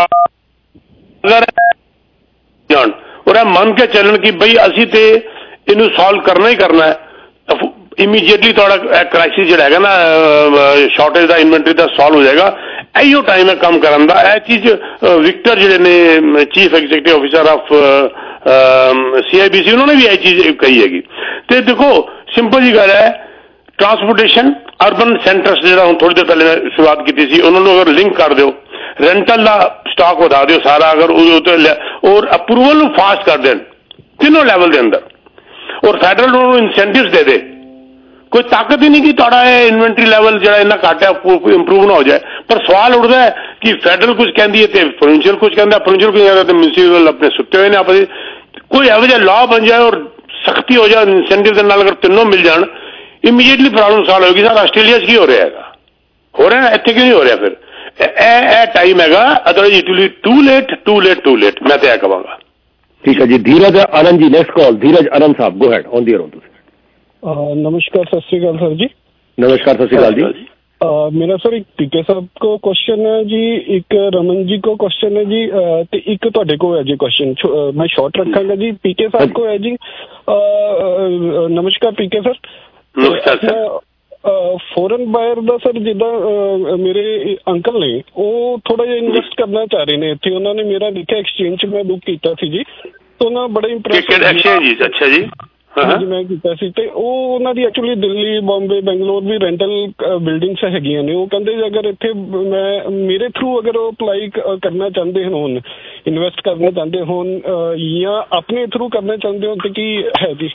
ਜਾਣ ਔਰ ਇਹ ਮੰਨ ਕੇ ਚੱਲਣ ਕਿ ਬਈ ਅਸੀਂ ਤੇ ਇਹਨੂੰ ਸੋਲਵ ਕਰਨਾ ਹੀ ਕਰਨਾ ਹੈ। ਇਮੀਡੀਏਟਲੀ ਤੁਹਾਡਾ ਕ੍ਰਾਈਸਿਸ ਜਿਹੜਾ ਹੈਗਾ ਨਾ ਸ਼ਾਰਟੇਜ ਦਾ, ਇਨਵੈਂਟਰੀ ਦਾ ਸੋਲਵ ਹੋ ਜਾਏਗਾ। ਇਹੀਓ ਟਾਈਮ ਹੈ ਕੰਮ ਕਰਨ ਦਾ। ਇਹ ਚੀਜ਼ ਵਿਕਟਰ ਜਿਹੜੇ ਨੇ chief executive officer of CIBC ਉਹਨਾਂ ਨੇ ਵੀ ਇਹ ਚੀਜ਼ ਕਹੀ ਹੈਗੀ। ਤੇ ਦੇਖੋ ਸਿੰਪਲ ਜੀ ਗੱਲ ਹੈ, ਟਰਾਂਸਪੋਰਟੇਸ਼ਨ ਅਰਬਨ ਸੈਂਟਰਸ ਜਿਹੜਾ ਹੁਣ ਥੋੜੀ ਦੇਰ ਪਹਿਲੇ ਸ਼ੁਰੂਆਤ ਕੀਤੀ ਸੀ ਉਹਨਾਂ ਨੂੰ ਅਗਰ ਲਿੰਕ ਕਰ ਦਿਓ, ਰੈਂਟਲ ਦਾ ਸਟਾਕ ਵਧਾ ਦਿਓ ਸਾਰਾ, ਅਗਰ ਉਹਦੇ ਉੱਤੇ ਔਰ ਅਪਰੂਵਲ ਨੂੰ ਫਾਸਟ ਕਰ ਦੇਣ ਤਿੰਨੋਂ ਲੈਵਲ ਦੇ ਅੰਦਰ, ਔਰ ਫੈਡਰਲ ਨੂੰ ਇਨਸੈਂਟਿਵਸ ਦੇ ਦੇ। ਕੋਈ ਤਾਕਤ ਹੀ ਨਹੀਂ ਕਿ ਤੁਹਾਡਾ ਇਹ ਇਨਵੈਂਟਰੀ ਲੈਵਲ ਜਿਹੜਾ ਇੰਨਾ ਘੱਟ ਹੈ ਇੰਪਰੂਵ ਨਾ ਹੋ ਜਾਏ। ਪਰ ਸਵਾਲ ਉੱਠਦਾ ਹੈ ਕਿ ਫੈਡਰਲ ਕੁਝ ਕਹਿੰਦੀ ਹੈ ਤੇ ਪ੍ਰੋਵਿੰਸ਼ੀਅਲ ਕੁਝ ਕਹਿੰਦਾ, ਪ੍ਰੋਵਿੰਸ਼ੀਅਲ ਕੁਝ ਕਹਿੰਦਾ ਤੇ ਮਿਊਨਿਸਿਪਲ ਆਪਣੇ ਸੁੱਤੇ ਹੋਏ ਨੇ ਆਪਸ। ਕੋਈ ਇਹੋ ਜਿਹਾ ਲਾਅ ਬਣ ਜਾਏ ਔਰ ਸਖਤੀ ਹੋ ਜਾਏ ਇਨਸੈਂਟਿਵ ਦੇ ਨਾਲ, ਅਗਰ ਤਿੰਨੋਂ ਮਿਲ ਜਾਣ ਇਮੀਡੀਏਟਲੀ ਪ੍ਰੋਬਲਮ ਸੋਲਵ ਹੋਏਗੀ। ਸਰ ਆਸਟ੍ਰੇਲੀਆ 'ਚ ਕੀ ਹੋ ਰਿਹਾ ਹੈਗਾ, ਹੋ ਰਿਹਾ ਇੱਥੇ ਕਿਉਂ ਨਹੀਂ ਹੋ ਰਿਹਾ? ਫਿਰ ਇਹ ਟਾਈਮ ਹੈਗਾ, otherwise it will be too late. ਮੈਂ ਤਾਂ ਇਹ ਕਹਾਂਗਾ। ਠੀਕ ਹੈ ਜੀ, ਧੀਰਜ ਆਨੰਦ ਜੀ ਨੈਕਸਟ ਕਾਲ। ਧੀਰਜ ਆਨੰਦ ਸਾਹਿਬ, go ahead, on the air ਤੁਸੀਂ। नमस्कार, सत श्रीकाल सर जी। नमस्कार, सत श्रीकाल जी। मेरा सर एक पीके साहब को क्वेश्चन है जी, एक रमन जी को क्वेश्चन है जी, ते एक तुहाडे को है जी क्वेश्चन। मैं शॉर्ट रखांगा जी। पीके साहब को है जी। नमस्कार पीके सर। नमस्कार सर। फॉरन बायर ਦਾ ਸਰ ਜਿੱਦਾਂ ਮੇਰੇ ਅੰਕਲ ਨੇ ਉਹ ਥੋੜਾ ਜਿਹਾ ਇਨਵੈਸਟ ਕਰਨਾ ਚਾਹ ਰਹੇ ਨੇ ਇੱਥੇ। ਉਹਨਾਂ ਨੇ ਮੇਰਾ ਦੇਖਿਆ ਐਕਸਚੇਂਜ 'ਚ ਮੈਂ ਬੁੱਕ ਕੀਤਾ ਸੀ ਜੀ, ਤਾਂ ਉਹਨਾਂ ਬੜਾ ਇੰਪ੍ਰੈਸ ਐਕਸਚੇਂਜ। ਅੱਛਾ ਜੀ, ਹਾਂਜੀ ਮੈਂ ਕੀਤਾ ਸੀ। ਤੇ ਉਹ ਉਹਨਾਂ ਦੀ ਐਕਚੁਅਲੀ ਦਿੱਲੀ, ਬੰਬੇ, ਬੈਂਗਲੋਰ ਵੀ ਰੈਂਟਲ ਬਿਲਡਿੰਗਸ ਹੈਗੀਆਂ ਨੇ। ਉਹ ਕਹਿੰਦੇ ਅਗਰ ਇੱਥੇ ਮੈਂ ਮੇਰੇ ਥਰੂ ਅਗਰ ਉਹ ਅਪਲਾਈ ਕਰਨਾ ਚਾਹੁੰਦੇ ਹੋਣ, ਇਨਵੈਸਟ ਕਰਨਾ ਚਾਹੁੰਦੇ ਹੋਣ ਜਾਂ ਆਪਣੇ ਥਰੂ ਕਰਨਾ ਚਾਹੁੰਦੇ ਹੋ ਤੇ ਕੀ ਹੈ ਜੀ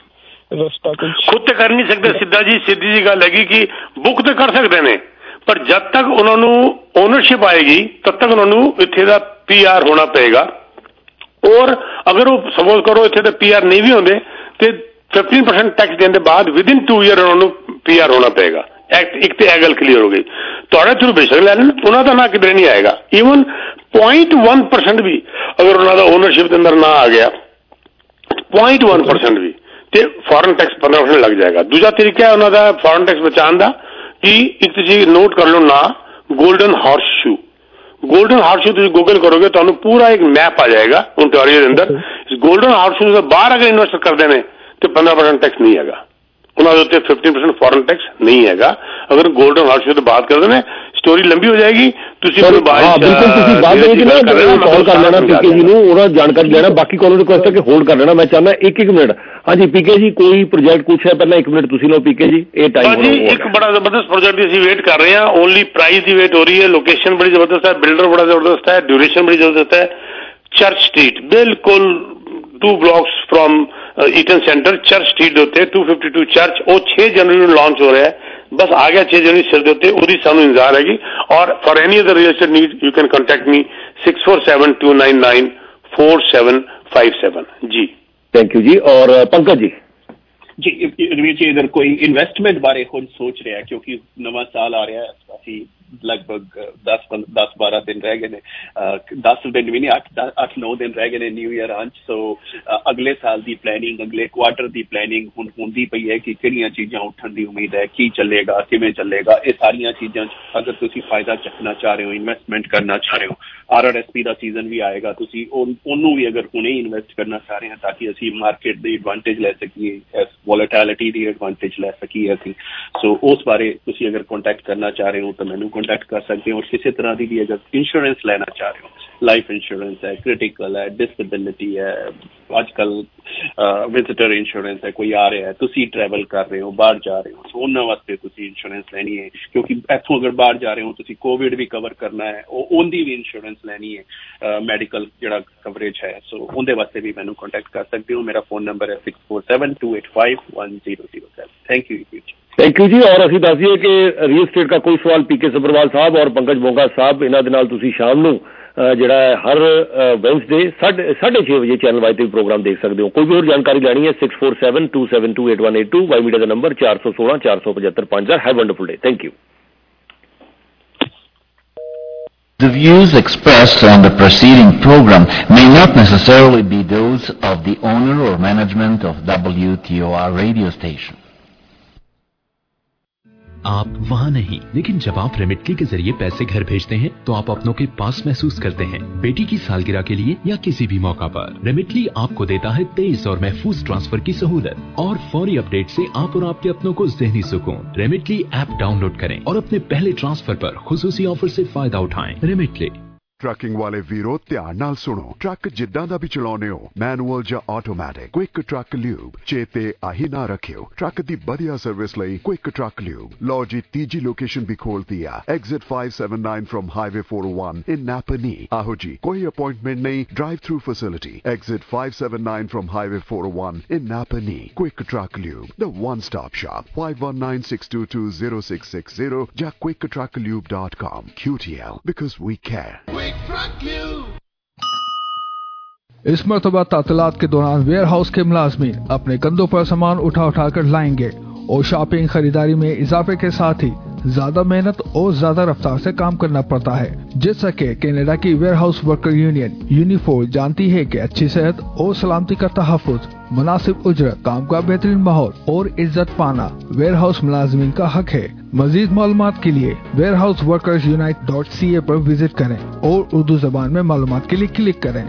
ਰਸਤਾ ਕੁਝ ਖੁਦ ਤੇ ਕਰ ਨਹੀਂ ਸਕਦੇ ਸਿੱਧਾ ਜੀ, ਸਿੱਧੀ ਜੀ ਗੱਲ ਹੈਗੀ ਕਿ ਬੁੱਕ ਤੇ ਕਰ ਸਕਦੇ ਨੇ, ਪਰ ਜਦ ਤੱਕ ਉਹਨਾਂ ਨੂੰ ਓਨਰਸ਼ਿਪ ਆਏਗੀ ਤਦ ਤੱਕ ਉਹਨਾਂ ਨੂੰ ਇੱਥੇ ਦਾ PR ਹੋਣਾ ਪਏਗਾ। ਔਰ ਅਗਰ ਉਹ ਸਪੋਜ਼ ਕਰੋ ਇੱਥੇ ਦਾ PR ਨਹੀਂ ਵੀ ਹੁੰਦੇ ਤੇ 15% ਟੈਕਸ ਦੇਣ ਦੇ ਬਾਅਦ ਵਿਦਿਨ 2 ਈਅਰ ਉਹਨਾਂ ਨੂੰ PR ਹੋਣਾ ਪਏਗਾ। ਇੱਕ ਤੇ ਇਹ ਗੱਲ ਕਲੀਅਰ ਹੋ ਗਈ। ਤੁਹਾਡੇ ਥਰੂ ਬੇਸ਼ੱਕ ਲੈ ਲੈਣ, ਉਹਨਾਂ ਦਾ ਨਾਂ ਕਿਧਰੇ ਨਹੀਂ ਆਏਗਾ। ਈਵਨ 0.1% ਵੀ ਅਗਰ ਉਹਨਾਂ ਦਾ ਓਨਰਸ਼ਿਪ ਦੇ ਅੰਦਰ ਨਾ ਆ ਗਿਆ, 0.1% ਵੀ, ਤੇ ਫੋਰਨ ਟੈਕਸ 15% ਲੱਗ ਜਾਏਗਾ। ਦੂਜਾ ਤਰੀਕਾ ਹੈ ਉਹਨਾਂ ਦਾ ਫੋਰਨ ਟੈਕਸ ਬਚਾਉਣ ਦਾ ਕਿ ਇੱਕ ਤੁਸੀਂ ਨੋਟ ਕਰ ਲਓ ਨਾ, golden horseshoe. Golden horseshoe ਤੁਸੀਂ ਗੂਗਲ ਕਰੋਗੇ ਤੁਹਾਨੂੰ ਪੂਰਾ ਇੱਕ ਮੈਪ ਆ ਜਾਏਗਾ ਓਨਟਾਰੀਓ ਦੇ ਅੰਦਰ। ਗੋਲਡਨ ਹਾਰਸ ਸ਼ੂ ਦੇ ਬਾਹਰ ਅਗਰ ਇਨਵੈਸਟ ਕਰਦੇ ਨੇ ਤੇ 15% ਟੈਕਸ ਨਹੀਂ ਹੈਗਾ ਉਹਨਾਂ ਦੇ ਉੱਤੇ, 15% ਫੋਰਨ ਟੈਕਸ ਨਹੀਂ ਹੈਗਾ। ਅਗਰ ਗੋਲਡਨ ਹਾਰਸ ਸ਼ੂ ਦੀ ਬਾਤ ਕਰਦੇ ਨੇ, ਸਟੋਰੀ ਲੰਬੀ ਹੋ ਜਾਏਗੀ। ਤੁਸੀਂ ਬਿਲਕੁਲ ਤੁਸੀਂ ਬਾਅਦ ਦੇ ਵਿੱਚ ਨਾ ਕਾਲ ਕਰ ਲੈਣਾ ਪੀਕੇ ਜੀ ਨੂੰ, ਉਹਨਾਂ ਜਾਣਕਾਰੀ ਲੈਣਾ। ਬਾਕੀ ਕਾਲ ਰਿਕੁਐਸਟ ਹੈ ਕਿ ਹੋਲਡ ਕਰ ਲੈਣਾ। ਮੈਂ ਚਾਹੁੰਦਾ ਇੱਕ ਮਿੰਟ। ਹਾਂਜੀ ਪੀਕੇ ਜੀ, ਕੋਈ ਪ੍ਰੋਜੈਕਟ ਕੁਛ ਹੈ? ਪਹਿਲਾਂ 1 ਮਿੰਟ ਤੁਸੀਂ ਲਓ ਪੀਕੇ ਜੀ, ਇਹ ਟਾਈਮ ਜੀ ਇੱਕ ਬੜਾ ਜ਼ਬਰਦਸਤ ਪ੍ਰੋਜੈਕਟ ਦੀ ਅਸੀਂ ਵੇਟ ਕਰ ਰਹੇ ਹਾਂ। ਓਨਲੀ ਪ੍ਰਾਈਸ ਦੀ ਵੇਟ ਹੋ ਰਹੀ ਹੈ। ਲੋਕੇਸ਼ਨ ਬੜੀ ਜ਼ਬਰਦਸਤ ਹੈ, ਬਿਲਡਰ ਬੜਾ ਜ਼ਬਰਦਸਤ ਹੈ, ਡਿਊਰੇਸ਼ਨ ਬੜੀ ਜ਼ਬਰਦਸਤ ਹੈ। ਚਰਚ ਸਟਰੀਟ, ਬਿਲਕੁਲ 2 blocks from Eaton Centre, Church Street ਦੇ ਉੱਤੇ 252 ਚਰਚ। ਉਹ 6 ਜਨਵਰੀ ਨੂੰ ਲਾਂਚ ਹੋ ਰਿਹਾ ਹੈ। ਬਸ ਆ ਗਿਆ 6 ਜਨਵਰੀ ਸਿਰ ਦੇ ਉੱਤੇ, ਉਹਦੀ ਸਾਨੂੰ ਇੰਤਜ਼ਾਰ ਹੈਗੀ। ਔਰ for any other real estate need you can contact me 6472994757 जी। थैंक यू जी। और पंकज जी ਰਵੀਰ ਜੀ, ਅਗਰ ਕੋਈ ਇਨਵੈਸਟਮੈਂਟ ਬਾਰੇ ਹੁਣ ਸੋਚ ਰਿਹਾ, ਕਿਉਂਕਿ ਨਵਾਂ ਸਾਲ ਆ ਰਿਹਾ ਹੈ, ਅਸੀਂ ਲਗਭਗ 10-12 ਦਿਨ ਰਹਿ ਗਏ ਨੇ, 10 ਦਿਨ ਵੀ ਨਹੀਂ, 8-9 ਦਿਨ ਰਹਿ ਗਏ ਨੇ ਨਿਊ ਈਅਰ ਆਉਣ। ਸੋ ਅਗਲੇ ਸਾਲ ਦੀ ਪਲੈਨਿੰਗ, ਅਗਲੇ ਕੁਆਟਰ ਦੀ ਪਲੈਨਿੰਗ ਹੁਣ ਹੁੰਦੀ ਪਈ ਹੈ ਕਿ ਕਿਹੜੀਆਂ ਚੀਜ਼ਾਂ ਉੱਠਣ ਦੀ ਉਮੀਦ ਹੈ, ਕੀ ਚੱਲੇਗਾ, ਕਿਵੇਂ ਚੱਲੇਗਾ। ਇਹ ਸਾਰੀਆਂ ਚੀਜ਼ਾਂ ਅਗਰ ਤੁਸੀਂ ਫਾਇਦਾ ਚੱਕਣਾ ਚਾਹ ਰਹੇ ਹੋ, ਇਨਵੈਸਟਮੈਂਟ ਕਰਨਾ ਚਾਹ ਰਹੇ ਹੋ, RRSP ਦਾ ਸੀਜ਼ਨ ਵੀ ਆਏਗਾ, ਤੁਸੀਂ ਉਹਨੂੰ ਵੀ ਅਗਰ ਹੁਣੇ ਇਨਵੈਸਟ ਕਰਨਾ ਚਾਹ ਰਹੇ ਹੋ ਤਾਂ ਕਿ ਅਸੀਂ ਮਾਰਕੀਟ ਦੀ ਐਡਵਾਂਟੇਜ ਲੈ ਸਕੀਏ, ਵੋਲੇਟਿਲਿਟੀ ਦੀ ਐਡਵਾਂਟੇਜ ਲੈ ਸਕੀਏ ਅਸੀਂ। ਸੋ ਉਸ ਬਾਰੇ ਤੁਸੀਂ ਅਗਰ ਕੰਟੈਕਟ ਕਰਨਾ ਚਾਹ ਰਹੇ ਹੋ ਤਾਂ ਮੈਨੂੰ ਕੰਟੈਕਟ ਕਰ ਸਕਦੇ ਹੋ। ਔਰ ਕਿਸੇ ਤਰ੍ਹਾਂ ਦੀ ਵੀ ਅਗਰ ਇੰਸ਼ੋਰੈਂਸ ਲੈਣਾ ਚਾਹ ਰਹੇ ਹੋ, ਲਾਈਫ ਇੰਸ਼ੋਰੈਂਸ ਹੈ, ਕ੍ਰਿਟੀਕਲ ਹੈ, ਡਿਸੇਬਿਲਿਟੀ ਹੈ, ਅੱਜ ਕੱਲ ਵਿਜ਼ਿਟਰ ਇੰਸ਼ੋਰੈਂਸ ਹੈ, ਕੋਈ ਆ ਰਿਹਾ ਹੈ, ਤੁਸੀਂ ਟਰੈਵਲ ਕਰ ਰਹੇ ਹੋ, ਬਾਹਰ ਜਾ ਰਹੇ ਹੋ, ਸੋ ਉਹਨਾਂ ਵਾਸਤੇ ਤੁਸੀਂ ਇੰਸ਼ੋਰੈਂਸ ਲੈਣੀ ਹੈ। ਕਿਉਂਕਿ ਇੱਥੋਂ ਅਗਰ ਬਾਹਰ ਜਾ ਰਹੇ ਹੋ ਤੁਸੀਂ ਕੋਵਿਡ ਵੀ ਕਵਰ ਕਰਨਾ ਹੈ, ਉਹਦੀ ਵੀ ਇੰਸ਼ੋਰੈਂਸ ਲੈਣੀ ਹੈ, ਮੈਡੀਕਲ ਜਿਹੜਾ ਕਵਰੇਜ ਹੈ। ਸੋ ਉਹਦੇ ਵਾਸਤੇ ਵੀ ਮੈਨੂੰ ਕੰਟੈਕਟ ਕਰ ਸਕਦੇ ਹੋ। ਮੇਰਾ ਫੋਨ ਨੰਬਰ ਹੈ 6472851007। थैंक यू जी। और ਅਸੀਂ ਦੱਸ ਦਈਏ ਕਿ ਰੀਅਲ ਸਟੇਟ ਦਾ ਕੋਈ ਸਵਾਲ ਪੀਕੇ ਸਬਰਵਾਲ ਸਾਹਿਬ ਔਰ ਪੰਕਜ ਮੋਗਾ ਸਾਹਿਬ, ਇਹਨਾਂ ਦੇ ਨਾਲ ਤੁਸੀਂ ਸ਼ਾਮ ਨੂੰ ਜਿਹੜਾ ਹਰ ਵੈਨਸਡੇ 6:30 ਵਜੇ ਚੈਨਲ ਵਾਈ ਤੇ ਪ੍ਰੋਗਰਾਮ ਦੇਖ ਸਕਦੇ ਹੋ। ਕੋਈ ਵੀ ਹੋਰ ਜਾਣਕਾਰੀ ਲੈਣੀ ਹੈ 6472728182, ਵਾਈ ਮੀਡੀਆ ਦਾ ਨੰਬਰ 416-475-5000। Have wonderful day. Thank you. The views expressed on the preceding program may not necessarily be those of the owner or management of WTOR radio station. आप वहाँ नहीं, लेकिन जब आप रेमिटली के जरिए पैसे घर भेजते हैं तो आप अपनों के पास महसूस करते हैं। बेटी की सालगिरह के लिए या किसी भी मौका पर रेमिटली आपको देता है तेज और महफूज ट्रांसफर की सहूलत और फौरी अपडेट से आप और आपके अपनों को ज़हनी सुकून। रेमिटली ऐप डाउनलोड करें और अपने पहले ट्रांसफर पर खुसूसी ऑफर से फायदा उठाएं। रेमिटली। ट्रकिंग वाले वीरो ध्यान नाल सुनो। ट्रक जिद्दां दा भी चलाउने हो, मैनुअल या ऑटोमैटिक, क्विक ट्रक ल्यूब चेते आही ना रखियो। ट्रक दी बढ़िया सर्विस लई क्विक ट्रक ल्यूब। लो जी तीजी लोकेशन भी खोल दिया, exit 579 from highway 401 in Napanee. आहो जी, कोई अपॉइंटमेंट नहीं, drive through facility. Exit 579 from highway 401 in Napanee. Quick Truck Lube, the one stop shop. 5196220660 या quicktrucklube.com। QTL, because we care। इस मरतबा तातीलात के दौरान वेयर हाउस के मुलाजमीन अपने कंधों पर सामान उठा कर लाएंगे और शॉपिंग खरीदारी में इजाफे के साथ ही ज्यादा मेहनत और ज्यादा रफ्तार से काम करना पड़ता है। जैसा कि कनाडा की warehouse worker union Unifor जानती है कि अच्छी सेहत और सलामती का तहफ़्फ़ुज़, मुनासिब उजरत, काम का बेहतरीन माहौल और इज्जत पाना वेयर हाउस मुलाजमीन का हक है। मजीद मालूमात के लिए warehouseworkersunite.ca पर विजिट करें और उर्दू जबान में मालूमात के लिए क्लिक करें।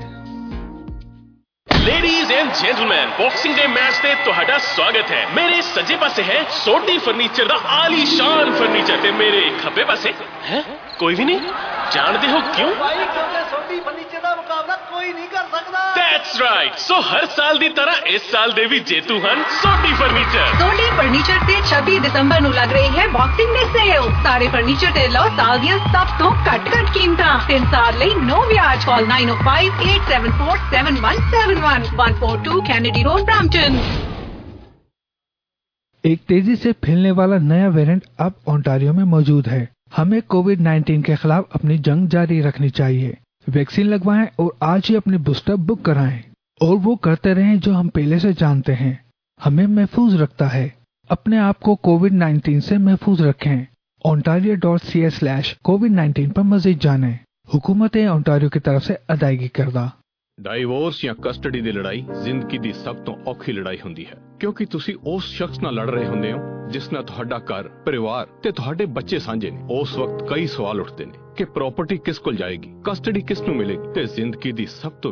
Ladies and gentleman, Boxing Day match ਤੇ ਤੁਹਾਡਾ ਸਵਾਗਤ ਹੈ। ਮੇਰੇ ਸੱਜੇ ਪਾਸੇ ਹੈ ਸੋਢੀ ਫਰਨੀਚਰ ਦਾ ਆਲੀਸ਼ਾਨ ਫਰਨੀਚਰ ਤੇ ਮੇਰੇ ਖੱਬੇ ਪਾਸੇ ਹੈ ਕੋਈ ਵੀ ਨਹੀਂ। ਜਾਣਦੇ ਹੋ ਕਿਉਂ? ਭਾਈ ਕਿਉਂਕਿ ਸੋਢੀ ਫਰਨੀਚਰ ਦਾ ਮੁਕਾਬਲਾ ਕੋਈ ਨਹੀਂ ਕਰ ਸਕਦਾ। That's right. ਸੋ ਹਰ ਸਾਲ ਦੀ ਤਰ੍ਹਾਂ ਇਸ ਸਾਲ ਦੇ ਵੀ ਜੇਤੂ ਹਨ ਸੋਢੀ ਫਰਨੀਚਰ। ਸੋਢੀ ਫਰਨੀਚਰ ਤੇ 26 ਦਸੰਬਰ ਨੂੰ ਲੱਗ ਰਹੀ ਹੈ ਬਾਕਸਿੰਗ ਡੇ ਸੇਲ। ਸਾਰੇ ਫਰਨੀਚਰ ਤੇ ਲਓ ਸਾਲ ਦੀਆਂ ਸਭ ਤੋਂ ਘੱਟ ਕੀਮਤਾਂ। 3 ਸਾਲ ਲਈ ਨੋ ਵਿਆਜ। ਕਾਲ 905-874-7171 142 Kennedy Road, Brampton। एक तेजी से फैलने वाला नया वेरिएंट अब ओंटारियो में मौजूद है। हमें कोविड-19 के खिलाफ अपनी जंग जारी रखनी चाहिए। वैक्सीन लगवाएं और आज ही अपनी बूस्टर बुक कराएं और वो करते रहें जो हम पहले से जानते हैं, हमें महफूज रखता है। अपने आप को कोविड-19 से महफूज रखें। ontario.ca/covid19 पर मजीद जानें। हुकूमत ओंटारियो की तरफ से अदायगी करदा। ਡਾਈਵੋਰਸ ਜਾਂ ਕਸਟਡੀ ਦੀ ਲੜਾਈ ਜ਼ਿੰਦਗੀ ਦੀ ਸਭ ਤੋਂ ਔਖੀ ਲੜਾਈ ਹੁੰਦੀ ਹੈ, ਕਿਉਂਕਿ ਤੁਸੀਂ ਉਸ ਸ਼ਖਸ ਨਾਲ ਲੜ ਰਹੇ ਹੁੰਦੇ ਹੋ ਜਿਸ ਨਾਲ ਤੁਹਾਡਾ ਘਰ, ਪਰਿਵਾਰ ਤੇ ਤੁਹਾਡੇ ਬੱਚੇ ਸਾਂਝੇ ਨੇ। ਉਸ ਵਕਤ ਕਈ ਸਵਾਲ ਉੱਠਦੇ ਨੇ ਕਿ ਪ੍ਰਾਪਰਟੀ ਕਿਸ ਕੋਲ ਜਾਏਗੀ, ਕਸਟਡੀ ਕਿਸ ਨੂੰ ਮਿਲੇਗੀ ਤੇ ਜ਼ਿੰਦਗੀ ਦੀ ਸਭ ਤੋਂ